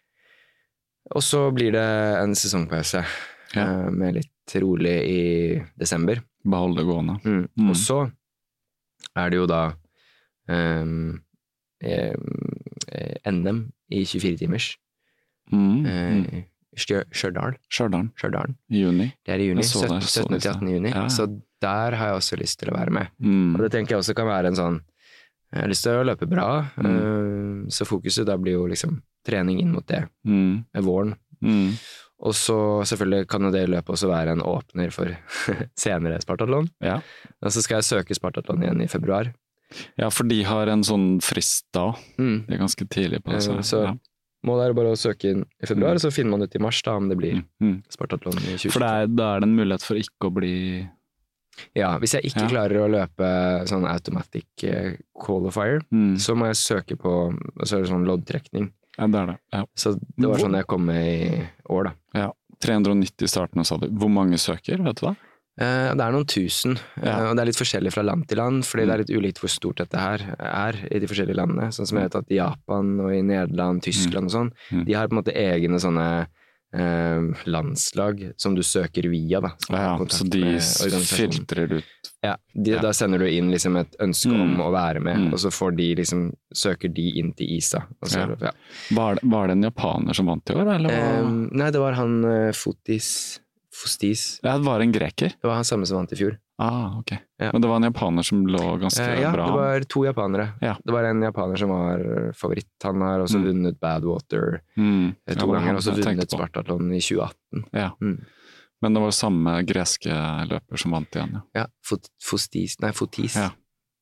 Og så blir det en sesongpause Ja. uh, med litt rolig i desember. Behold det gående. Mm. Mm. Og så er det jo da um, eh, N M i tjuefire timers. Mm. Eh, Mm. Stjø- Stjørdal. Stjørdal, Stjørdal. i juni. Det er i juni. Jeg så det, jeg så syttende det, til attende juni. ja, ja. Så der har jeg også lyst til å være med. Mm. Og det tenker jeg også kan være en sånn Jeg har lyst til å løpe bra, Mm. eh, så fokuset da blir jo liksom trening inn mot det Mm. med våren. Mm. Og så selvfølgelig kan jo det løpet også være en åpner for senere Spartathlon. Ja. Og så skal jeg søke Spartathlon igjen i februar. ja, for de har en sånn frist da. Mm. De er ganske tidlig på det. Eh, så ja. målet er bare å søke inn i februar, Mm. så finner man ut i mars da om det blir Mm. Mm. Spartathlon i tjue tjue. For det er, da er det en mulighet for ikke å bli Ja, hvis jeg ikke Ja. klarer å løpe sånn automatic eh, qualifier, mm. så må jeg søke på og så er det sånn loddtrekning. Ja, det er det. Ja. Så det var Hvor- sånn jeg kom med i år, da. Ja. tre hundre og nitti startene, sa du. Hvor mange søker, vet du det? Eh, det er noen tusen, Ja. eh, og det er litt forskjellig fra land til land, fordi Mm. det er litt ulikt hvor stort dette her er i de forskjellige landene. Sånn som jeg vet at i Japan og i Nederland, Tyskland og sånn, Mm. de har på en måte egne sånne eh, landslag som du søker via, da. Ja, så de filtrer ut. Ja, de, ja, da sender du inn liksom et ønske mm. om å være med, mm. og så får de liksom, søker de inn til I S A. Og så, ja. Ja. Var, det, var det en japaner som vant i år, eller? Um, nei, det var han uh, Fotis, Fostis. Ja, det var en greker? Det var han samme som vant i fjor. Ah, ok. Ja. Men det var en japaner som lå ganske uh, ja, bra? Ja, det var to japanere. Ja. Det var en japaner som var favoritt. Han har også mm. vunnet Badwater mm. to ja, ganger, og så vunnet Spartathlon i tjue atten. Ja. Mm. Men det var samme greske løper som vant igjen, ja. Ja, Fot, Fostis, nei, Fotis. Ja.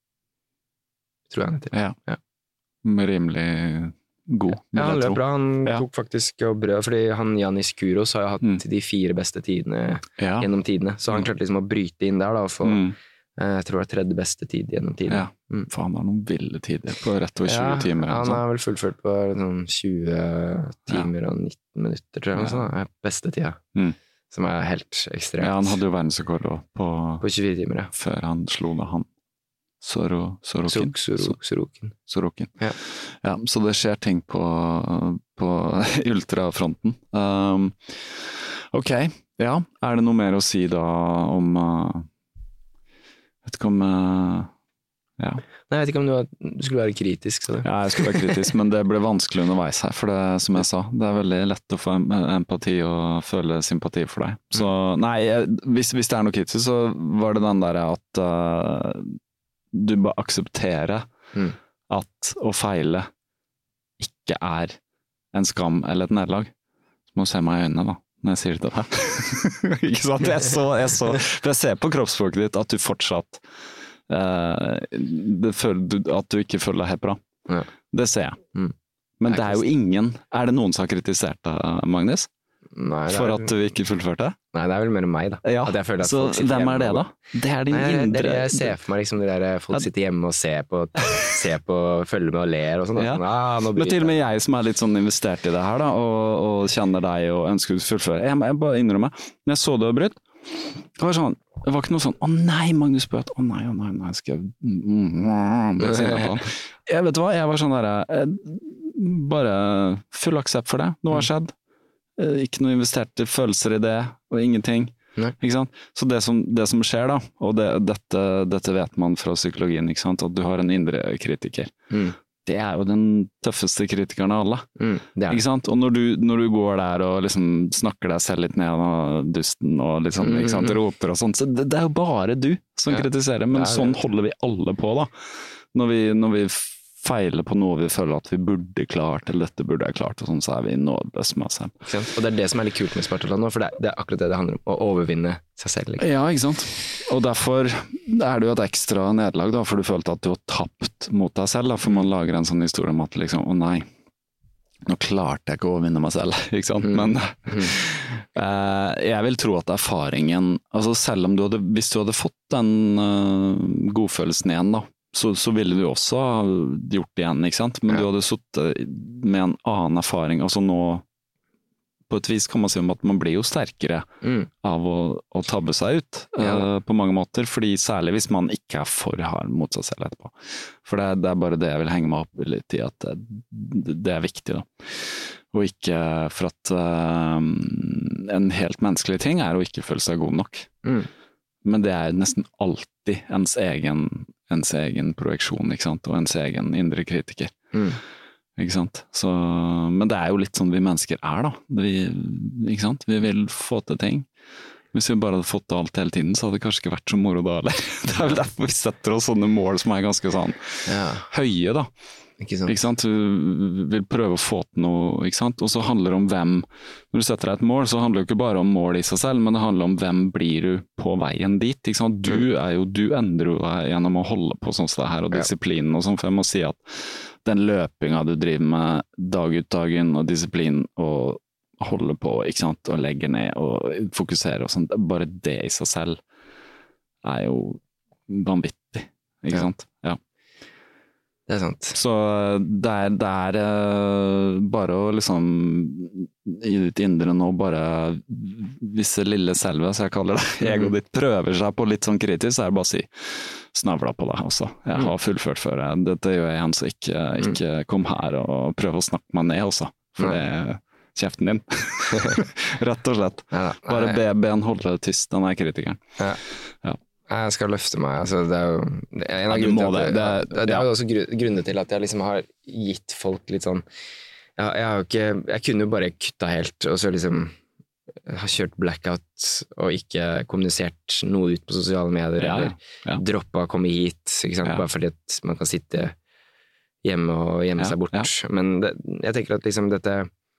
Tror jeg han heter. Ja. Ja. Rimelig god. Ja, han løp bra. Han ja. tok faktisk og brød, fordi han Giannis Kouros har jo hatt mm. de fire beste tidene ja. gjennom tidene, så han klarte liksom å bryte inn der da, og få, mm. jeg tror det var tredje beste tid gjennom tiden. Ja, mm. for han har noen ville tider på rett over tjue ja, timer. Han har vel fullført på sånn tjue timer ja. og nitten minutter, tror jeg, ja. sånn, beste tida. Mm. Som er helt ekstremt. Ja, han hadde jo verdensrekord på, på tjuefire timer, ja. Før han slo da han. Soro, Sorokin. Soro, Sorokin. Sorokin. Ja. Ja, så det skjer ting på, på ultrafronten. Um, ok, ja. Er det noe mer å si da om uh, vet ikke om uh, ja. Nei, jeg vet ikke om du, var, du skulle være kritisk. Så det. Ja, jeg skulle være kritisk, men det ble vanskelig underveis her, for det, som jeg sa, det er veldig lett å få empati og føle sympati for deg. Så nei, hvis, hvis det er noe kritisk, så var det den der at uh, du bare aksepterer mm. at å feile ikke er en skam eller et nederlag. Så må du se meg i øynene da, når jeg sier det til deg. Ikke sant? Jeg, så, jeg, så, for jeg ser på kroppsspråket ditt at du fortsatt Uh, det føler, at du ikke føler deg helt bra. Ja. Det ser jeg. Mm. Men det er jo ingen Er det noen som har kritisert deg, Magnus? Nei, er, for at du ikke fullførte? Nei, det er vel mer meg, da. Ja, at jeg føler at så hvem er det, da? Det er din Nei, indre det, Jeg ser for meg liksom det der folk sitter hjemme og ser på, ser på følger med og ler og sånn. Ja. Ah, Men til og med jeg som er litt sånn investert i det her, da, og, og kjenner deg og ønsker å fullføre. Jeg, jeg bare innrømmer, når jeg så det og brytt, det var sånn Det var ikke noe sånn, å nei, Magnus Bøth, å nei, å nei, nei, skal jeg... Jeg vet hva, jeg var sånn der, bare full aksept for det, noe har skjedd, ikke noe investerte følelser i det, og ingenting, nei. Ikke sant? Så det som, det som skjer da, og det, dette, dette vet man fra psykologien, ikke sant, at du har en indre kritiker. Mm. Det er jo den tøffeste kritikeren av alle. Mm, ikke sant? Og når du, når du går der og liksom snakker deg selv litt ned og dusten og liksom, ikke sant, roper og sånt, så det, det er jo bare du som ja. kritiserer, men sånn holder vi alle på da. Når vi, når vi feiler på noe vi føler at vi burde klart, eller dette burde jeg klart, og sånn, så er vi nådeløse med oss selv. Og det er det som er litt kult med Spartathlon nå, for det er, det er akkurat det det handler om, å overvinne seg selv. Liksom. Ja, ikke sant? Og derfor er det jo et ekstra nederlag da, for du følte at du har tapt mot deg selv, da, for man lager en sånn historie om at liksom, å nei, nå klarte jeg ikke å overvinne meg selv, ikke sant? Mm. Men mm. eh, jeg vil tro at erfaringen, altså selv om du hadde, hvis du hadde fått den uh, godfølelsen igjen da, Så, så ville du også ha gjort det igjen, ikke sant? Men ja. du hadde suttet med en annen erfaring. Altså nå, på et vis kan man si om at man blir jo sterkere mm. av å, å tabbe seg ut ja. uh, på mange måter. Fordi særlig hvis man ikke er for hard mot seg selv etterpå. For det, det er bare det jeg vil henge meg opp litt i, at det, det er viktig da. Og ikke for at uh, en helt menneskelig ting er å ikke føle seg god nok. Mm. Men det er nesten alltid ens egen ens egen projeksjon, ikke sant, og ens egen indre kritiker. Mm. Ikke sant? Så, men det er jo litt sånn vi mennesker er da. Vi, ikke sant? Vi vil få til ting. Hvis vi bare hadde fått til alt hele tiden, så hadde det kanskje ikke vært så moro da, eller? Det er vel derfor vi setter oss sånne mål som er ganske sånn ja. høye da. Ikke sant? Ikke sant? Du vil prøve å få til noe, ikke sant? Og så handler det om hvem, når du setter deg et mål, så handler det ikke bare om mål i seg selv, men det handler om hvem blir du på veien dit, ikke sant? Du er jo, du endrer jo deg gjennom å holde på sånn som det her, og disiplinen og sånn, for jeg må si at den løpinga du driver med dag ut dagen, og disiplin, og holde på, ikke sant, og legge ned, og fokusere og sånt, bare det i seg selv er jo vanvittig, ikke ja. sant? Ja. Det er sant. Så det er, det er uh, bare å liksom i ditt indre nå bare visse lille selve, så jeg kaller det, egoet ditt prøver seg på litt sånn kritisk, så er det bare å si snavla på deg også. Jeg har fullført før jeg. Dette gjør jeg igjen, så ikke, ikke kom her og prøv å snakke meg ned også. For det, kjeften din. Rett og slett. Ja, Bare be, be han holde det tyst, den er kritikeren. Ja. Ja. Jeg skal løfte meg, altså det er jo det er en av Ja, du grunnene må til at det. jeg- Det er- det, det er ja. jo også gru- grunner til at jeg liksom har gitt folk litt sånn jeg, jeg har jo ikke, jeg kunne jo bare kutta helt, og så liksom har kjørt blackout og ikke kommunisert noe ut på sosiale medier, Ja, eller ja. droppa å komme hit, ikke sant? Ja. Bare fordi at man kan sitte hjemme og gjemme Ja, seg bort. ja. Men det, jeg tenker at liksom dette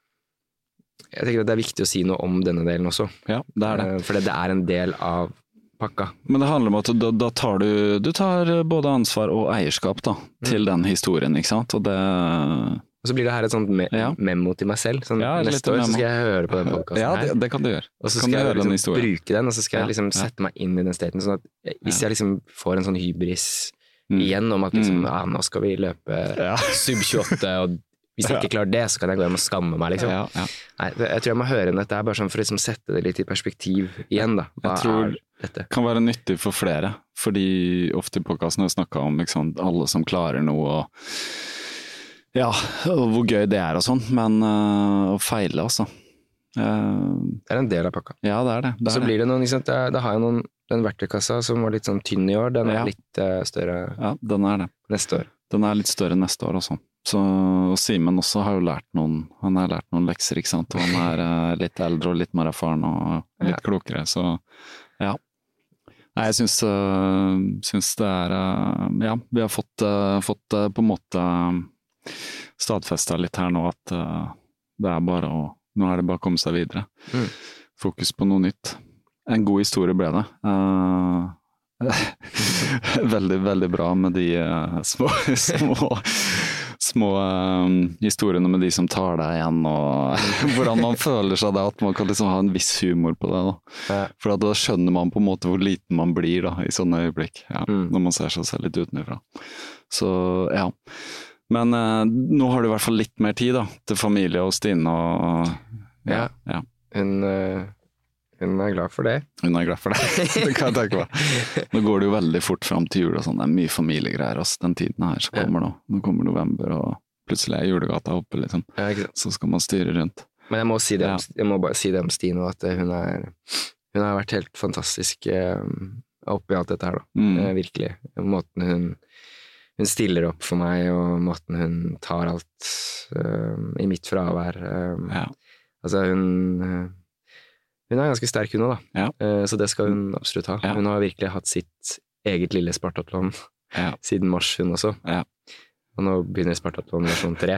jeg tenker at det er viktig å si noe om denne delen også, Ja, det er det. Eh, fordi det er en del av pakka. Men det handler om at da, da tar du, du tar både ansvar og eierskap da, til den historien, ikke sant? Og det, Og så blir det her et sånt me Ja. memo til meg selv. Sånn, Ja, et neste lite år så memo. skal jeg høre på den podcasten ja, det, her. det kan du gjøre. Og så kan skal du jeg høre den liksom historien. bruke den, og så skal Ja, jeg liksom ja. sette meg inn i den staten. Sånn at jeg, hvis Ja. jeg liksom får en sånn hybris Mm. igjen om at liksom, Mm. ah, nå skal vi løpe Ja. sub tjueåtte, og hvis jeg ikke klarer det, så kan jeg gå hjem og skamme meg, liksom. Ja, ja. Nei, det, jeg tror jeg må høre dette her, bare sånn for å liksom sette det litt i perspektiv igjen, da. Hva Jeg tror- er dette? Kan være nyttig for flere, fordi ofte i podcasten har vi snakket om ikke sant, alle som klarer noe, og ja, og hvor gøy det er og sånn, men øh, å feile altså. Uh, Det er en del av pakka. ja, det er det. det, er Så det. blir det noen, ikke sant, da har jeg noen, den verktøykassa som var litt sånn tynn i år, den er Ja. litt eh, større Ja, den er det. neste år. Den er litt større neste år også. Så, og Simen også har jo lært noen, han har lært noen lekser, ikke sant? Og han er eh, litt eldre og litt mer erfaren og litt Ja. klokere, så ja. Nei, jeg syns, øh, syns det er øh, ja, vi har fått, øh, fått øh, på en måte stadfestet litt her nå at øh, det er bare å, nå er det bare å komme seg videre. Mm. Fokus på noe nytt. En god historie ble det. Uh, veldig, veldig bra med de uh, små, små, små uh, historiene med de som tar deg igjen, og hvordan man føler seg da, at man kan liksom ha en viss humor på det. Da. Ja. For da skjønner man på en måte hvor liten man blir da, i sånne øyeblikk, ja, Mm. når man ser seg selv litt utenfra. Så ja. Men uh, nå har du i hvert fall litt mer tid da, til familie og Stine, og ja, ja. Hun, eh, hun er glad for det. Hun er glad for det. Det kan jeg tenke meg. Nå går det jo veldig fort fram til jul og sånn. Det er mye familiegreier også, den tiden her som kommer nå. Nå kommer november, og plutselig er julegata oppe, liksom. Ja, ikke sant. Så skal man styre rundt. Men jeg må, si det, om- Ja. jeg må bare si det om Stine, at eh, hun, er, hun har vært helt fantastisk eh, oppi alt dette her, da. Mm. Eh, virkelig. Måten hun, hun stiller opp for meg, og måten hun tar alt eh, i mitt fravær. eh, Ja. Altså, hun eh, Hun er ganske sterk, hun òg, da. Ja. Eh, så det skal hun absolutt ha. Ja. Hun har virkelig hatt sitt eget lille Spartatlon Ja. siden mars, hun også. Ja. Og nå begynner Spartatlon versjon tre.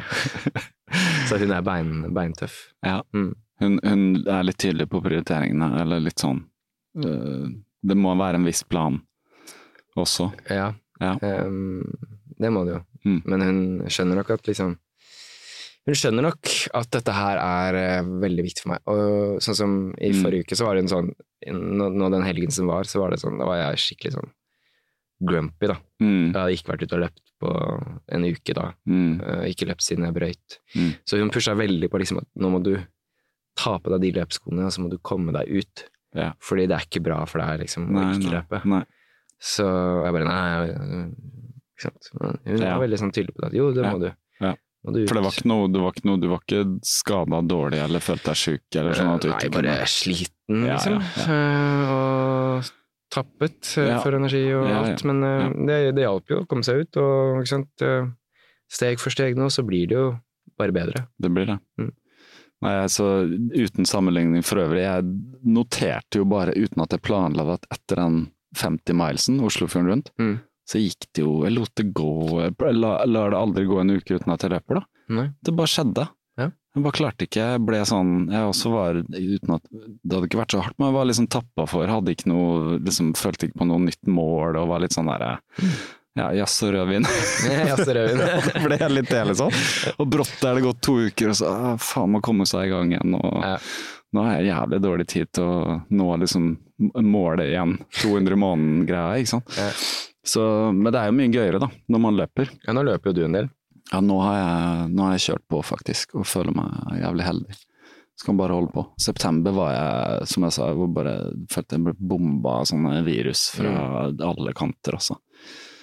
Så hun er bein, beintøff. Ja. Mm. Hun, hun er litt tydelig på prioriteringene, eller litt sånn øh, det må være en viss plan også. Ja, Ja. ehm, det må det jo. Mm. Men hun skjønner nok at liksom Hun skjønner nok at dette her er eh, veldig viktig for meg. Og sånn som i Mm. forrige uke, så var det en sånn nå, nå den helgen som var, så var det sånn, da var jeg skikkelig sånn grumpy, da. Mm. Jeg hadde ikke vært ute og løpt på en uke da. Mm. Eh, ikke løpt siden jeg brøyt. Mm. Så hun pusha veldig på liksom at nå må du ta på deg de løpskoene, og så må du komme deg ut. Ja. Fordi det er ikke bra for deg liksom, å Nei, ikke nei, løpe. nei. Så jeg bare, nei, jeg- ikke sant. Men hun Ja. var veldig sånn tydelig på det, at jo, det Ja. må du. Ja. Må du ut. For det var ikke noe, det var ikke noe, du var ikke skadet dårlig eller følte deg syk eller sånn at du Nei, ikke bare kunne. sliten, Ja, liksom. ja, Eh, Og tappet eh, Ja. for energi og Ja, ja. alt. Men eh, det, det hjalp jo å komme seg ut, og ikke sant. eh, Steg for steg nå, så blir det jo bare bedre. Det blir det. Mm. Nei, altså, uten sammenligning for øvrig, jeg noterte jo bare uten at jeg planla at etter den femti milesen, Oslofjorden rundt, Mm. så gikk det jo, jeg lot det gå, jeg la, lar det aldri gå en uke uten at jeg løper da. Nei. Det bare skjedde. Ja. Jeg bare klarte ikke, jeg ble sånn, jeg også var, uten at, det hadde ikke vært så hardt, men jeg var liksom tappa for, hadde ikke noe, liksom følte ikke på noe nytt mål, og var litt sånn der, ja, jazz og rødvin. Ja, så røven. Da ble jeg litt delig sånn. Og brått er det gått to uker, og så ah, faen må komme seg i gang igjen. Og Ja. nå har jeg jævlig dårlig tid til å nå liksom målet igjen. to hundre i måneden greia, ikke sant. Ja. Så, men det er jo mye gøyere da, når man løper. Ja, nå løper jo du en del. Ja, nå har jeg, nå har jeg kjørt på faktisk, og føler meg jævlig heldig. Skal bare holde på. September var jeg, som jeg sa, jeg var bare følte jeg ble bomba av sånne virus fra alle kanter også.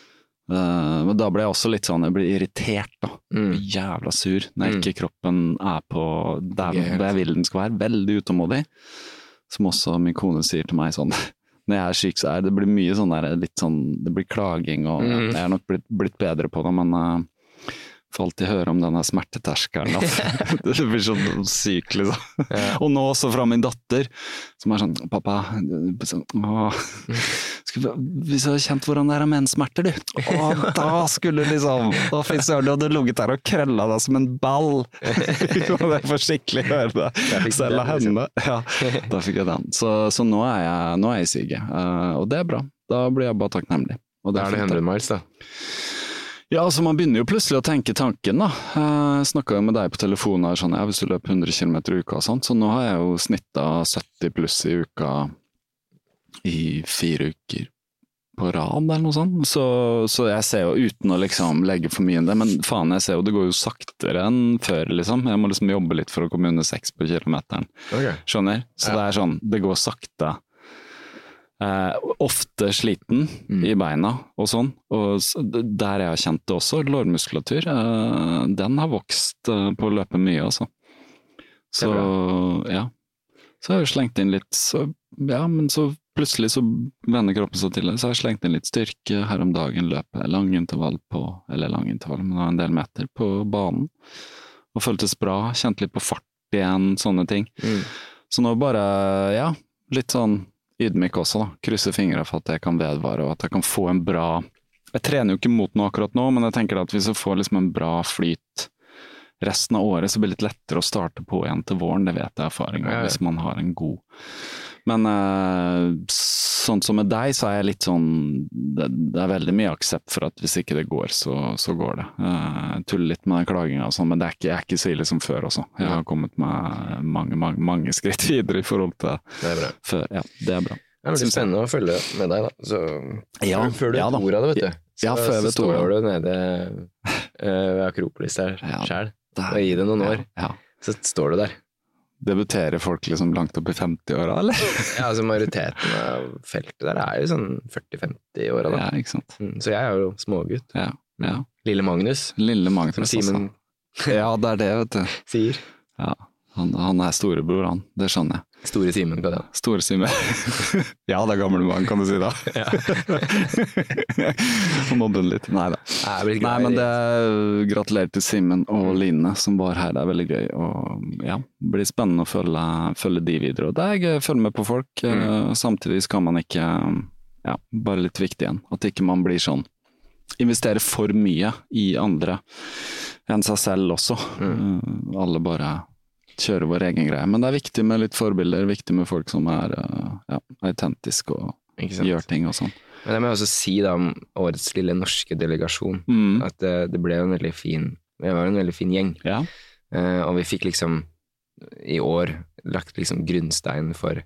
Uh, men da ble jeg også litt sånn, jeg ble irritert da, Mm. jævla sur, når Mm. ikke kroppen er på der, Helt. der jeg vil den skal være, veldig utålmodig, som også min kone sier til meg sånn, når jeg er syk så er det blir mye sånn der, litt sånn, det blir klaging, og Mm. jeg er nok blitt, blitt bedre på det, men uh, får alltid høre om denne smerteterskelen, da. Det blir sånn syk liksom. Ja. Og nå også fra min datter, som er sånn, pappa, sånn, åh, skulle, hvis du hadde kjent hvordan det er med menssmerter, du, åh, da skulle liksom, da finnes det, du hadde ligget der og krella deg som en ball. Det er for skikkelig å høre det. Selv av henne. Ja, da fikk jeg den. Så, så nå er jeg, nå er jeg syke, uh, og det er bra. Da blir jeg bare takknemlig. Og Da er det fint, hundre miles da. Ja, altså man begynner jo plutselig å tenke tanken da. Jeg snakket jo med deg på telefonen her, sånn, ja, hvis du løper hundre kilometer i uka og sånt, så nå har jeg jo snittet sytti pluss i uka i fire uker på rad eller noe sånt. Så, så jeg ser jo uten å liksom legge for mye inn det, men faen, jeg ser jo det går jo saktere enn før liksom. Jeg må liksom jobbe litt for å komme under seks på kilometeren. Okay. Skjønner? Så Ja. det er sånn, det går sakte. Eh, ofte sliten Mm. i beina og sånn, og s- der jeg har kjent det også, lårmuskulatur, eh, den har vokst eh, på å løpe mye også. Så, ja. Så har jeg slengt inn litt, så, ja, men så plutselig så vender kroppen seg til det, så har jeg slengt inn litt styrke her om dagen, løpe lang intervall på, eller lang intervall, men det var en del meter på banen, og føltes bra, kjent litt på fart igjen, sånne ting. Mm. Så nå bare, ja, litt sånn ydmyk også da, krysse fingre for at jeg kan vedvare, og at jeg kan få en bra, jeg trener jo ikke mot noe akkurat nå, men jeg tenker at hvis jeg får liksom en bra flyt resten av året, så blir det litt lettere å starte på igjen til våren, det vet jeg erfaring av, Ja, ja. hvis man har en god. Men eh, sånn som med deg, så er jeg litt sånn, det, det er veldig mye aksept for at hvis ikke det går, så, så går det. Eh, Jeg tuller litt med den klagingen og sånn, men det er ikke, jeg er ikke så ille som før også. Jeg har kommet meg mange, mange, mange skritt videre i forhold til Det er bra. før. Ja, det er bra. Det er veldig spennende å følge med deg da. Så, Ja, før, før du ja vet da. ordet av det, vet du. Så, Ja, før jeg så vet står ordet. du nede uh, ved Akropolis der Ja. selv, Det er- og gi det noen år, Ja, ja. så står du der. Debuterer folk liksom langt opp i femti-åra, eller? Ja, altså majoriteten av feltet der er jo sånn førti femti år da. Ja, ikke sant. Mm, Så jeg er jo smågutt. Ja, ja. Lille Magnus, Lille Magnus, som Simen altså. Ja, det er det, vet du. sier. Ja, han, han er storebror, han. Det skjønner jeg. Store Simen på det. Store Simen. Ja, det er gamle mann, kan du si da. Ja. Mobben litt. Nei da. Jeg er blitt Nei, glad men i det er, gratulerer til Simen og Line som var her, det er veldig gøy. Og ja, det blir spennende å følge, følge de videre. Og det er gøy å følge med på folk. Mm. Samtidig skal man ikke, ja, bare litt viktig igjen, at ikke man blir sånn, investere for mye i andre enn seg selv også. Mm. Alle bare kjøre vår egen greie. Men det er viktig med litt forbilder, viktig med folk som er ja, autentiske og Ikke sant? gjør ting og sånn. Men det må jeg også si da om årets lille norske delegasjon, Mm. at det, det ble jo en veldig fin, vi var en veldig fin gjeng, Ja. Eh, og vi fikk liksom i år lagt liksom grunnstein for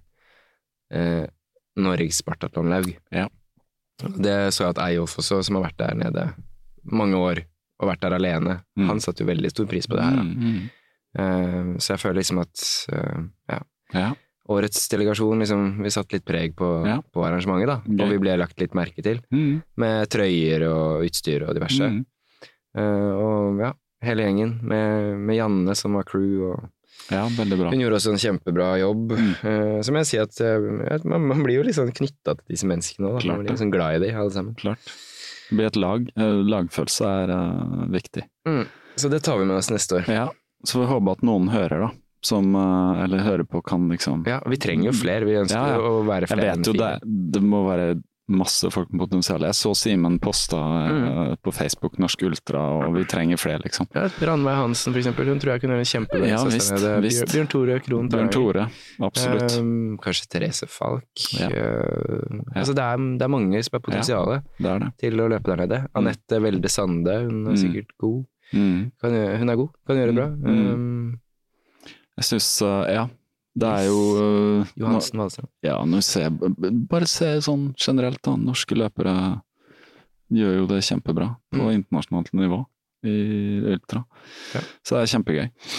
eh, Norges Spartatlonlaug. Ja. Det så jeg at Eyolf også, som har vært der nede mange år, og vært der alene, Mm. han satte jo veldig stor pris på det her. Da. Mm, mm. Eh, så jeg føler liksom at eh, ja, Ja. årets delegasjon, liksom, vi satt litt preg på, Ja. på arrangementet da, Gøy. og vi ble lagt litt merke til, Mm. med trøyer og utstyr og diverse. Mm. Eh, og ja, hele gjengen, med, med Janne som var crew, og Ja, veldig bra. hun gjorde også en kjempebra jobb. Mm. Eh, som jeg sier at, eh, at man, man blir jo litt sånn knyttet til disse menneskene også, da. Klart Man blir det. liksom glad i de, alle sammen. Klart. Det blir et lag. Eh, Lagfølelse er eh, viktig. Mm. Så det tar vi med oss neste år. Ja, så vi håper at noen hører da, som, eh, eller hører på kan liksom. Ja, vi trenger jo flere, vi ønsker Ja, ja. jo å være Jeg flere enn vet jo det, fire. det må være masse folk med potensial. Jeg så Simen posta eh, Mm. på Facebook Norsk Ultra, og vi trenger flere liksom. Ja, Ranveig Hansen for eksempel, hun tror jeg kunne gjøre en kjempebra Ja, innsats visst, der nede. visst. Bjørn, Bjørn Tore Krohn Bjørn Tore, absolutt. Um, kanskje Therese Falk. Ja. Uh, Ja. Altså det er, det er mange som har potensiale Det er det. til å løpe der nede. Anette Welde Sande, hun er Mm. sikkert god. Mm. Kan, gjøre- hun er god, kan gjøre det bra. Mm. Um, Jeg synes, eh, ja, det er jo eh, Johansen Valstrand. Ja, når vi ser, bare se sånn generelt da, norske løpere gjør jo det kjempebra på Mm. internasjonalt nivå i ultra. Ja. Så det er kjempegøy.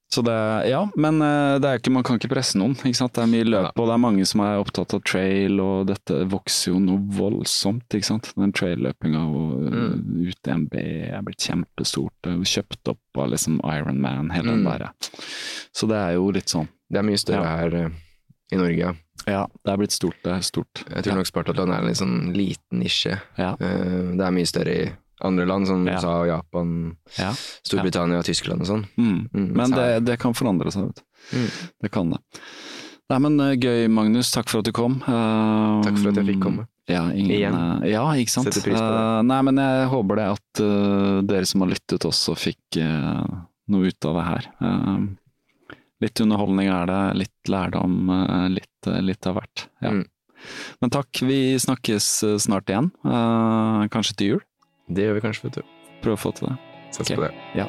Så det, ja, men det er ikke, man kan ikke presse noen, ikke sant? Det er mye løp, og det er mange som er opptatt av trail, og dette vokser jo noe voldsomt, ikke sant? Den trail-løpinga og mm. U T M B er blitt kjempestort, kjøpt opp av liksom Ironman, hele mm. den der. Så det er jo litt sånn. Det er mye større ja. her uh, i Norge, ja. Ja, det er blitt stort, det er stort. Jeg tror ja. nok Spartathlon er en litt sånn liten nisje. Ja. Uh, det er mye større i andre land, som ja. U S A og Japan, ja. Storbritannia og Tyskland og sånn. Mm. Mm, men det, det kan forandre seg, vet du. Mm. Det kan det. Nei, men gøy, Magnus. Takk for at du kom. Uh, takk for at jeg fikk komme. Ja, ingen, Igjen. Uh, ja, ikke sant. Setter pris på det. Uh, nei, men jeg håper det at uh, dere som har lyttet også fikk uh, noe ut av det her. Uh, litt underholdning er det, litt lærdom, uh, litt, uh, litt av hvert. Ja. Mm. Men takk, vi snakkes snart igjen. Uh, kanskje til jul? Det gjør vi kanskje, vet du. Prøv å få til det. Sats okay. på det. Ja.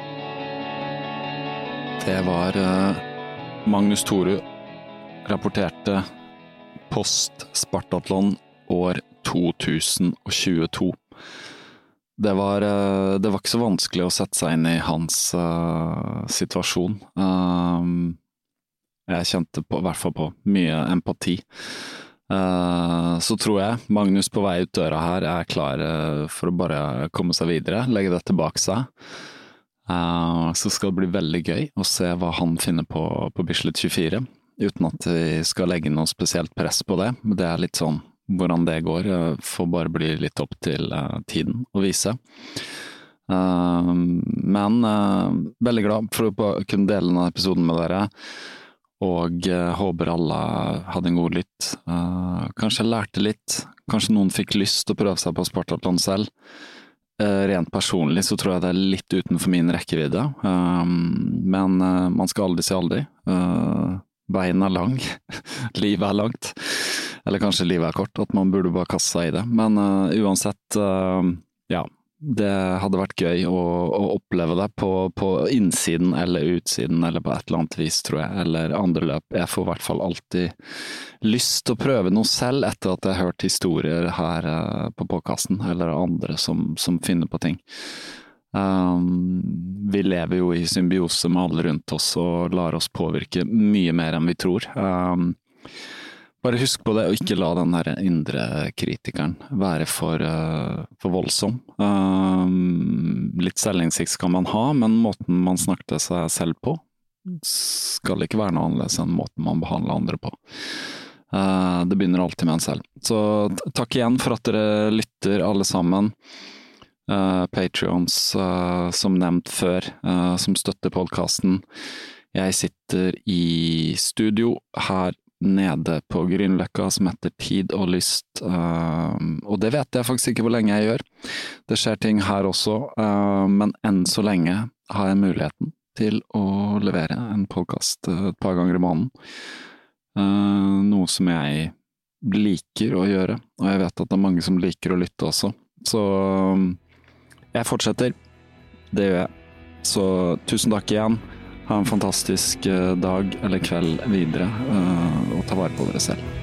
Det var uh, Magnus Thorud rapporterte post Spartathlon år to tusen tjueto. Det var, uh, det var ikke så vanskelig å sette seg inn i hans uh, situasjon. Um, jeg kjente på, i hvert fall på mye empati. Uh, så tror jeg Magnus på vei ut døra her er klar uh, for å bare komme seg videre, legge det tilbake seg. Uh, så skal det bli veldig gøy å se hva han finner på på Bislett tjuefire, uten at vi skal legge noe spesielt press på det. Det er litt sånn hvordan det går, uh, får bare bli litt opp til uh, tiden å vise. Uh, men uh, veldig glad for å kunne dele denne episoden med dere. Og uh, håper alle hadde en god lytt. Uh, kanskje lærte litt, kanskje noen fikk lyst til å prøve seg på Spartathlon selv. Uh, rent personlig så tror jeg det er litt utenfor min rekkevidde. Uh, men uh, man skal aldri si aldri. Uh, veien er lang, livet er langt. Eller kanskje livet er kort, at man burde bare kaste seg i det. Men uh, uansett, uh, ja. Det hadde vært gøy å, å oppleve det på, på innsiden eller utsiden, eller på et eller annet vis, tror jeg, eller andre løp. Jeg får i hvert fall alltid lyst til å prøve noe selv etter at jeg har hørt historier her uh, på podcasten, eller andre som, som finner på ting. Um, vi lever jo i symbiose med alle rundt oss og lar oss påvirke mye mer enn vi tror. Um, Bare husk på det, og ikke la den der indre kritikeren være for, uh, for voldsom. Um, litt selvinnsikt kan man ha, men måten man snakker til seg selv på skal ikke være noe annerledes enn måten man behandler andre på. Uh, det begynner alltid med en selv. Så takk igjen for at dere lytter alle sammen. Uh, Patreons, uh, som nevnt før, uh, som støtter podcasten. Jeg sitter i studio her nede på Grünerløkka som heter Tid og Lyst, uh, og det vet jeg faktisk ikke hvor lenge jeg gjør. Det skjer ting her også, uh, men enn så lenge har jeg muligheten til å levere en podcast et par ganger i måneden. Uh, noe som jeg liker å gjøre, og jeg vet at det er mange som liker å lytte også. Så um, jeg fortsetter. Det gjør jeg. Så tusen takk igjen. Ha en fantastisk dag eller kveld videre, og ta vare på dere selv.